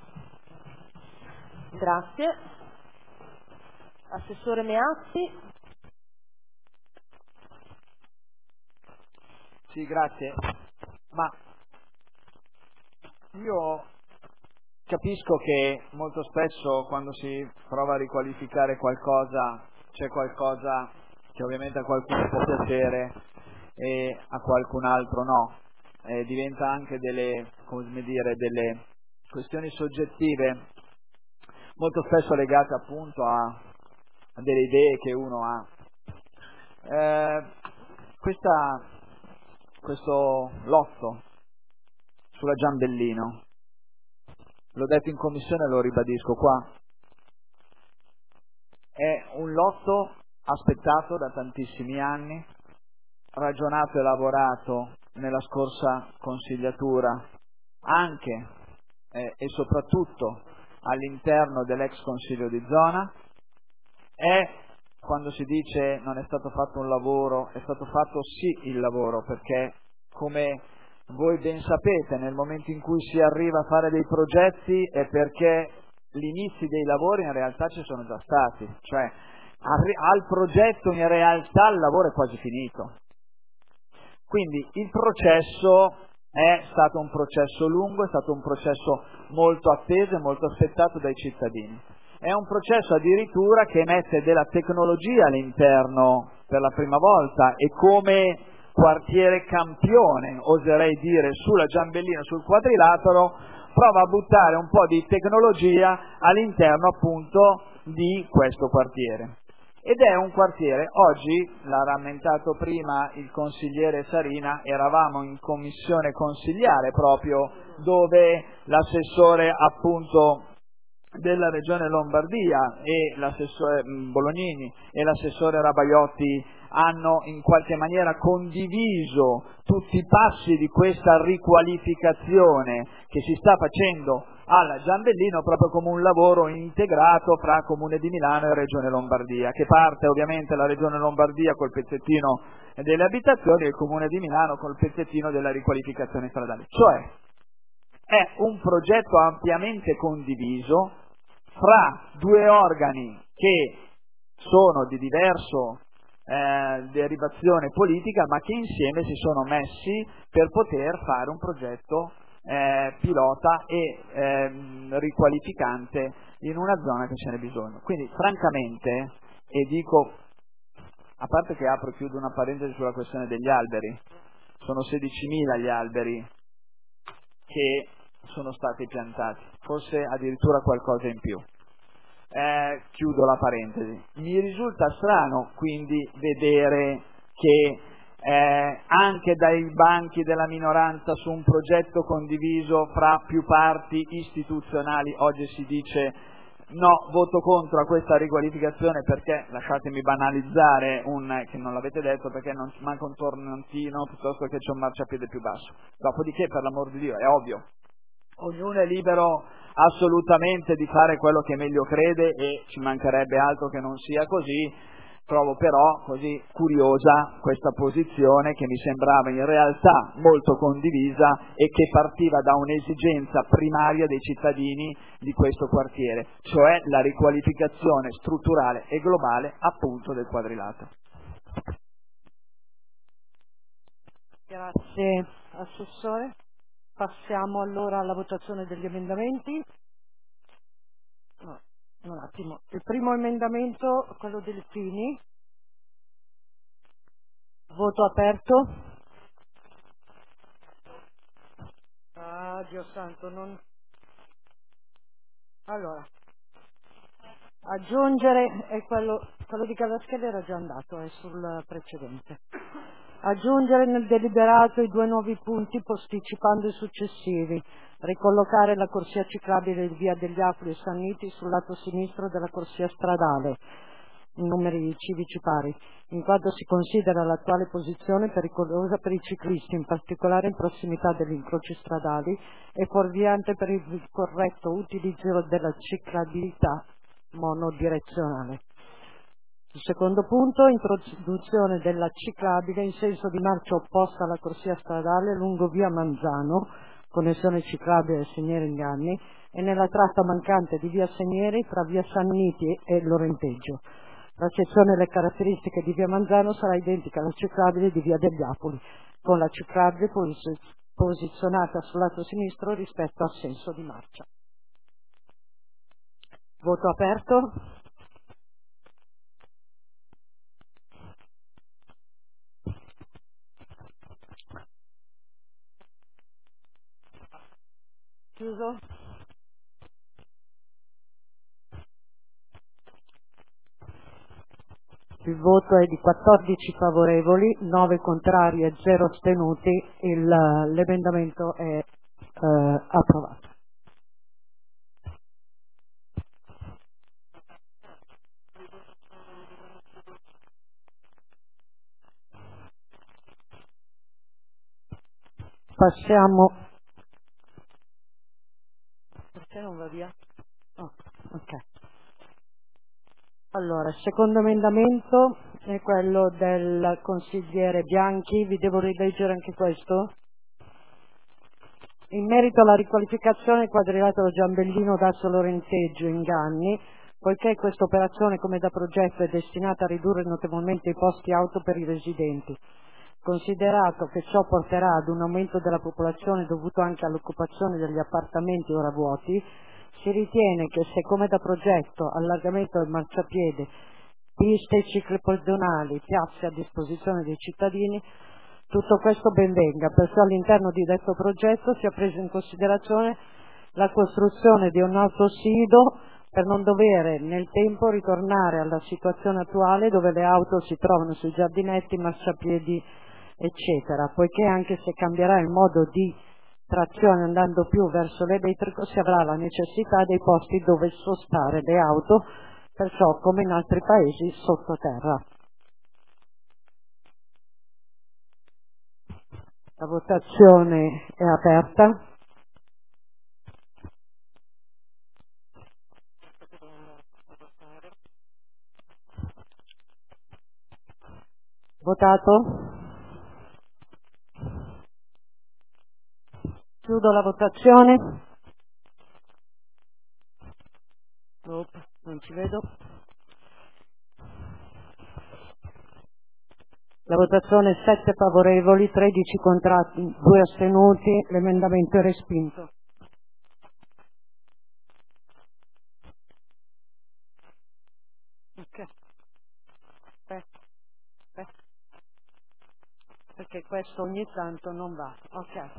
Grazie. Assessore Meazzi. Sì, grazie. Ma io capisco che molto spesso quando si prova a riqualificare qualcosa c'è qualcosa che ovviamente a qualcuno può piacere e a qualcun altro no. E diventa anche delle, come dire, delle questioni soggettive molto spesso legate appunto a, a delle idee che uno ha. Eh, questa, questo lotto sulla Giambellino, l'ho detto in commissione e lo ribadisco qua, è un lotto aspettato da tantissimi anni, ragionato e lavorato nella scorsa consigliatura anche eh, e soprattutto all'interno dell'ex consiglio di zona. È, quando si dice non è stato fatto un lavoro, è stato fatto sì il lavoro, perché come voi ben sapete, nel momento in cui si arriva a fare dei progetti è perché gli inizi dei lavori in realtà ci sono già stati, cioè al progetto in realtà il lavoro è quasi finito. Quindi il processo È stato un processo lungo, è stato un processo molto atteso e molto aspettato dai cittadini. È un processo addirittura che mette della tecnologia all'interno per la prima volta e come quartiere campione, oserei dire, sulla Giambellino, sul Quadrilatero, prova a buttare un po' di tecnologia all'interno appunto di questo quartiere. Ed è un quartiere, oggi, l'ha rammentato prima il consigliere Sarina, eravamo in commissione consigliare proprio dove l'assessore appunto della regione Lombardia e l'assessore Bolognini e l'assessore Rabaiotti hanno in qualche maniera condiviso tutti i passi di questa riqualificazione che si sta facendo alla Giambellino proprio come un lavoro integrato fra Comune di Milano e Regione Lombardia, che parte ovviamente la Regione Lombardia col pezzettino delle abitazioni e il Comune di Milano col pezzettino della riqualificazione stradale. Cioè è un progetto ampiamente condiviso fra due organi che sono di diverso eh, derivazione politica, ma che insieme si sono messi per poter fare un progetto eh, pilota e eh, riqualificante in una zona che ce n'è bisogno. Quindi francamente, e dico, a parte che apro e chiudo una parentesi sulla questione degli alberi, sono sedicimila gli alberi che sono stati piantati, forse addirittura qualcosa in più. Eh, chiudo la parentesi. Mi risulta strano quindi vedere che eh, anche dai banchi della minoranza su un progetto condiviso fra più parti istituzionali oggi si dice no, voto contro a questa riqualificazione perché, lasciatemi banalizzare un che non l'avete detto, perché non manca un tornantino piuttosto che c'è un marciapiede più basso. Dopodiché, per l'amor di Dio, è ovvio, ognuno è libero assolutamente di fare quello che meglio crede e ci mancherebbe altro che non sia così. Trovo però così curiosa questa posizione che mi sembrava in realtà molto condivisa e che partiva da un'esigenza primaria dei cittadini di questo quartiere, cioè la riqualificazione strutturale e globale appunto del Quadrilatero. Grazie Assessore. Passiamo allora alla votazione degli emendamenti. No, un attimo. Il primo emendamento, quello del Fini. Voto aperto. Ah, Dio santo, non... Allora, aggiungere, è quello, quello di Cavaschelli era già andato, è sul precedente. Aggiungere nel deliberato i due nuovi punti posticipando i successivi. Ricollocare la corsia ciclabile di via degli Apoli e Sanniti sul lato sinistro della corsia stradale, in numeri civici pari, in quanto si considera l'attuale posizione pericolosa per i ciclisti, in particolare in prossimità degli incroci stradali, e fuorviante per il corretto utilizzo della ciclabilità monodirezionale. Il secondo punto, introduzione della ciclabile in senso di marcia opposta alla corsia stradale lungo via Manzano, connessione ciclabile Segneri Inganni, e nella tratta mancante di via Segneri tra via Sanniti e Lorenteggio. La sezione e le caratteristiche di via Manzano sarà identica alla ciclabile di via degli Apoli, con la ciclabile pos- posizionata sul lato sinistro rispetto al senso di marcia. Voto aperto. Chiuso. Il voto è di quattordici favorevoli, nove contrari e zero astenuti. Il, l'emendamento è eh, approvato. Passiamo. Perché non va via? Oh, ok. Allora, il secondo emendamento è quello del consigliere Bianchi. Vi devo rileggere anche questo? In merito alla riqualificazione del Quadrilatero Giambellino Dasso Lorenteggio Inganni, poiché questa operazione come da progetto è destinata a ridurre notevolmente i posti auto per i residenti, Considerato che ciò porterà ad un aumento della popolazione dovuto anche all'occupazione degli appartamenti ora vuoti, si ritiene che se come da progetto allargamento del marciapiede, piste ciclopedonali, piazze a disposizione dei cittadini, tutto questo ben venga, perciò all'interno di detto progetto sia preso in considerazione la costruzione di un autosido per non dover nel tempo ritornare alla situazione attuale dove le auto si trovano sui giardinetti, marciapiedi, eccetera, poiché anche se cambierà il modo di trazione andando più verso l'elettrico si avrà la necessità dei posti dove sostare le auto, perciò come in altri paesi sottoterra. La votazione è aperta. Votato? Chiudo la votazione. Nope, non ci vedo. La votazione sette favorevoli, tredici contrari, due astenuti, l'emendamento è respinto. Ok. Aspetta, aspetta. Perché questo ogni tanto non va. Ok.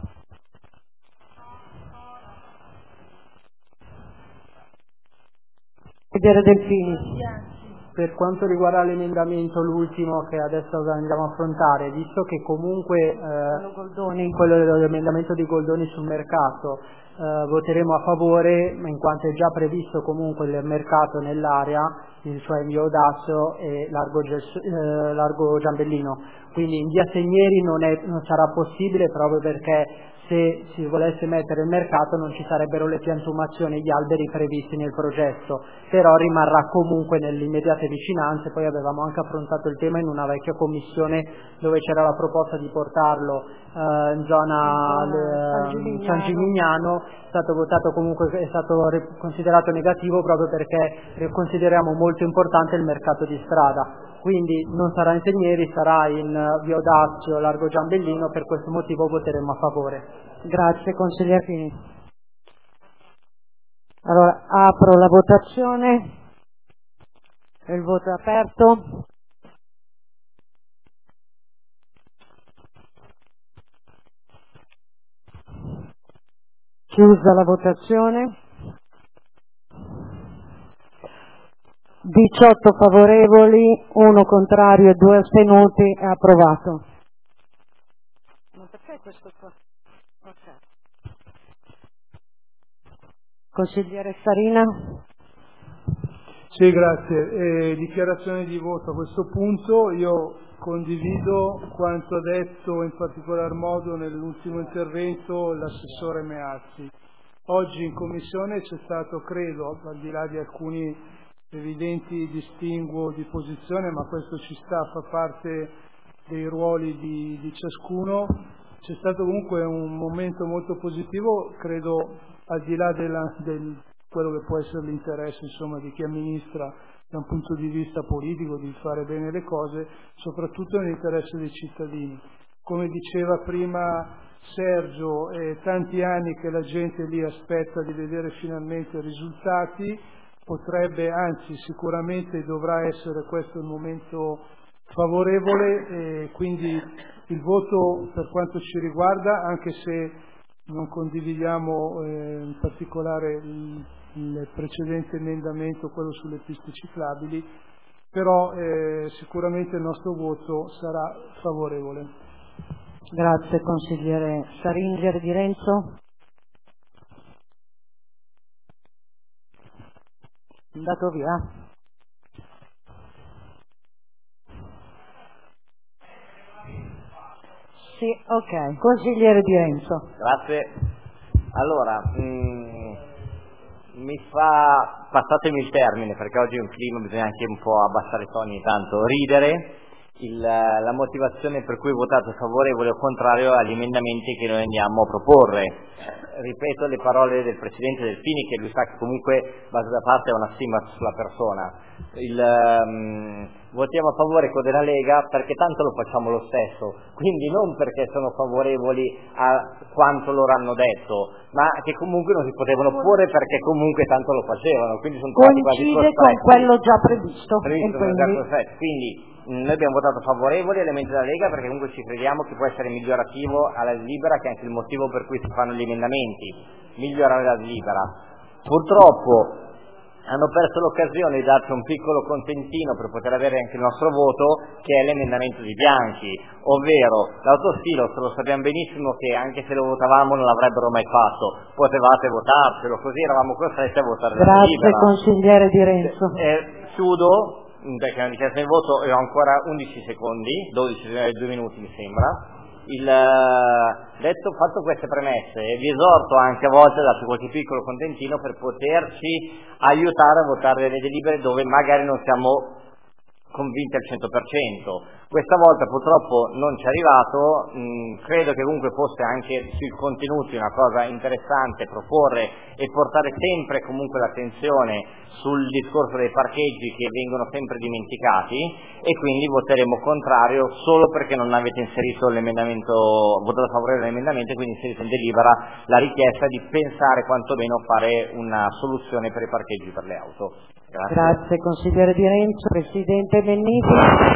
Vedere Delfini. Per quanto riguarda l'emendamento, l'ultimo che adesso andiamo a affrontare, visto che comunque eh, quello dell'emendamento di Goldoni sul mercato eh, voteremo a favore, in quanto è già previsto comunque il mercato nell'area, cioè in via Audasso e largo, eh, largo Giambellino, quindi in via Segneri non, è, non sarà possibile proprio perché se si volesse mettere il mercato non ci sarebbero le piantumazioni e gli alberi previsti nel progetto, però rimarrà comunque nelle immediate vicinanze. Poi avevamo anche affrontato il tema in una vecchia commissione dove c'era la proposta di portarlo eh, in zona eh, San Gimignano, è stato votato comunque, è stato considerato negativo proprio perché consideriamo molto importante il mercato di strada. Quindi non sarà in Segneri, sarà in via Audasso, largo Giambellino, per questo motivo voteremo a favore. Grazie consigliere Fini. Allora apro la votazione, il voto è aperto. Chiusa la votazione. diciotto favorevoli, uno contrario e due astenuti, è approvato. Ma perché questo qua? Okay. Consigliere Sarina? Sì, grazie. Eh, dichiarazione di voto a questo punto. Io condivido quanto ha detto in particolar modo nell'ultimo intervento l'assessore Meazzi. Oggi in Commissione c'è stato, credo, al di là di alcuni evidenti distinguo di posizione, ma questo ci sta, fa parte dei ruoli di, di ciascuno, c'è stato comunque un momento molto positivo, credo, al di là della, del quello che può essere l'interesse insomma di chi amministra da un punto di vista politico, di fare bene le cose, soprattutto nell'interesse dei cittadini. Come diceva prima Sergio, è tanti anni che la gente lì aspetta di vedere finalmente risultati, potrebbe, anzi sicuramente dovrà essere questo il momento favorevole, e quindi il voto per quanto ci riguarda, anche se non condividiamo eh, in particolare il, il precedente emendamento, quello sulle piste ciclabili, però eh, sicuramente il nostro voto sarà favorevole. Grazie consigliere Saringer. Di Renzo? Andato via. Sì, ok. Consigliere Di Renzo. Grazie. Allora, mh, mi fa, passatemi il termine perché oggi è un clima, bisogna anche un po' abbassare i toni ogni tanto, ridere il, la motivazione per cui votate favorevole o contrario agli emendamenti che noi andiamo a proporre. Ripeto le parole del Presidente Delfini, che lui sa che comunque base da parte è una stima sulla persona. il, um, votiamo a favore con della Lega perché tanto lo facciamo lo stesso, quindi non perché sono favorevoli a quanto loro hanno detto, ma che comunque non si potevano opporre perché comunque tanto lo facevano, quindi sono stati quasi coincide costretti. con quello già previsto, previsto e quindi... già costretti. Quindi mh, noi abbiamo votato favorevoli all'elemento della Lega perché comunque ci crediamo che può essere migliorativo alla Libera, che è anche il motivo per cui si fanno gli emendamenti, migliorare la Libera. Purtroppo hanno perso l'occasione di darci un piccolo contentino per poter avere anche il nostro voto, che è l'emendamento di Bianchi, ovvero l'autostilos, lo sappiamo benissimo che anche se lo votavamo non l'avrebbero mai fatto, potevate votarcelo, così eravamo costretti a votare la Grazie Libera. consigliere Di Renzo. Eh, chiudo, perché non dichiarazione di voto, e ho ancora undici secondi, dodici, due minuti mi sembra. Il, detto, fatto queste premesse, vi esorto anche a volte a darci qualche piccolo contentino per poterci aiutare a votare delle delibere dove magari non siamo convinti al cento per cento. Questa volta purtroppo non ci è arrivato, mh, credo che comunque fosse anche sui contenuti una cosa interessante proporre e portare sempre comunque l'attenzione sul discorso dei parcheggi che vengono sempre dimenticati, e quindi voteremo contrario solo perché non avete inserito l'emendamento, votato a favore dell'emendamento, e quindi inserito in delibera la richiesta di pensare quantomeno a fare una soluzione per i parcheggi per le auto. Grazie. Grazie consigliere Di Renzo. Presidente Benniti.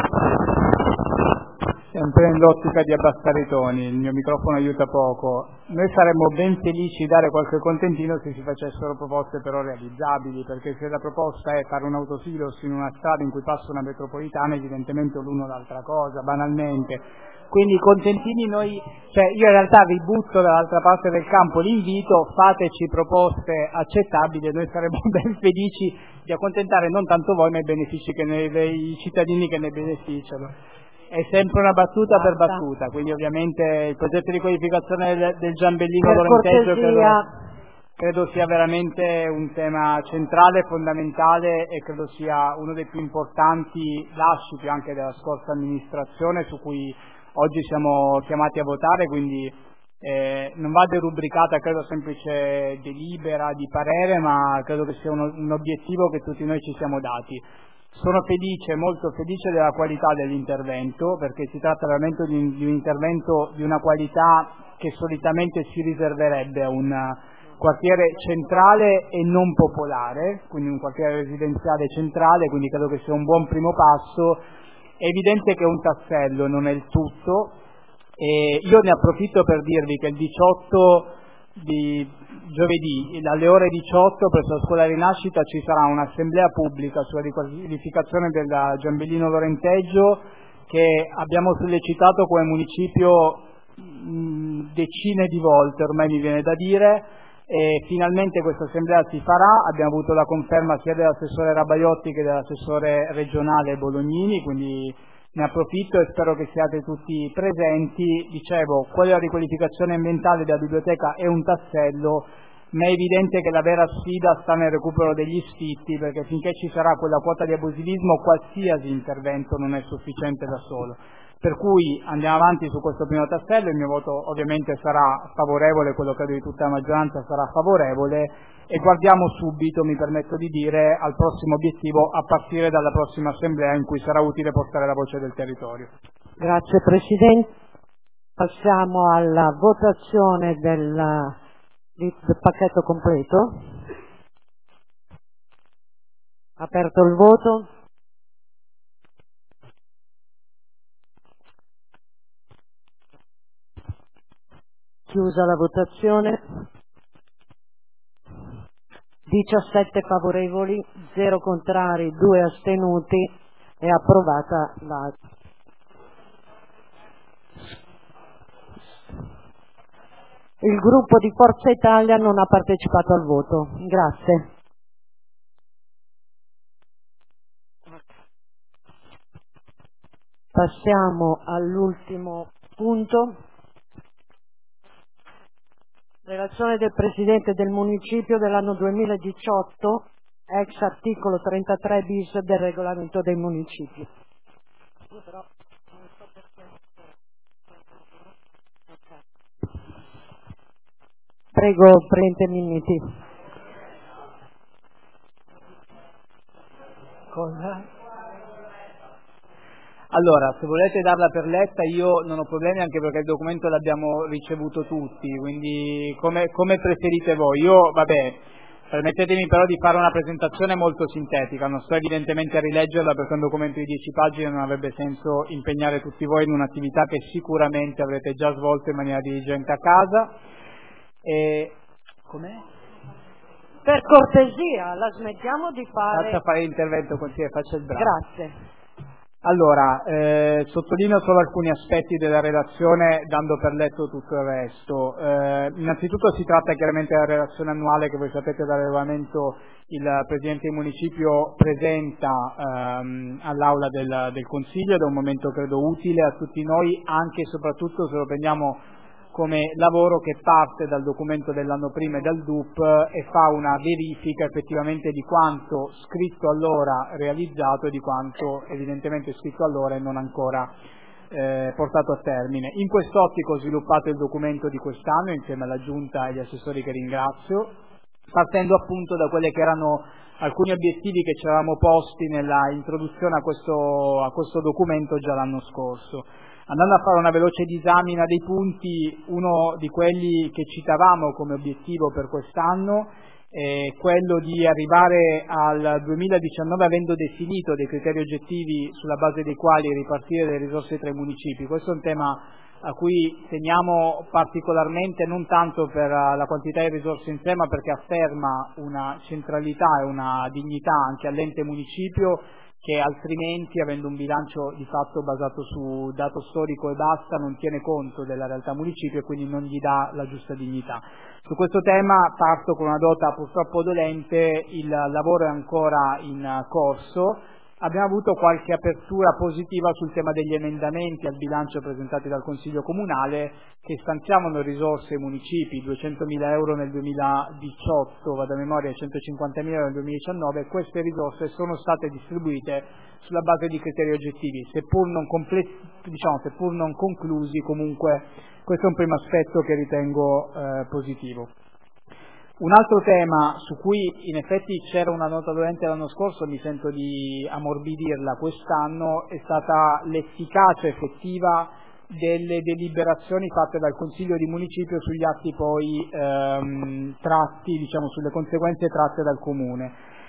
Sempre nell'ottica di abbassare i toni, il mio microfono aiuta poco. Noi saremmo ben felici di dare qualche contentino se si facessero proposte però realizzabili, perché se la proposta è fare un autosilos in una strada in cui passa una metropolitana, evidentemente l'uno l'altra cosa, banalmente. Quindi contentini noi, cioè io in realtà vi butto dall'altra parte del campo l'invito, fateci proposte accettabili e noi saremmo ben felici di accontentare non tanto voi ma i benefici che ne, i cittadini che ne beneficiano. È sempre una battuta per battuta, quindi ovviamente il progetto di qualificazione del, del Giambellino Lorenteggio credo, credo sia veramente un tema centrale, fondamentale, e credo sia uno dei più importanti lasciti anche della scorsa amministrazione su cui oggi siamo chiamati a votare, quindi eh, non va derubricata credo semplice delibera di parere, ma credo che sia uno, un obiettivo che tutti noi ci siamo dati. Sono felice, molto felice della qualità dell'intervento, perché si tratta veramente di un, di un intervento di una qualità che solitamente si riserverebbe a un quartiere centrale e non popolare, quindi un quartiere residenziale centrale, quindi credo che sia un buon primo passo. È evidente che è un tassello, non è il tutto, e io ne approfitto per dirvi che il diciotto di giovedì alle ore diciotto presso la scuola Rinascita ci sarà un'assemblea pubblica sulla riqualificazione del Giambellino Lorenteggio, che abbiamo sollecitato come municipio mh, decine di volte, ormai mi viene da dire, e finalmente questa assemblea si farà. Abbiamo avuto la conferma sia dell'assessore Rabaiotti che dell'assessore regionale Bolognini, quindi ne approfitto e spero che siate tutti presenti. Dicevo, quella riqualificazione ambientale della biblioteca è un tassello, ma è evidente che la vera sfida sta nel recupero degli sfitti, perché finché ci sarà quella quota di abusivismo qualsiasi intervento non è sufficiente da solo. Per cui andiamo avanti su questo primo tassello, il mio voto ovviamente sarà favorevole, quello credo di tutta la maggioranza sarà favorevole, e guardiamo subito, mi permetto di dire, al prossimo obiettivo a partire dalla prossima assemblea in cui sarà utile portare la voce del territorio. Grazie Presidente. Passiamo alla votazione del, del pacchetto completo. Aperto il voto. Chiusa la votazione. diciassette favorevoli, zero contrari, due astenuti. È approvata la... Il gruppo di Forza Italia non ha partecipato al voto. Grazie. Passiamo all'ultimo punto. Relazione del Presidente del Municipio dell'anno duemiladiciotto, ex articolo trentatré bis del Regolamento dei Municipi. Prego, Presidente Minniti. Cosa? Allora, se volete darla per letta io non ho problemi, anche perché il documento l'abbiamo ricevuto tutti, quindi come, come preferite voi. Io, vabbè, permettetemi però di fare una presentazione molto sintetica, non sto evidentemente a rileggerla perché un documento di dieci pagine non avrebbe senso impegnare tutti voi in un'attività che sicuramente avrete già svolto in maniera diligente a casa. E... com'è? Per cortesia, la smettiamo di fare... Faccia fare l'intervento così e faccia il bravo. Grazie. Allora, eh, sottolineo solo alcuni aspetti della relazione dando per letto tutto il resto. Eh, innanzitutto si tratta chiaramente della relazione annuale che voi sapete dal regolamento il Presidente del Municipio presenta ehm, all'Aula del, del Consiglio, ed è un momento credo utile a tutti noi, anche e soprattutto se lo prendiamo come lavoro che parte dal documento dell'anno prima e dal D U P e fa una verifica effettivamente di quanto scritto allora realizzato e di quanto evidentemente scritto allora e non ancora eh, portato a termine. In quest'ottico ho sviluppato il documento di quest'anno insieme alla Giunta e agli assessori che ringrazio, partendo appunto da quelle che erano alcuni obiettivi che ci eravamo posti nella introduzione a questo, a questo documento già l'anno scorso. Andando a fare una veloce disamina dei punti, uno di quelli che citavamo come obiettivo per quest'anno è quello di arrivare al duemiladiciannove avendo definito dei criteri oggettivi sulla base dei quali ripartire le risorse tra i municipi. Questo è un tema a cui teniamo particolarmente, non tanto per la quantità di risorse in sé, ma perché afferma una centralità e una dignità anche all'ente municipio, che altrimenti, avendo un bilancio di fatto basato su dato storico e basta, non tiene conto della realtà municipio e quindi non gli dà la giusta dignità. Su questo tema parto con una nota purtroppo dolente, il lavoro è ancora in corso. Abbiamo avuto qualche apertura positiva sul tema degli emendamenti al bilancio presentati dal Consiglio Comunale, che stanziavano risorse ai municipi, duecentomila euro nel duemiladiciotto, vado a memoria, e centocinquantamila euro nel duemiladiciannove, e queste risorse sono state distribuite sulla base di criteri oggettivi, seppur non, comple- diciamo, seppur non conclusi, comunque questo è un primo aspetto che ritengo eh, positivo. Un altro tema su cui in effetti c'era una nota dolente l'anno scorso, mi sento di ammorbidirla quest'anno, è stata l'efficacia effettiva delle deliberazioni fatte dal Consiglio di Municipio sugli atti poi ehm, tratti, diciamo, sulle conseguenze tratte dal Comune.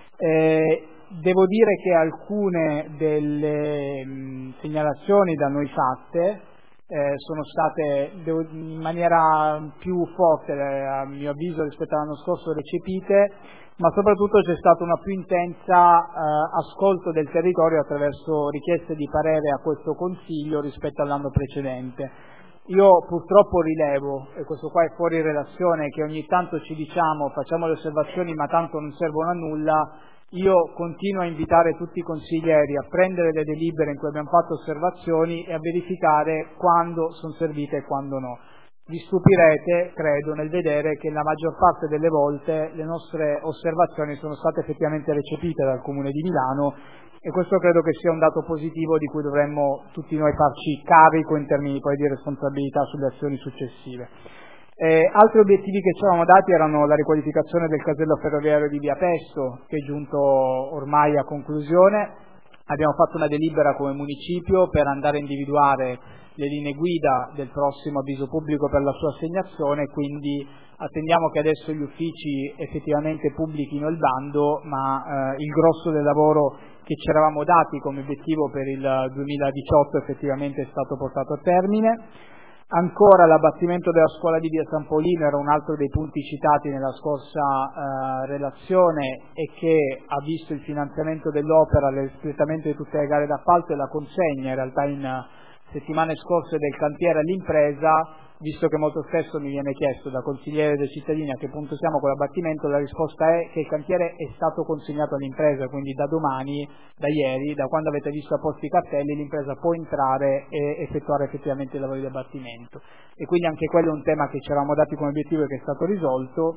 Eh, devo dire che alcune delle mh, segnalazioni da noi fatte Eh, sono state devo, in maniera più forte, eh, a mio avviso, rispetto all'anno scorso recepite, ma soprattutto c'è stato una più intensa eh, ascolto del territorio attraverso richieste di parere a questo Consiglio rispetto all'anno precedente. Io purtroppo rilevo, e questo qua è fuori relazione, che ogni tanto ci diciamo facciamo le osservazioni ma tanto non servono a nulla. Io continuo a invitare tutti i consiglieri a prendere le delibere in cui abbiamo fatto osservazioni e a verificare quando sono servite e quando no. Vi stupirete, credo, nel vedere che la maggior parte delle volte le nostre osservazioni sono state effettivamente recepite dal Comune di Milano, e questo credo che sia un dato positivo di cui dovremmo tutti noi farci carico in termini poi di responsabilità sulle azioni successive. Eh, altri obiettivi che ci eravamo dati erano la riqualificazione del casello ferroviario di Via Pesto, che è giunto ormai a conclusione. Abbiamo fatto una delibera come municipio per andare a individuare le linee guida del prossimo avviso pubblico per la sua assegnazione, quindi attendiamo che adesso gli uffici effettivamente pubblichino il bando, ma eh, il grosso del lavoro che ci eravamo dati come obiettivo per il duemiladiciotto effettivamente è stato portato a termine. Ancora l'abbattimento della scuola di Via San Polino era un altro dei punti citati nella scorsa eh, relazione, e che ha visto il finanziamento dell'opera, l'espletamento di tutte le gare d'appalto e la consegna in realtà in settimane scorse del cantiere all'impresa. Visto che molto spesso mi viene chiesto da consigliere dei cittadini a che punto siamo con l'abbattimento, la risposta è che il cantiere è stato consegnato all'impresa, quindi da domani, da ieri, da quando avete visto a posti i cartelli, l'impresa può entrare e effettuare effettivamente i lavori di abbattimento, e quindi anche quello è un tema che ci eravamo dati come obiettivo e che è stato risolto.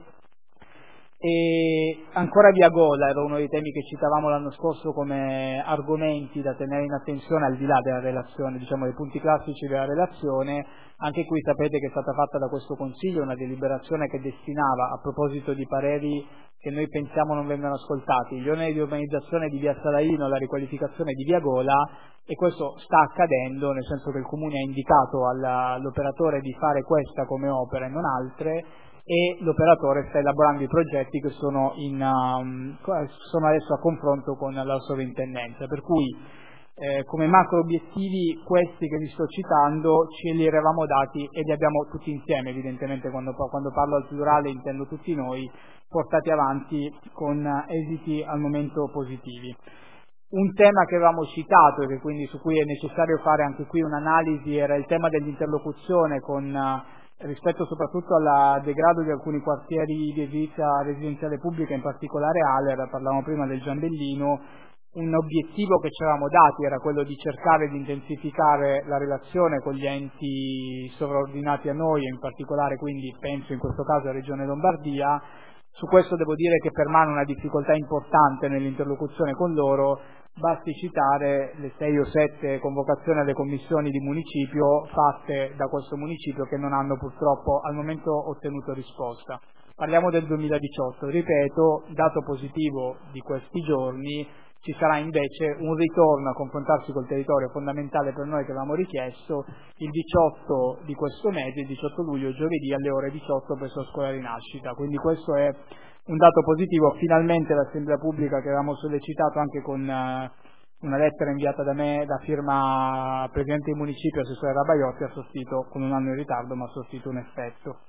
E ancora Via Gola era uno dei temi che citavamo l'anno scorso come argomenti da tenere in attenzione, al di là della relazione, diciamo dei punti classici della relazione. Anche qui sapete che è stata fatta da questo Consiglio una deliberazione che destinava, a proposito di pareri che noi pensiamo non vengano ascoltati, gli oneri di urbanizzazione di via Salaino, la riqualificazione di via Gola, e questo sta accadendo, nel senso che il Comune ha indicato alla, all'operatore di fare questa come opera e non altre, e l'operatore sta elaborando i progetti che sono, in, um, sono adesso a confronto con la sovrintendenza, per cui eh, come macro obiettivi questi che vi sto citando ce li eravamo dati e li abbiamo tutti insieme, evidentemente quando, quando parlo al plurale intendo tutti noi, portati avanti con esiti al momento positivi. Un tema che avevamo citato e che quindi su cui è necessario fare anche qui un'analisi era il tema dell'interlocuzione con rispetto soprattutto al degrado di alcuni quartieri di edilizia residenziale pubblica, in particolare Aler, parlavamo prima del Giambellino. Un obiettivo che ci eravamo dati era quello di cercare di intensificare la relazione con gli enti sovraordinati a noi, e in particolare quindi penso in questo caso alla Regione Lombardia. Su questo devo dire che permane una difficoltà importante nell'interlocuzione con loro, basti citare le sei o sette convocazioni alle commissioni di municipio fatte da questo municipio che non hanno purtroppo al momento ottenuto risposta. Parliamo del duemiladiciotto, ripeto, dato positivo di questi giorni, ci sarà invece un ritorno a confrontarsi col territorio fondamentale per noi che avevamo richiesto il diciotto di questo mese, il diciotto luglio, giovedì alle ore diciotto presso la scuola Rinascita. Quindi questo è un dato positivo. Finalmente l'Assemblea Pubblica, che avevamo sollecitato anche con uh, una lettera inviata da me da firma Presidente del Municipio, Assessore Rabaiotti, ha sortito, con un anno in ritardo, ma ha sortito un effetto.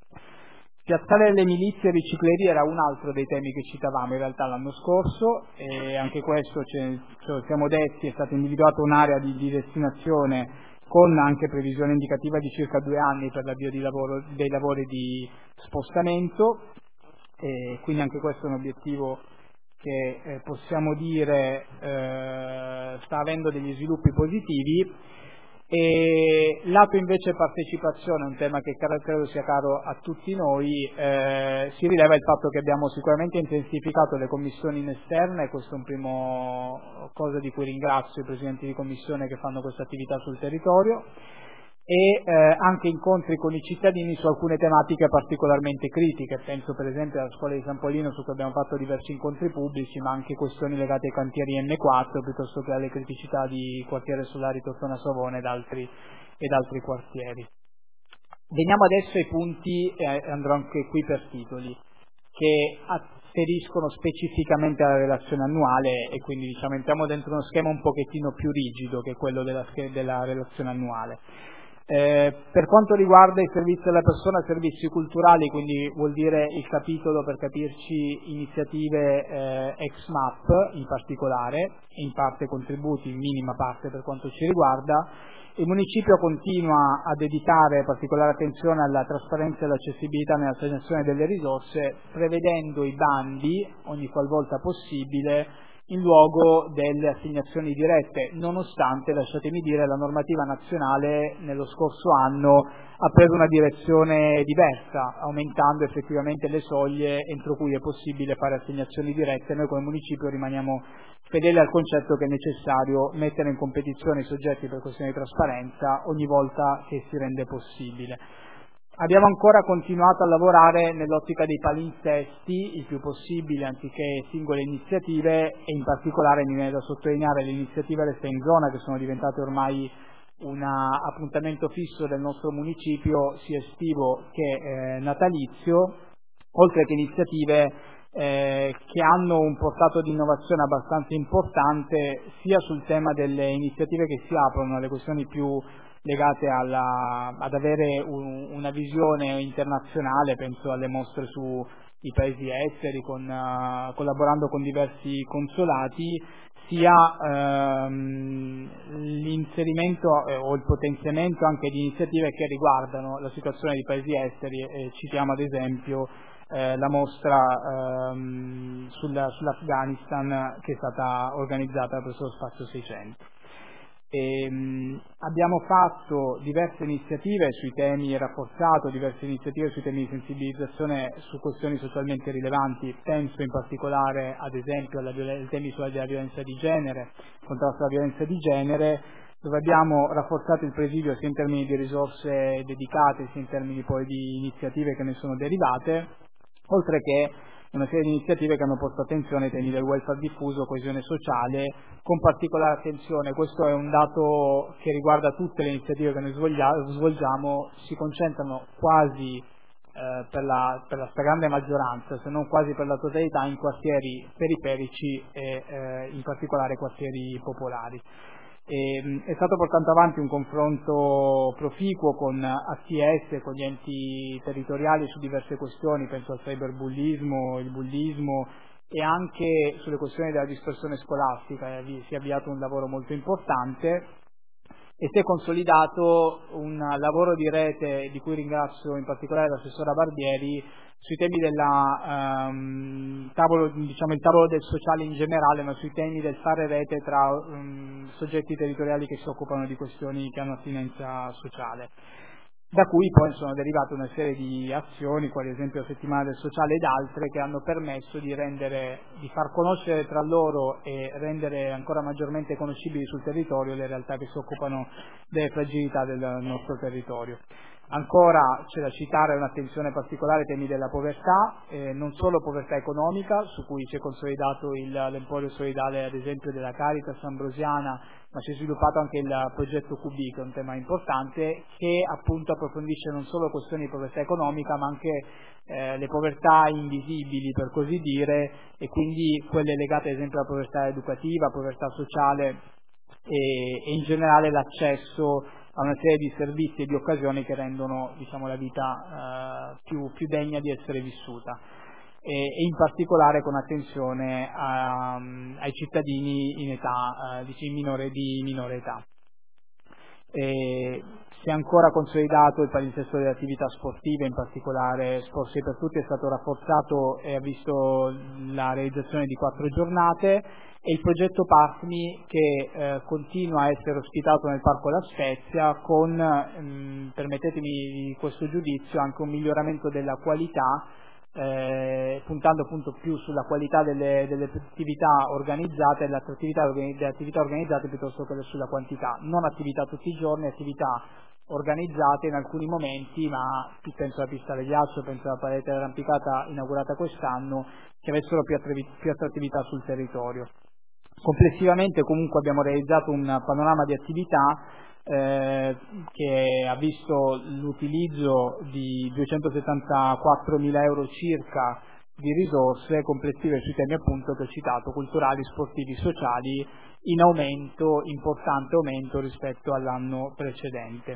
Piazzale delle milizie e riciclerie era un altro dei temi che citavamo in realtà l'anno scorso, e anche questo ce lo siamo detti, è stata individuata un'area di, di destinazione con anche previsione indicativa di circa due anni per l'avvio di lavoro, dei lavori di spostamento, e quindi anche questo è un obiettivo che eh, possiamo dire eh, sta avendo degli sviluppi positivi. E lato invece partecipazione, un tema che credo sia caro a tutti noi, eh, si rileva il fatto che abbiamo sicuramente intensificato le commissioni in esterna, e questo è un primo cosa di cui ringrazio i presidenti di commissione che fanno questa attività sul territorio, e eh, anche incontri con i cittadini su alcune tematiche particolarmente critiche. Penso per esempio alla scuola di San Polino, su cui abbiamo fatto diversi incontri pubblici, ma anche questioni legate ai cantieri enne quattro, piuttosto che alle criticità di quartiere Solari, Tortona Savona ed altri, ed altri quartieri. Veniamo adesso ai punti, e eh, andrò anche qui per titoli, che afferiscono specificamente alla relazione annuale, e quindi diciamo entriamo dentro uno schema un pochettino più rigido che quello della, della relazione annuale. Eh, per quanto riguarda i servizi alla persona, servizi culturali, quindi vuol dire il capitolo, per capirci, iniziative eh, ex M A P in particolare, e in parte contributi, in minima parte per quanto ci riguarda, il municipio continua a dedicare particolare attenzione alla trasparenza e all'accessibilità nell'assegnazione delle risorse, prevedendo i bandi, ogni qualvolta possibile, in luogo delle assegnazioni dirette, nonostante, lasciatemi dire, la normativa nazionale nello scorso anno ha preso una direzione diversa, aumentando effettivamente le soglie entro cui è possibile fare assegnazioni dirette. Noi come municipio rimaniamo fedeli al concetto che è necessario mettere in competizione i soggetti per questioni di trasparenza ogni volta che si rende possibile. Abbiamo ancora continuato a lavorare nell'ottica dei palinsesti il più possibile, anziché singole iniziative, e in particolare mi viene da sottolineare le iniziative Resta in Zona, che sono diventate ormai un appuntamento fisso del nostro municipio, sia estivo che eh, natalizio, oltre che iniziative eh, che hanno un portato di innovazione abbastanza importante, sia sul tema delle iniziative che si aprono alle questioni più legate alla, ad avere un, una visione internazionale, penso alle mostre sui paesi esteri, con, uh, collaborando con diversi consolati, sia ehm, l'inserimento eh, o il potenziamento anche di iniziative che riguardano la situazione dei paesi esteri, e citiamo ad esempio eh, la mostra ehm, sulla, sull'Afghanistan che è stata organizzata presso lo Spazio seicento. E, mh, abbiamo fatto diverse iniziative sui temi, rafforzato diverse iniziative sui temi di sensibilizzazione su questioni socialmente rilevanti, penso in particolare ad esempio ai temi sulla violenza di genere, contrasto alla violenza di genere, dove abbiamo rafforzato il presidio sia in termini di risorse dedicate sia in termini poi di iniziative che ne sono derivate, oltre che una serie di iniziative che hanno posto attenzione ai temi del welfare diffuso, coesione sociale, con particolare attenzione, questo è un dato che riguarda tutte le iniziative che noi svolgiamo, si concentrano quasi eh, per, la, per la stragrande maggioranza, se non quasi per la totalità, in quartieri periferici e eh, in particolare quartieri popolari. E, è stato portato avanti un confronto proficuo con A T S, con gli enti territoriali su diverse questioni, penso al cyberbullismo, il bullismo e anche sulle questioni della dispersione scolastica. Si è avviato un lavoro molto importante e si è consolidato un lavoro di rete di cui ringrazio in particolare l'assessora Barbieri sui temi della um, tavolo, diciamo il tavolo del sociale in generale, ma sui temi del fare rete tra um, soggetti territoriali che si occupano di questioni che hanno attinenza sociale. Da cui poi sono derivate una serie di azioni, quali ad esempio la settimana del sociale ed altre, che hanno permesso di rendere, di far conoscere tra loro e rendere ancora maggiormente conoscibili sul territorio le realtà che si occupano delle fragilità del nostro territorio. Ancora c'è da citare un'attenzione particolare ai temi della povertà, eh, non solo povertà economica, su cui si è consolidato il, l'emporio solidale ad esempio della Caritas Ambrosiana, ma si è sviluppato anche il progetto Q B, che è un tema importante, che appunto approfondisce non solo questioni di povertà economica, ma anche eh, le povertà invisibili, per così dire, e quindi quelle legate ad esempio alla povertà educativa, povertà sociale e, e in generale l'accesso a una serie di servizi e di occasioni che rendono, diciamo, la vita eh, più, più degna di essere vissuta. E, e in particolare con attenzione a, ai cittadini in età eh, diciamo, minore, di minore età. E si è ancora consolidato il palinsesto delle attività sportive, in particolare Sport sei per tutti è stato rafforzato e ha visto la realizzazione di quattro giornate, e il progetto Passmi che eh, continua a essere ospitato nel Parco La Spezia con, mh, permettetemi questo giudizio, anche un miglioramento della qualità, Eh, puntando appunto più sulla qualità delle, delle attività organizzate, delle attività, delle attività organizzate piuttosto che sulla quantità, non attività tutti i giorni, attività organizzate in alcuni momenti, ma penso alla pista del ghiaccio, penso alla parete arrampicata inaugurata quest'anno, che avessero più, attravi, più attrattività sul territorio. Complessivamente comunque abbiamo realizzato un panorama di attività Eh, che ha visto l'utilizzo di duecentosettantaquattromila euro circa di risorse complessive sui temi appunto che ho citato, culturali, sportivi, sociali, in aumento, importante aumento rispetto all'anno precedente.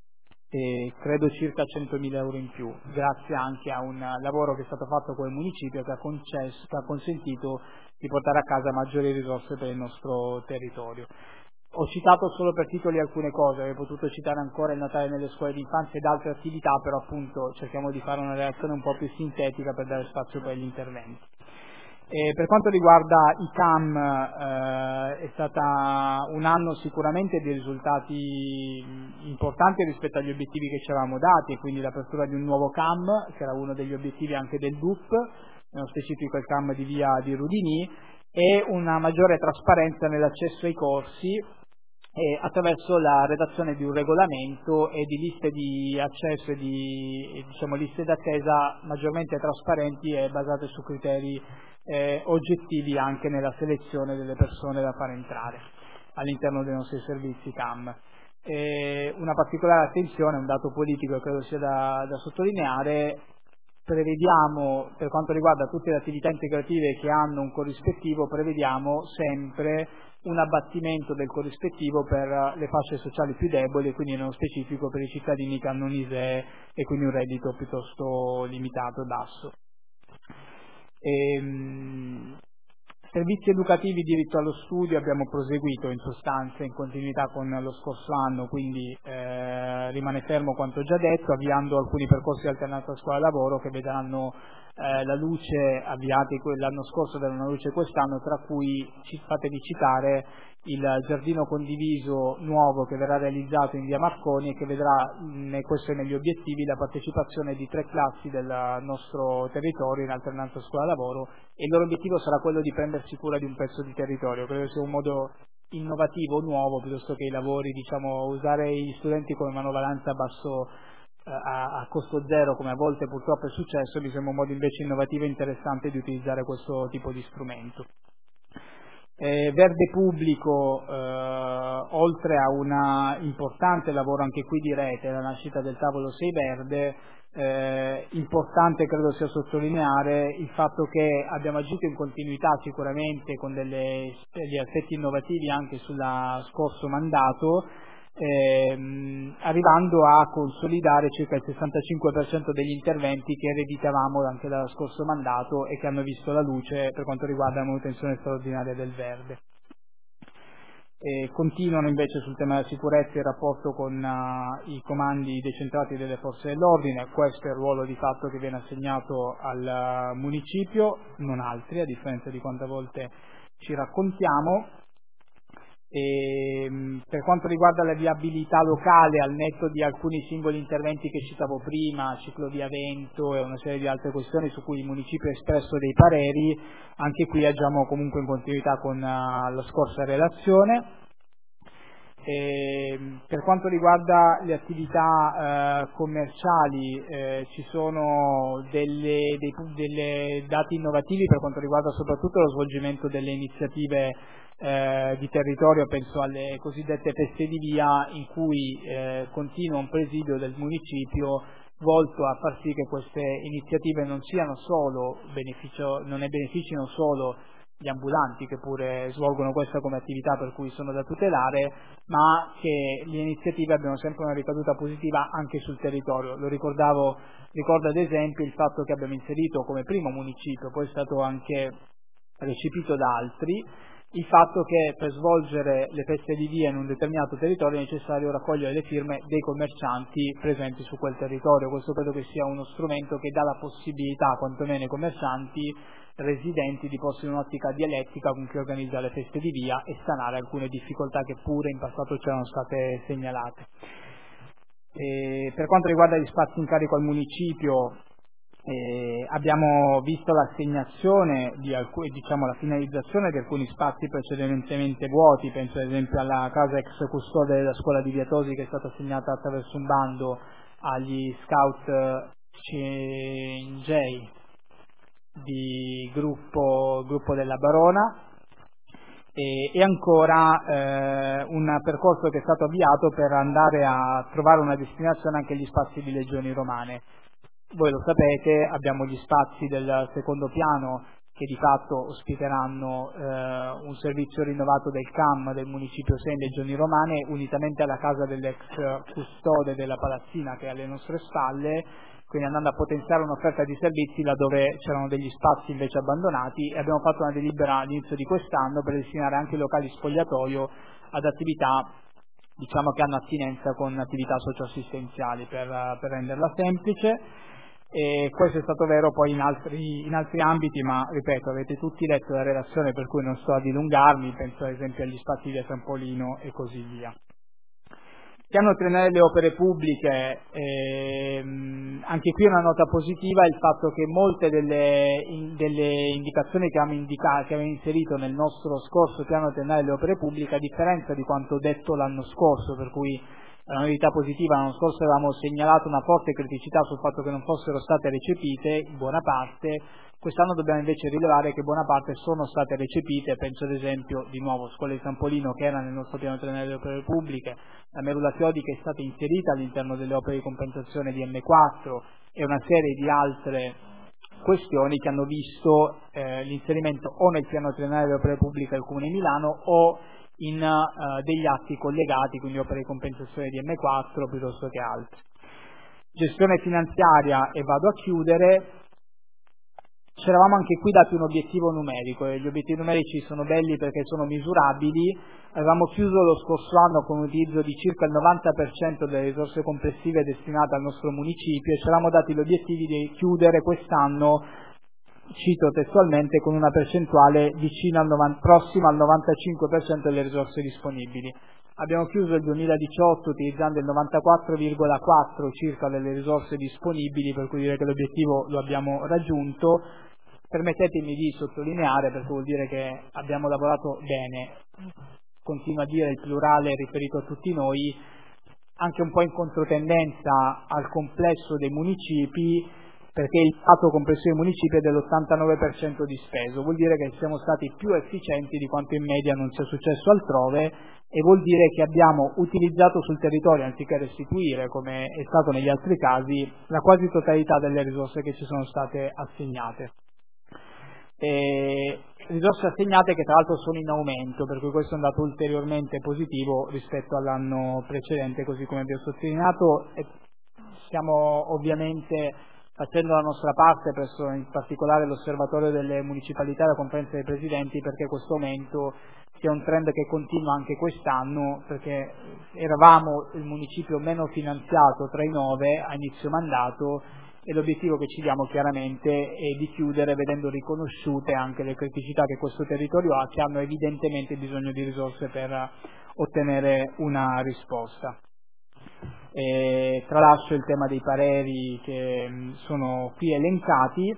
E credo circa centomila euro in più, grazie anche a un lavoro che è stato fatto con il municipio che ha, concesso, che ha consentito di portare a casa maggiori risorse per il nostro territorio. Ho citato solo per titoli alcune cose, avrei potuto citare ancora il Natale nelle scuole d'infanzia ed altre attività, però appunto cerchiamo di fare una relazione un po' più sintetica per dare spazio per gli interventi. E per quanto riguarda i C A M, eh, è stata un anno sicuramente di risultati importanti rispetto agli obiettivi che ci avevamo dati, e quindi l'apertura di un nuovo C A M, che era uno degli obiettivi anche del D U P, nello specifico il C A M di via di Rudinì, e una maggiore trasparenza nell'accesso ai corsi, e attraverso la redazione di un regolamento e di liste di accesso e di diciamo, liste d'attesa maggiormente trasparenti e basate su criteri eh, oggettivi anche nella selezione delle persone da far entrare all'interno dei nostri servizi C A M. E una particolare attenzione, un dato politico che credo sia da, da sottolineare: prevediamo, per quanto riguarda tutte le attività integrative che hanno un corrispettivo, prevediamo sempre un abbattimento del corrispettivo per le fasce sociali più deboli, e quindi nello specifico per i cittadini che hanno un I S E E e quindi un reddito piuttosto limitato e basso. E, servizi educativi, diritto allo studio, abbiamo proseguito in sostanza in continuità con lo scorso anno, quindi eh, rimane fermo quanto già detto, avviando alcuni percorsi di alternanza scuola-lavoro che vedranno eh, la luce, avviati l'anno scorso, vedranno la luce quest'anno, tra cui ci fatemi citare il giardino condiviso nuovo che verrà realizzato in via Marconi e che vedrà, mh, questo è negli obiettivi, la partecipazione di tre classi del nostro territorio in alternanza scuola-lavoro, e il loro obiettivo sarà quello di prendersi cura di un pezzo di territorio. Credo sia un modo innovativo, nuovo, piuttosto che i lavori, diciamo, usare gli studenti come manovalanza a basso a, a costo zero, come a volte purtroppo è successo, mi sembra un modo invece innovativo e interessante di utilizzare questo tipo di strumento. Eh, Verde Pubblico, eh, oltre a un importante lavoro anche qui di rete, la nascita del tavolo sei Verde, eh, importante credo sia sottolineare il fatto che abbiamo agito in continuità sicuramente con delle, degli aspetti innovativi anche sul scorso mandato, ehm, arrivando a consolidare circa il sessantacinque per cento degli interventi che ereditavamo anche dal scorso mandato e che hanno visto la luce per quanto riguarda la manutenzione straordinaria del verde. E continuano invece sul tema della sicurezza il rapporto con uh, i comandi decentrati delle forze dell'ordine. Questo è il ruolo di fatto che viene assegnato al uh, municipio, non altri, a differenza di quante volte ci raccontiamo. E, mh, per quanto riguarda la viabilità locale, al netto di alcuni singoli interventi che citavo prima, ciclovia Vento e una serie di altre questioni su cui il municipio ha espresso dei pareri, anche qui agiamo comunque in continuità con uh, la scorsa relazione. E, per quanto riguarda le attività uh, commerciali, eh, ci sono delle, dei delle dati innovativi per quanto riguarda soprattutto lo svolgimento delle iniziative Eh, di territorio, penso alle cosiddette feste di via, in cui eh, continua un presidio del municipio volto a far sì che queste iniziative non siano solo beneficio, non ne beneficino solo gli ambulanti, che pure svolgono questa come attività per cui sono da tutelare, ma che le iniziative abbiano sempre una ricaduta positiva anche sul territorio. Lo ricordavo, ricordo ad esempio il fatto che abbiamo inserito come primo municipio, poi è stato anche recepito da altri, il fatto che per svolgere le feste di via in un determinato territorio è necessario raccogliere le firme dei commercianti presenti su quel territorio. Questo credo che sia uno strumento che dà la possibilità, quantomeno ai commercianti residenti, di porsi in un'ottica dialettica con chi organizza le feste di via e sanare alcune difficoltà che pure in passato c'erano state segnalate. E per quanto riguarda gli spazi in carico al municipio, Eh, abbiamo visto l'assegnazione di alcuni, diciamo la finalizzazione di alcuni spazi precedentemente vuoti, penso ad esempio alla casa ex custode della scuola di Via Tosi, che è stata assegnata attraverso un bando agli scout C N J di gruppo, gruppo della Barona, e, e ancora eh, un percorso che è stato avviato per andare a trovare una destinazione anche agli spazi di legioni romane. Voi lo sapete, abbiamo gli spazi del secondo piano che di fatto ospiteranno eh, un servizio rinnovato del C A M del municipio sei in Legioni Romane, unitamente alla casa dell'ex custode della Palazzina che è alle nostre spalle, quindi andando a potenziare un'offerta di servizi laddove c'erano degli spazi invece abbandonati, e abbiamo fatto una delibera all'inizio di quest'anno per destinare anche i locali spogliatoio ad attività, diciamo, che hanno attinenza con attività socioassistenziali, per, per renderla semplice. E questo è stato vero poi in altri, in altri ambiti, ma ripeto, avete tutti letto la relazione, per cui non sto a dilungarmi, penso ad esempio agli spazi di Sampolino e così via. Piano triennale delle opere pubbliche, ehm, anche qui una nota positiva è il fatto che molte delle, in, delle indicazioni che abbiamo, indica, che abbiamo inserito nel nostro scorso piano triennale delle opere pubbliche, a differenza di quanto detto l'anno scorso, per cui la novità positiva, l'anno scorso avevamo segnalato una forte criticità sul fatto che non fossero state recepite in buona parte, quest'anno dobbiamo invece rilevare che buona parte sono state recepite, penso ad esempio di nuovo Scuola di Sampolino che era nel nostro piano triennale delle opere pubbliche, la Merula Chiodi che è stata inserita all'interno delle opere di compensazione di M quattro e una serie di altre questioni che hanno visto eh, l'inserimento o nel piano triennale delle opere pubbliche del Comune di Milano o in uh, degli atti collegati, quindi opere di compensazione di M quattro piuttosto che altri. Gestione finanziaria, e vado a chiudere. Ci eravamo anche qui dati un obiettivo numerico, e gli obiettivi numerici sono belli perché sono misurabili. Avevamo chiuso lo scorso anno con un utilizzo di circa il novanta per cento delle risorse complessive destinate al nostro municipio, e ci eravamo dati l'obiettivo di chiudere quest'anno, cito testualmente, con una percentuale vicina al novanta, prossima al novantacinque per cento delle risorse disponibili. Abbiamo chiuso il duemiladiciotto utilizzando il novantaquattro virgola quattro circa delle risorse disponibili, per cui dire che l'obiettivo lo abbiamo raggiunto. Permettetemi di sottolineare, perché vuol dire che abbiamo lavorato bene, continuo a dire il plurale riferito a tutti noi, anche un po' in controtendenza al complesso dei municipi, perché il dato complessivo dei municipi è dell'ottantanove per cento di speso, vuol dire che siamo stati più efficienti di quanto in media non sia successo altrove, e vuol dire che abbiamo utilizzato sul territorio, anziché restituire come è stato negli altri casi, la quasi totalità delle risorse che ci sono state assegnate. E risorse assegnate che tra l'altro sono in aumento, per cui questo è un dato ulteriormente positivo rispetto all'anno precedente, così come vi ho sottolineato. E stiamo ovviamente facendo la nostra parte presso in particolare l'osservatorio delle municipalità e la conferenza dei presidenti, perché questo aumento sia un trend che continua anche quest'anno, perché eravamo il municipio meno finanziato tra i nove a inizio mandato, e l'obiettivo che ci diamo chiaramente è di chiudere vedendo riconosciute anche le criticità che questo territorio ha, che hanno evidentemente bisogno di risorse per ottenere una risposta. E tralascio il tema dei pareri che sono qui elencati.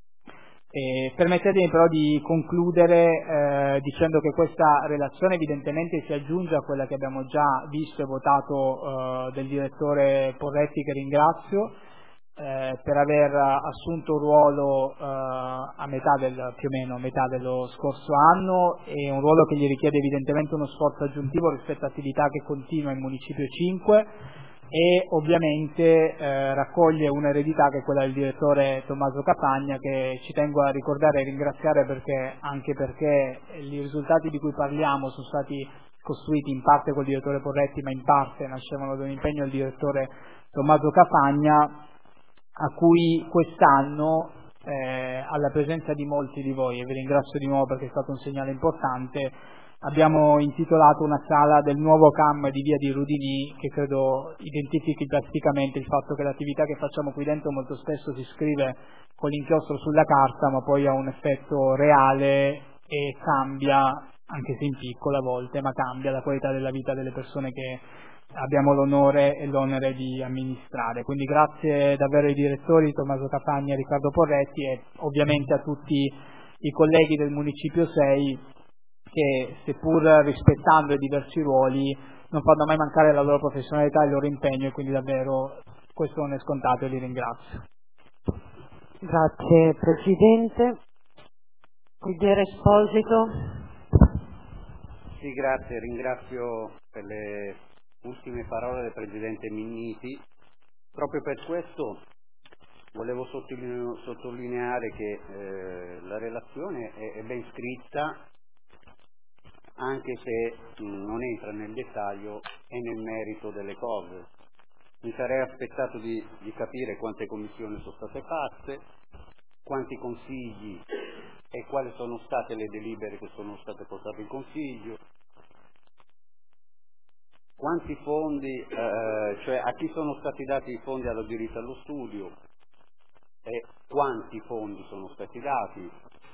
E permettetemi però di concludere eh, dicendo che questa relazione evidentemente si aggiunge a quella che abbiamo già visto e votato eh, del direttore Porretti, che ringrazio eh, per aver assunto un ruolo eh, a metà del, più o meno a metà dello scorso anno, e un ruolo che gli richiede evidentemente uno sforzo aggiuntivo rispetto a attività che continua in Municipio cinque, e ovviamente eh, raccoglie un'eredità che è quella del direttore Tommaso Capagna, che ci tengo a ricordare e ringraziare, perché anche perché i risultati di cui parliamo sono stati costruiti in parte col direttore Porretti, ma in parte nascevano da un impegno del direttore Tommaso Capagna, a cui quest'anno eh, alla presenza di molti di voi, e vi ringrazio di nuovo perché è stato un segnale importante, abbiamo intitolato una sala del nuovo C A M di via di Rudinì, che credo identifichi plasticamente il fatto che l'attività che facciamo qui dentro molto spesso si scrive con l'inchiostro sulla carta, ma poi ha un effetto reale e cambia, anche se in piccolo a volte, ma cambia la qualità della vita delle persone che abbiamo l'onore e l'onere di amministrare. Quindi grazie davvero ai direttori Tommaso Capagna e Riccardo Porretti, e ovviamente a tutti i colleghi del Municipio sei, che seppur rispettando i diversi ruoli non fanno mai mancare la loro professionalità e il loro impegno, e quindi davvero questo non è scontato e li ringrazio. Grazie Presidente. Consigliere Esposito. Sì, grazie, ringrazio per le ultime parole del Presidente Minniti. Proprio per questo volevo sottolineare che eh, la relazione è, è ben scritta, anche se mh, non entra nel dettaglio e nel merito delle cose. Mi sarei aspettato di, di capire quante commissioni sono state fatte, quanti consigli e quali sono state le delibere che sono state portate in consiglio, quanti fondi, eh, cioè a chi sono stati dati i fondi allo diritto allo studio e quanti fondi sono stati dati.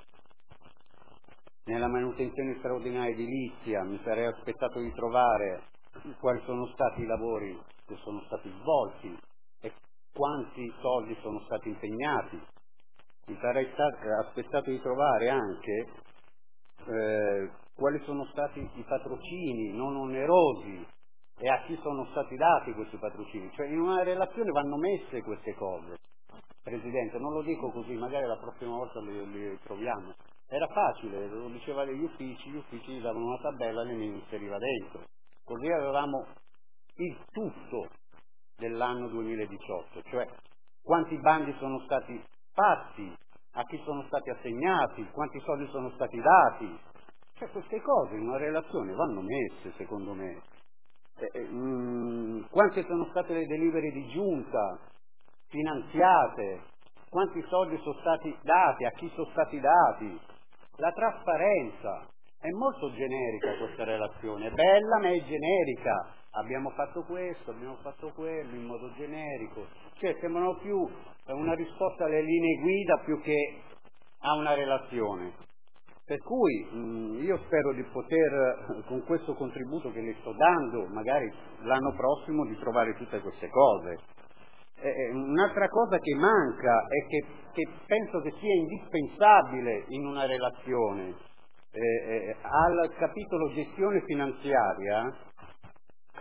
Nella manutenzione straordinaria edilizia mi sarei aspettato di trovare quali sono stati i lavori che sono stati svolti e quanti soldi sono stati impegnati. Mi sarei aspettato di trovare anche eh, quali sono stati i patrocini non onerosi e a chi sono stati dati questi patrocini. Cioè in una relazione vanno messe queste cose. Presidente, non lo dico così, magari la prossima volta le, le troviamo. Era facile, lo diceva degli uffici, gli uffici gli davano una tabella e ne inseriva dentro. Così avevamo il tutto dell'anno duemiladiciotto, cioè quanti bandi sono stati fatti, a chi sono stati assegnati, quanti soldi sono stati dati. Cioè queste cose in una relazione vanno messe, secondo me. Eh, eh, mh, quante sono state le delibere di giunta finanziate, quanti soldi sono stati dati, a chi sono stati dati. La trasparenza. È molto generica questa relazione, è bella ma è generica. Abbiamo fatto questo, abbiamo fatto quello in modo generico. Cioè sembrano più una risposta alle linee guida più che a una relazione. Per cui mh, io spero di poter, con questo contributo che le sto dando, magari l'anno prossimo di trovare tutte queste cose. Eh, un'altra cosa che manca e che, che penso che sia indispensabile in una relazione, eh, eh, al capitolo gestione finanziaria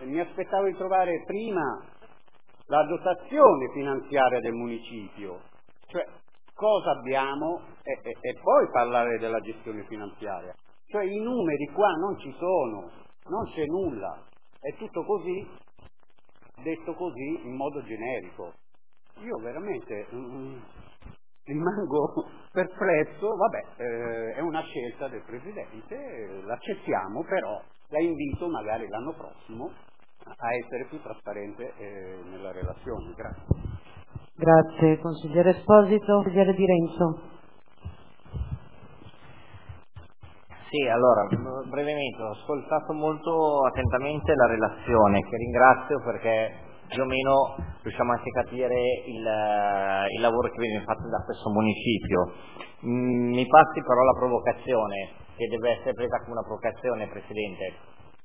mi aspettavo di trovare prima la dotazione finanziaria del municipio, cioè cosa abbiamo e, e, e poi parlare della gestione finanziaria. Cioè i numeri qua non ci sono, non c'è nulla, è tutto così, detto così in modo generico. Io veramente mm, rimango perplesso, vabbè, eh, è una scelta del Presidente, eh, l'accettiamo, però la invito magari l'anno prossimo a essere più trasparente eh, nella relazione. Grazie. Grazie. Consigliere Esposito, consigliere Di Renzo. Sì, allora, brevemente, ho ascoltato molto attentamente la relazione, che ringrazio perché più o meno riusciamo anche a capire il, il lavoro che viene fatto da questo municipio. Mm, mi passi però la provocazione, che deve essere presa come una provocazione, Presidente.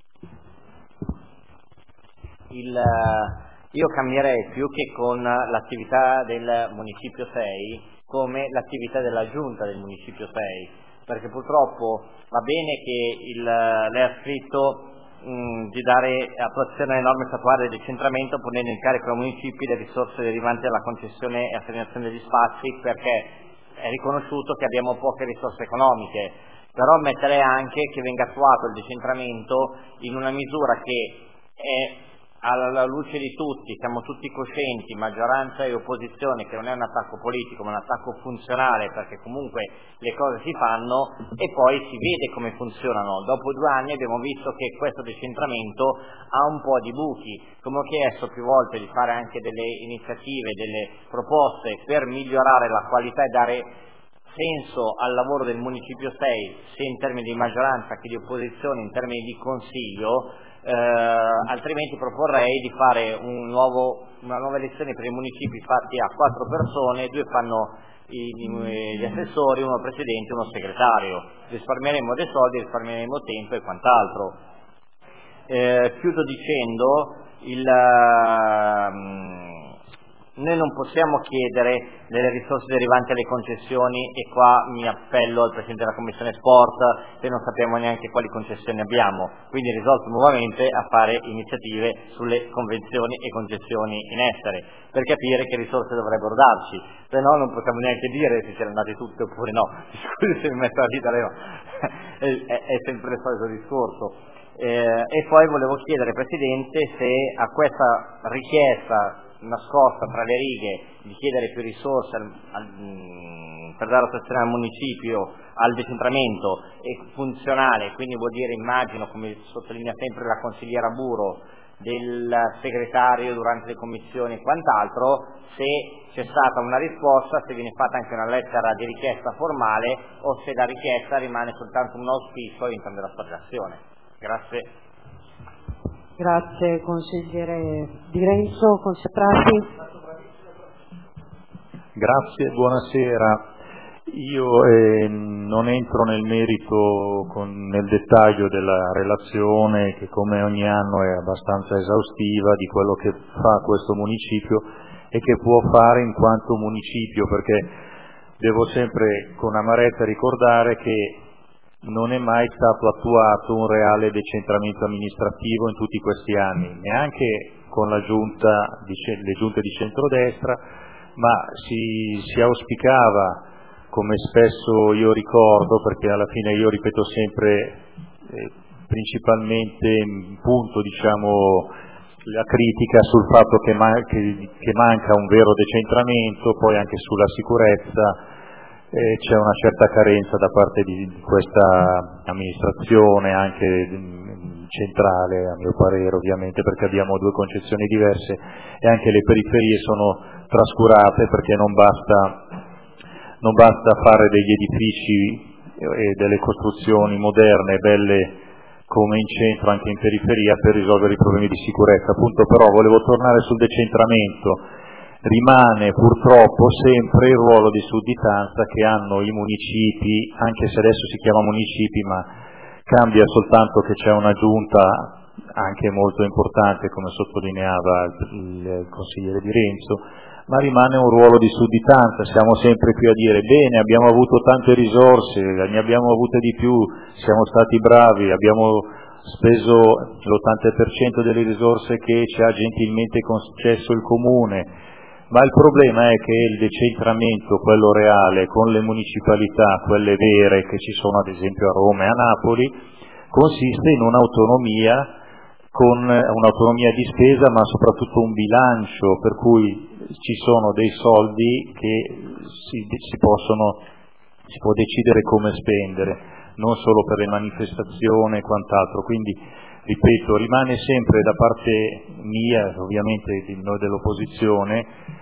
Il, io cambierei più che con l'attività del Municipio sei come l'attività della Giunta del Municipio sei, perché purtroppo va bene che il, lei ha scritto mh, di dare attuazione alle norme statuali del decentramento ponendo in carico ai municipi le risorse derivanti dalla concessione e assegnazione degli spazi, perché è riconosciuto che abbiamo poche risorse economiche, però ammetterei anche che venga attuato il decentramento in una misura che è alla luce di tutti, siamo tutti coscienti, maggioranza e opposizione, che non è un attacco politico ma un attacco funzionale, perché comunque le cose si fanno e poi si vede come funzionano. Dopo due anni abbiamo visto che questo decentramento ha un po' di buchi, come ho chiesto più volte di fare anche delle iniziative, delle proposte per migliorare la qualità e dare senso al lavoro del Municipio sei, sia in termini di maggioranza che di opposizione, in termini di consiglio. Eh, altrimenti proporrei di fare un nuovo, una nuova elezione per i municipi fatti a quattro persone, due fanno i, gli assessori, uno presidente e uno segretario. Risparmieremo dei soldi, risparmieremo tempo e quant'altro. Eh, chiudo dicendo il, um, noi non possiamo chiedere delle risorse derivanti alle concessioni, e qua mi appello al Presidente della Commissione Sport, che non sappiamo neanche quali concessioni abbiamo, quindi risolto nuovamente a fare iniziative sulle convenzioni e concessioni in essere, per capire che risorse dovrebbero darci, se no non possiamo neanche dire se siano andate tutte oppure no. Scusi se mi metto la dita, no. è, è, è sempre il solito discorso. Eh, e poi volevo chiedere, Presidente, se a questa richiesta nascosta tra le righe di chiedere più risorse al, al, per dare attuazione al municipio, al decentramento, e funzionale, quindi vuol dire, immagino, come sottolinea sempre la consigliera Buro, del segretario durante le commissioni e quant'altro, se c'è stata una risposta, se viene fatta anche una lettera di richiesta formale o se la richiesta rimane soltanto un auspicio all'interno della sua relazione. Grazie. Grazie consigliere Di Renzo, consigliere. Grazie, buonasera. Io eh, non entro nel merito, con, nel dettaglio della relazione, che come ogni anno è abbastanza esaustiva, di quello che fa questo municipio e che può fare in quanto municipio, perché devo sempre con amarezza ricordare che non è mai stato attuato un reale decentramento amministrativo in tutti questi anni, neanche con la giunta di, le giunte di centrodestra, ma si, si auspicava, come spesso io ricordo, perché alla fine io ripeto sempre eh, principalmente in punto, diciamo, la critica sul fatto che, man- che, che manca un vero decentramento, poi anche sulla sicurezza. Eh, c'è una certa carenza da parte di, di questa amministrazione, anche mh, centrale a mio parere, ovviamente, perché abbiamo due concezioni diverse e anche le periferie sono trascurate, perché non basta, non basta fare degli edifici e delle costruzioni moderne e belle come in centro, anche in periferia, per risolvere i problemi di sicurezza. Appunto, però volevo tornare sul decentramento. Rimane purtroppo sempre il ruolo di sudditanza che hanno i municipi, anche se adesso si chiama municipi, ma cambia soltanto che c'è una giunta anche molto importante, come sottolineava il, il consigliere Di Renzo, ma rimane un ruolo di sudditanza. Siamo sempre qui a dire bene, abbiamo avuto tante risorse, ne abbiamo avute di più, siamo stati bravi, abbiamo speso l'ottanta per cento delle risorse che ci ha gentilmente concesso il Comune, ma il problema è che il decentramento, quello reale, con le municipalità, quelle vere che ci sono ad esempio a Roma e a Napoli, consiste in un'autonomia, con un'autonomia di spesa, ma soprattutto un bilancio, per cui ci sono dei soldi che si, si possono, si può decidere come spendere, non solo per le manifestazioni e quant'altro. Quindi, ripeto, rimane sempre da parte mia, ovviamente di noi dell'opposizione,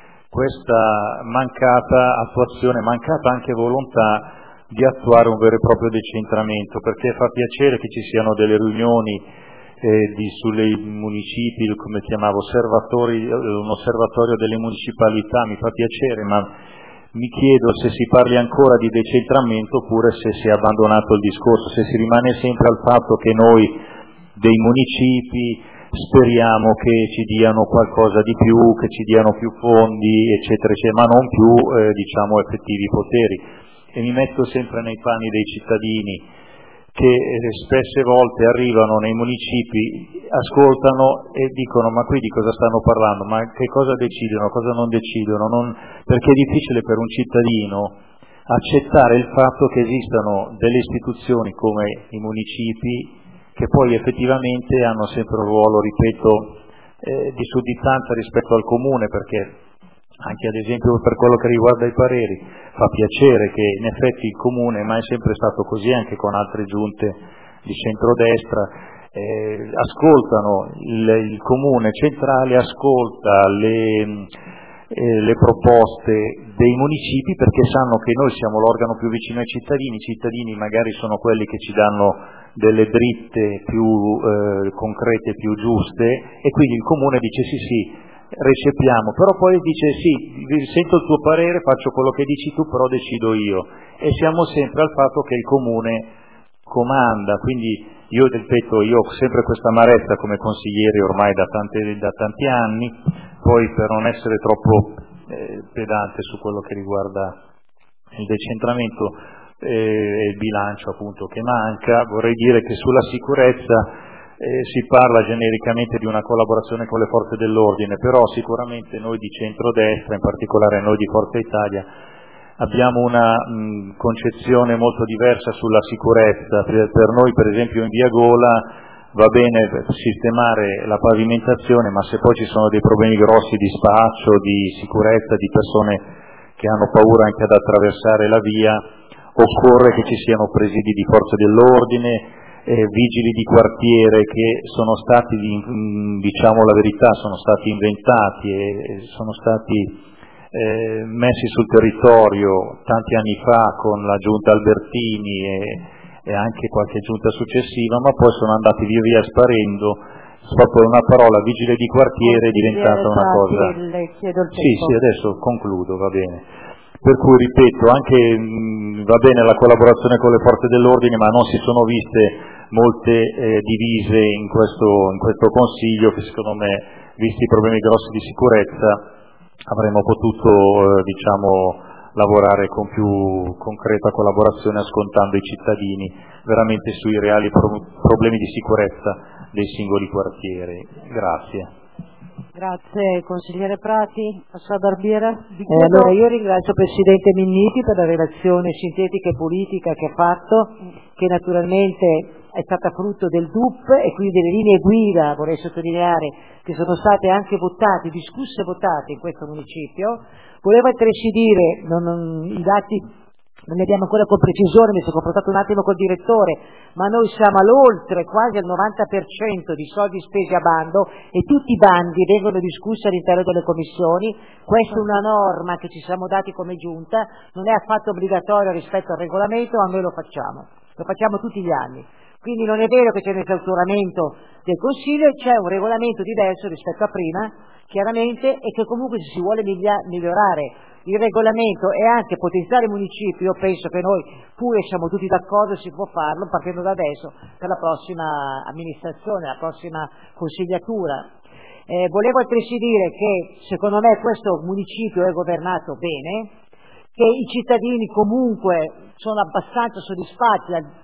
questa mancata attuazione, mancata anche volontà di attuare un vero e proprio decentramento, perché fa piacere che ci siano delle riunioni eh, di, sulle municipi, come chiamavo, osservatori, un osservatorio delle municipalità, mi fa piacere, ma mi chiedo se si parli ancora di decentramento oppure se si è abbandonato il discorso, se si rimane sempre al fatto che noi dei municipi speriamo che ci diano qualcosa di più, che ci diano più fondi, eccetera, eccetera, ma non più eh, diciamo effettivi poteri. E mi metto sempre nei panni dei cittadini che eh, spesse volte arrivano nei municipi, ascoltano e dicono: ma qui di cosa stanno parlando, ma che cosa decidono, cosa non decidono, non... perché è difficile per un cittadino accettare il fatto che esistano delle istituzioni come i municipi che poi effettivamente hanno sempre un ruolo, ripeto, eh, di sudditanza rispetto al comune, perché anche ad esempio per quello che riguarda i pareri fa piacere che in effetti il comune, ma è sempre stato così anche con altre giunte di centrodestra, eh, ascoltano il, il comune centrale, ascolta le, eh, le proposte dei municipi, perché sanno che noi siamo l'organo più vicino ai cittadini, i cittadini magari sono quelli che ci danno delle dritte più eh, concrete, più giuste, e quindi il comune dice sì sì, recepiamo, però poi dice sì, sento il tuo parere, faccio quello che dici tu, però decido io, e siamo sempre al fatto che il comune comanda. Quindi io ripeto, io ho sempre questa amarezza come consigliere ormai da, tante, da tanti anni, poi per non essere troppo eh, pedante su quello che riguarda il decentramento e eh, il bilancio appunto che manca, vorrei dire che sulla sicurezza Eh, si parla genericamente di una collaborazione con le forze dell'ordine, però sicuramente noi di centrodestra, in particolare noi di Forza Italia, abbiamo una mh, concezione molto diversa sulla sicurezza. Per, per noi per esempio in Via Gola va bene sistemare la pavimentazione, ma se poi ci sono dei problemi grossi di spaccio, di sicurezza, di persone che hanno paura anche ad attraversare la via, occorre che ci siano presidi di forze dell'ordine, Eh, vigili di quartiere che sono stati, diciamo la verità, sono stati inventati e sono stati eh, messi sul territorio tanti anni fa con la giunta Albertini e, e anche qualche giunta successiva, ma poi sono andati via via sparendo. Proprio una parola, vigile di quartiere, è diventata una cosa... Le chiedo il tempo. Sì, sì, adesso concludo, va bene. Per cui, ripeto, anche mh, va bene la collaborazione con le forze dell'ordine, ma non si sono viste molte eh, divise in questo, in questo Consiglio, che secondo me, visti i problemi grossi di sicurezza, avremmo potuto eh, diciamo, lavorare con più concreta collaborazione, ascoltando i cittadini veramente sui reali pro- problemi di sicurezza dei singoli quartieri. Grazie. Grazie consigliere Prati. Passo a Barbiera. Eh, allora io ringrazio il Presidente Minniti per la relazione sintetica e politica che ha fatto, che naturalmente è stata frutto del D U P e quindi delle linee guida, vorrei sottolineare, che sono state anche votate, discusse e votate in questo municipio. Volevo altresì dire, non, non, i dati non li abbiamo ancora con precisione, mi sono confrontato un attimo col direttore, ma noi siamo all'oltre, quasi al novanta per cento di soldi spesi a bando, e tutti i bandi vengono discussi all'interno delle commissioni. Questa è una norma che ci siamo dati come giunta, non è affatto obbligatorio rispetto al regolamento, ma noi lo facciamo, lo facciamo tutti gli anni. Quindi non è vero che c'è un esautoramento del Consiglio, c'è un regolamento diverso rispetto a prima, chiaramente, e che comunque se si vuole migliorare il regolamento e anche potenziare i municipi, io penso che noi pure siamo tutti d'accordo, si può farlo partendo da adesso per la prossima amministrazione, la prossima consigliatura. Eh, volevo altresì dire che secondo me questo municipio è governato bene, che i cittadini comunque sono abbastanza soddisfatti dal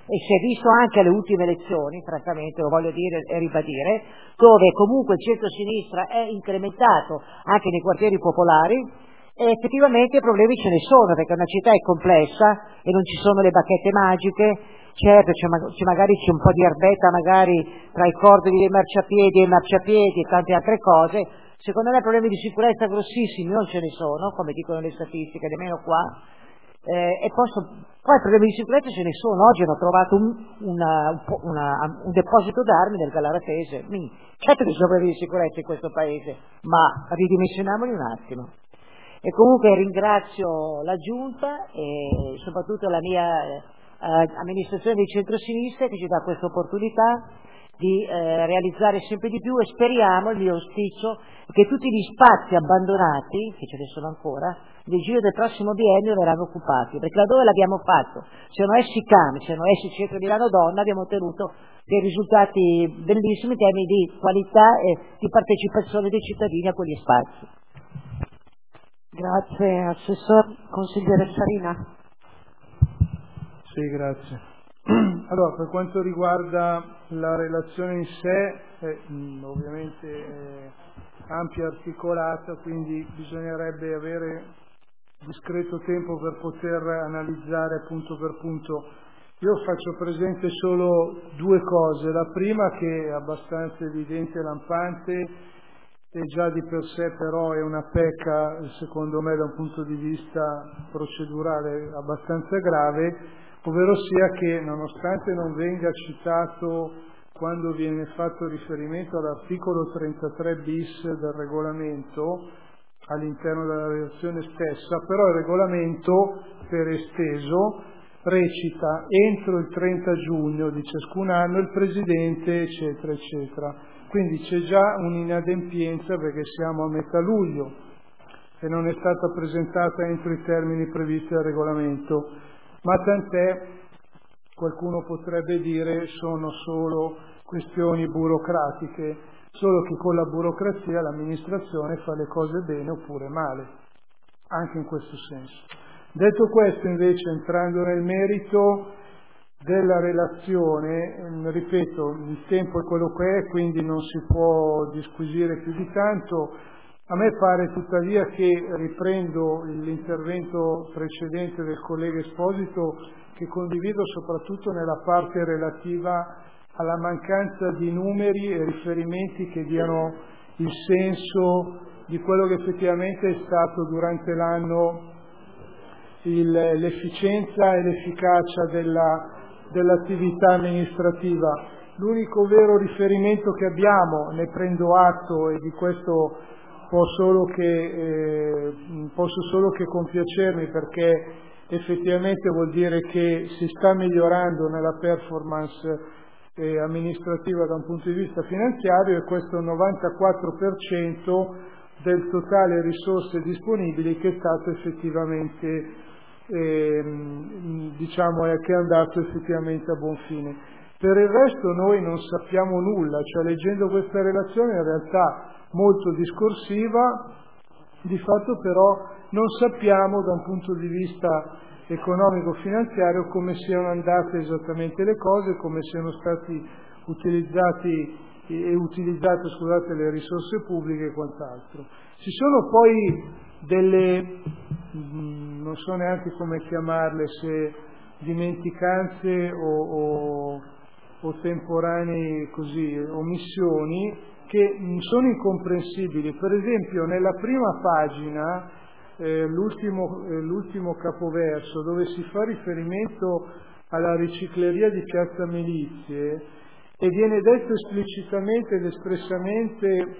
e si è visto anche alle ultime elezioni, francamente lo voglio dire e ribadire, dove comunque il centro-sinistra è incrementato anche nei quartieri popolari, e effettivamente problemi ce ne sono, perché una città è complessa e non ci sono le bacchette magiche. Certo, c'è, c'è magari c'è un po' di erbetta magari tra i cordoli dei marciapiedi e i marciapiedi e tante altre cose. Secondo me problemi di sicurezza grossissimi non ce ne sono, come dicono le statistiche, nemmeno qua. Eh, e posso, poi problemi di sicurezza ce ne sono. Oggi hanno trovato un, una, un, una, un deposito d'armi nel Gallaratese. Certo che ci sono problemi di sicurezza in questo paese, ma ridimensioniamoli un attimo. E comunque ringrazio la Giunta e soprattutto la mia eh, amministrazione di centrosinistra che ci dà questa opportunità di eh, realizzare sempre di più, e speriamo, il mio auspicio, che tutti gli spazi abbandonati, che ce ne sono ancora, nel giro del prossimo biennio verranno occupati, perché laddove l'abbiamo fatto, siano essi C A M, siano essi Centro Milano Donna, abbiamo ottenuto dei risultati bellissimi in termini di qualità e di partecipazione dei cittadini a quegli spazi. Grazie, Assessor. Consigliere Sarina. Sì, grazie. Allora, per quanto riguarda la relazione in sé, è, mh, ovviamente è ampia e articolata, quindi bisognerebbe avere discreto tempo per poter analizzare punto per punto. Io faccio presente solo due cose. La prima, che è abbastanza evidente e lampante, e già di per sé però è una pecca, secondo me, da un punto di vista procedurale abbastanza grave, ovvero sia che nonostante non venga citato quando viene fatto riferimento all'articolo trentatré bis del regolamento all'interno della relazione stessa, però il regolamento, per esteso, recita entro il trenta giugno di ciascun anno il Presidente, eccetera, eccetera. Quindi c'è già un'inadempienza perché siamo a metà luglio e non è stata presentata entro i termini previsti dal regolamento. Ma tant'è, qualcuno potrebbe dire sono solo questioni burocratiche, solo che con la burocrazia l'amministrazione fa le cose bene oppure male, anche in questo senso. Detto questo, invece, entrando nel merito della relazione, ripeto, il tempo è quello che è, quindi non si può disquisire più di tanto. A me pare tuttavia che, riprendo l'intervento precedente del collega Esposito, che condivido soprattutto nella parte relativa alla mancanza di numeri e riferimenti che diano il senso di quello che effettivamente è stato durante l'anno il, l'efficienza e l'efficacia della, dell'attività amministrativa. L'unico vero riferimento che abbiamo, ne prendo atto e di questo Posso solo che, eh, posso solo che compiacermi, perché effettivamente vuol dire che si sta migliorando nella performance eh, amministrativa da un punto di vista finanziario, e questo novantaquattro per cento del totale risorse disponibili che è stato effettivamente eh, diciamo è, che è andato effettivamente a buon fine. Per il resto noi non sappiamo nulla, cioè leggendo questa relazione in realtà molto discorsiva, di fatto però non sappiamo da un punto di vista economico-finanziario come siano andate esattamente le cose, come siano stati utilizzati e utilizzate scusate, le risorse pubbliche e quant'altro. Ci sono poi delle, non so neanche come chiamarle, se dimenticanze o, o, o temporanee così, omissioni, che sono incomprensibili. Per esempio nella prima pagina, eh, l'ultimo, eh, l'ultimo capoverso, dove si fa riferimento alla ricicleria di Piazza Milizie e viene detto esplicitamente ed espressamente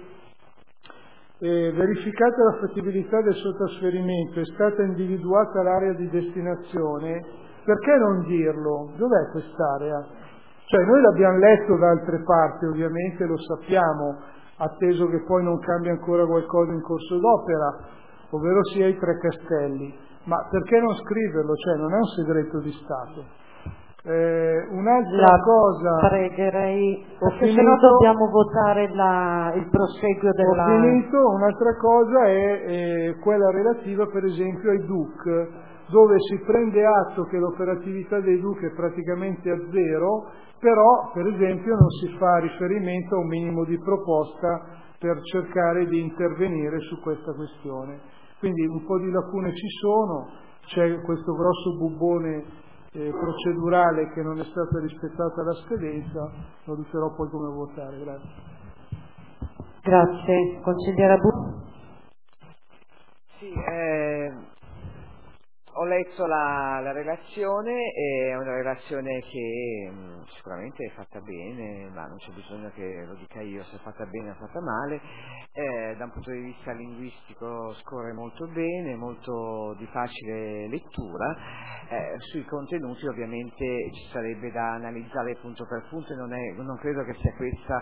eh, verificata la fattibilità del suo trasferimento, è stata individuata l'area di destinazione, perché non dirlo? Dov'è quest'area? Cioè noi l'abbiamo letto da altre parti, ovviamente lo sappiamo, atteso che poi non cambia ancora qualcosa in corso d'opera, ovvero sia i Tre Castelli, ma perché non scriverlo? Cioè non è un segreto di Stato. Eh, un'altra la cosa... Pregherei, ho perché finito, se no dobbiamo votare la, il proseguio della... Ho finito, un'altra cosa è eh, quella relativa per esempio ai D U C. dove si prende atto che l'operatività dei D U C è praticamente a zero, però per esempio non si fa riferimento a un minimo di proposta per cercare di intervenire su questa questione. Quindi un po' di lacune ci sono, c'è questo grosso bubbone eh, procedurale che non è stata rispettata la scadenza, valuterò poi come votare. Grazie. Grazie. Consigliera Bu. Sì, eh, ho letto la, la relazione, è una relazione che mh, sicuramente è fatta bene, ma non c'è bisogno che lo dica io se è fatta bene o fatta male, eh, da un punto di vista linguistico scorre molto bene, molto di facile lettura, eh, sui contenuti ovviamente ci sarebbe da analizzare punto per punto e non, è, non credo che sia questa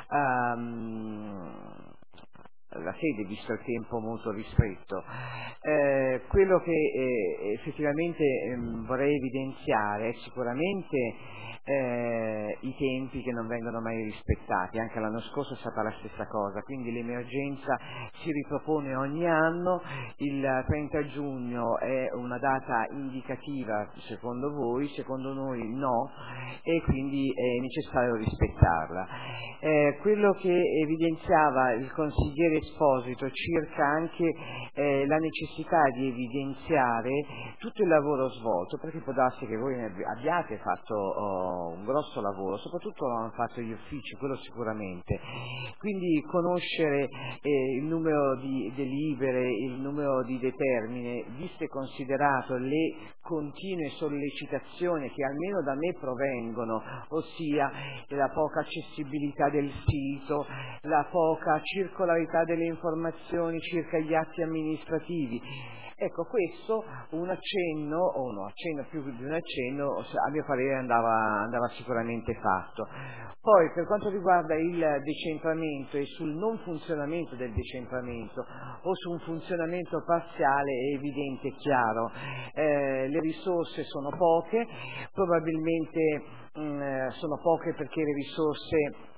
um, la sede, visto il tempo molto ristretto. Eh, quello che eh, effettivamente eh, vorrei evidenziare è sicuramente eh, i tempi che non vengono mai rispettati, anche l'anno scorso è stata la stessa cosa, quindi l'emergenza si ripropone ogni anno, il trenta giugno è una data indicativa secondo voi, secondo noi no, e quindi è necessario rispettarla. Eh, quello che evidenziava il consigliere Esposito circa anche eh, la necessità di evidenziare tutto il lavoro svolto, perché può darsi che voi ne abbiate fatto oh, un grosso lavoro, soprattutto lo hanno fatto gli uffici, quello sicuramente, quindi conoscere eh, il numero di delibere, il numero di determine, visto e considerato le continue sollecitazioni che almeno da me provengono, ossia la poca accessibilità del sito, la poca circolarità delle informazioni circa gli atti amministrativi. Ecco, questo un accenno, o un accenno più di un accenno, a mio parere andava, andava sicuramente fatto. Poi per quanto riguarda il decentramento e sul non funzionamento del decentramento o su un funzionamento parziale è evidente e chiaro, eh, le risorse sono poche, probabilmente mh, sono poche perché le risorse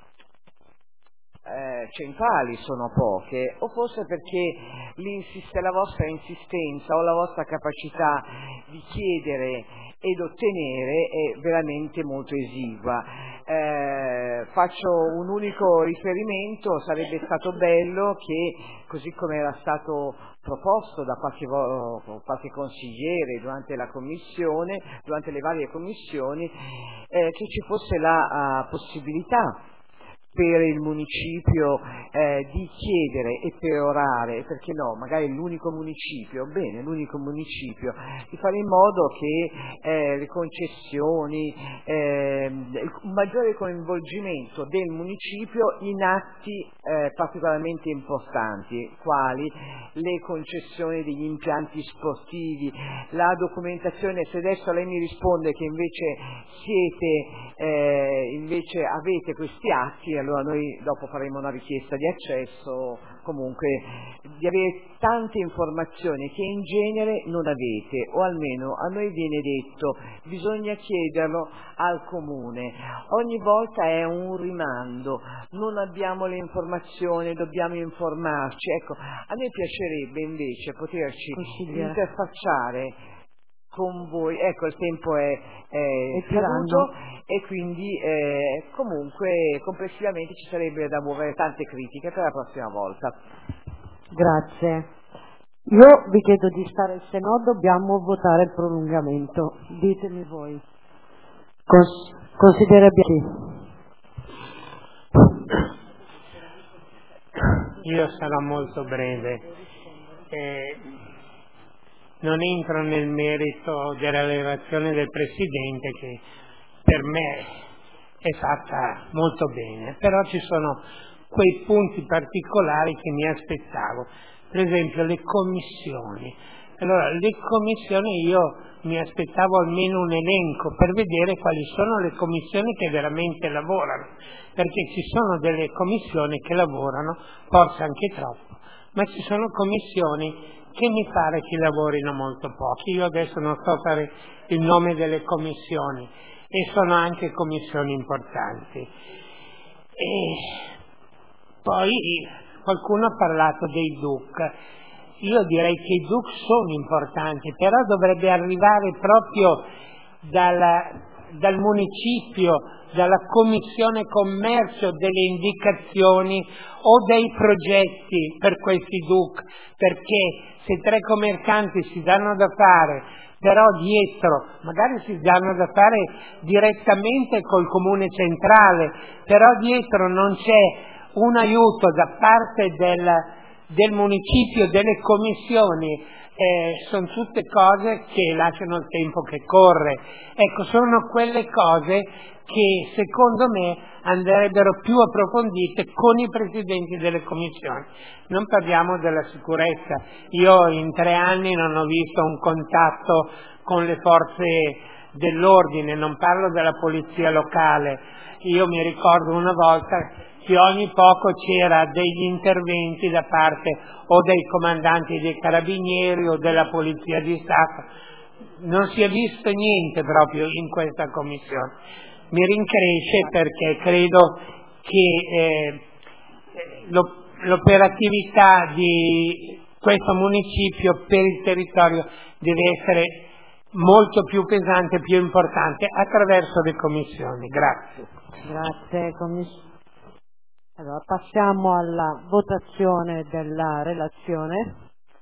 Eh, centrali sono poche, o forse perché l'insiste, la vostra insistenza o la vostra capacità di chiedere ed ottenere è veramente molto esigua. Eh, faccio un unico riferimento: sarebbe stato bello che, così come era stato proposto da qualche, qualche consigliere durante la commissione, durante le varie commissioni, eh, che ci fosse la uh, possibilità per il municipio eh, di chiedere e perorare, perché no, magari l'unico municipio, bene, l'unico municipio, di fare in modo che eh, le concessioni, eh, il maggiore coinvolgimento del municipio in atti eh, particolarmente importanti, quali le concessioni degli impianti sportivi, la documentazione. Se adesso lei mi risponde che invece siete, eh, invece avete questi atti, allora noi dopo faremo una richiesta di accesso, comunque di avere tante informazioni che in genere non avete, o almeno a noi viene detto bisogna chiederlo al comune, ogni volta è un rimando, non abbiamo le informazioni, dobbiamo informarci. Ecco, a me piacerebbe invece poterci interfacciare con voi. Ecco, il tempo è, è scaduto e quindi eh, comunque complessivamente ci sarebbe da muovere tante critiche per la prossima volta. Grazie. Io vi chiedo di stare, se no dobbiamo votare il prolungamento. Ditemi voi. Cons- consigliere Bianchi. Io sarò molto breve. Eh, non entro nel merito della relazione del Presidente, che per me è fatta molto bene, però ci sono quei punti particolari che mi aspettavo, per esempio le commissioni. Allora, le commissioni io mi aspettavo almeno un elenco per vedere quali sono le commissioni che veramente lavorano, perché ci sono delle commissioni che lavorano, forse anche troppo, ma ci sono commissioni che mi pare che lavorino molto pochi. Io adesso non so fare il nome delle commissioni, e sono anche commissioni importanti. E poi qualcuno ha parlato dei D U C. io direi che i D U C sono importanti, però dovrebbe arrivare proprio dal, dal municipio, dalla commissione commercio, delle indicazioni o dei progetti per questi D U C, perché se tre commercianti si danno da fare, però dietro magari si danno da fare direttamente col comune centrale, però dietro non c'è un aiuto da parte del, del municipio, delle commissioni, eh, sono tutte cose che lasciano il tempo che corre. Ecco, sono quelle cose che secondo me andrebbero più approfondite con i presidenti delle commissioni. Non parliamo della sicurezza. Io in tre anni non ho visto un contatto con le forze dell'ordine, non parlo della polizia locale. Io mi ricordo una volta che ogni poco c'era degli interventi da parte o dei comandanti dei carabinieri o della polizia di Stato. Non si è visto niente proprio in questa commissione. Mi rincresce perché credo che eh, l'operatività di questo municipio per il territorio deve essere molto più pesante, più importante attraverso le commissioni. Grazie. Grazie commissione. Allora, passiamo alla votazione della relazione.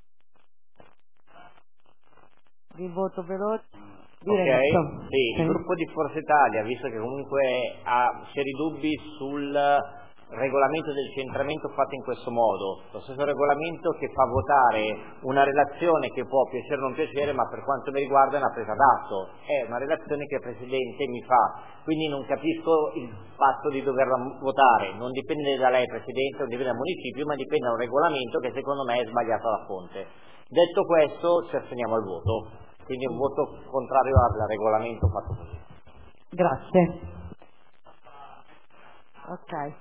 Il voto veloce. Diretto. Ok, sì, sì. Il gruppo di Forza Italia, visto che comunque ha seri dubbi sul regolamento del centramento fatto in questo modo, lo stesso regolamento che fa votare una relazione che può piacere o non piacere, ma per quanto mi riguarda è una presa d'atto, è una relazione che il Presidente mi fa, quindi non capisco il fatto di doverla votare, non dipende da lei Presidente, non dipende dal municipio, ma dipende da un regolamento che secondo me è sbagliato alla fonte. Detto questo, ci asteniamo al voto, quindi un voto contrario al regolamento fatto così. Grazie. Ok.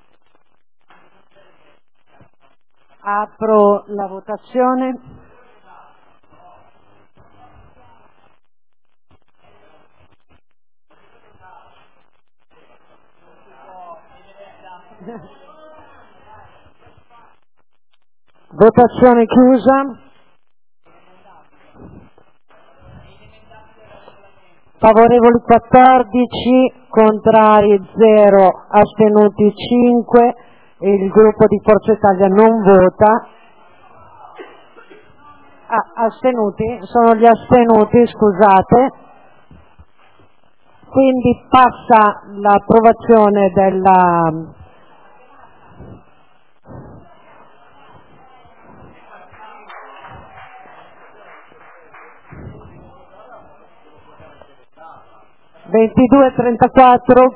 Apro la votazione. Votazione chiusa. Favorevoli quattordici, contrari zero, astenuti cinque. Il gruppo di Forza Italia non vota. Ah, astenuti? Sono gli astenuti, scusate. Quindi passa l'approvazione della ventidue trentaquattro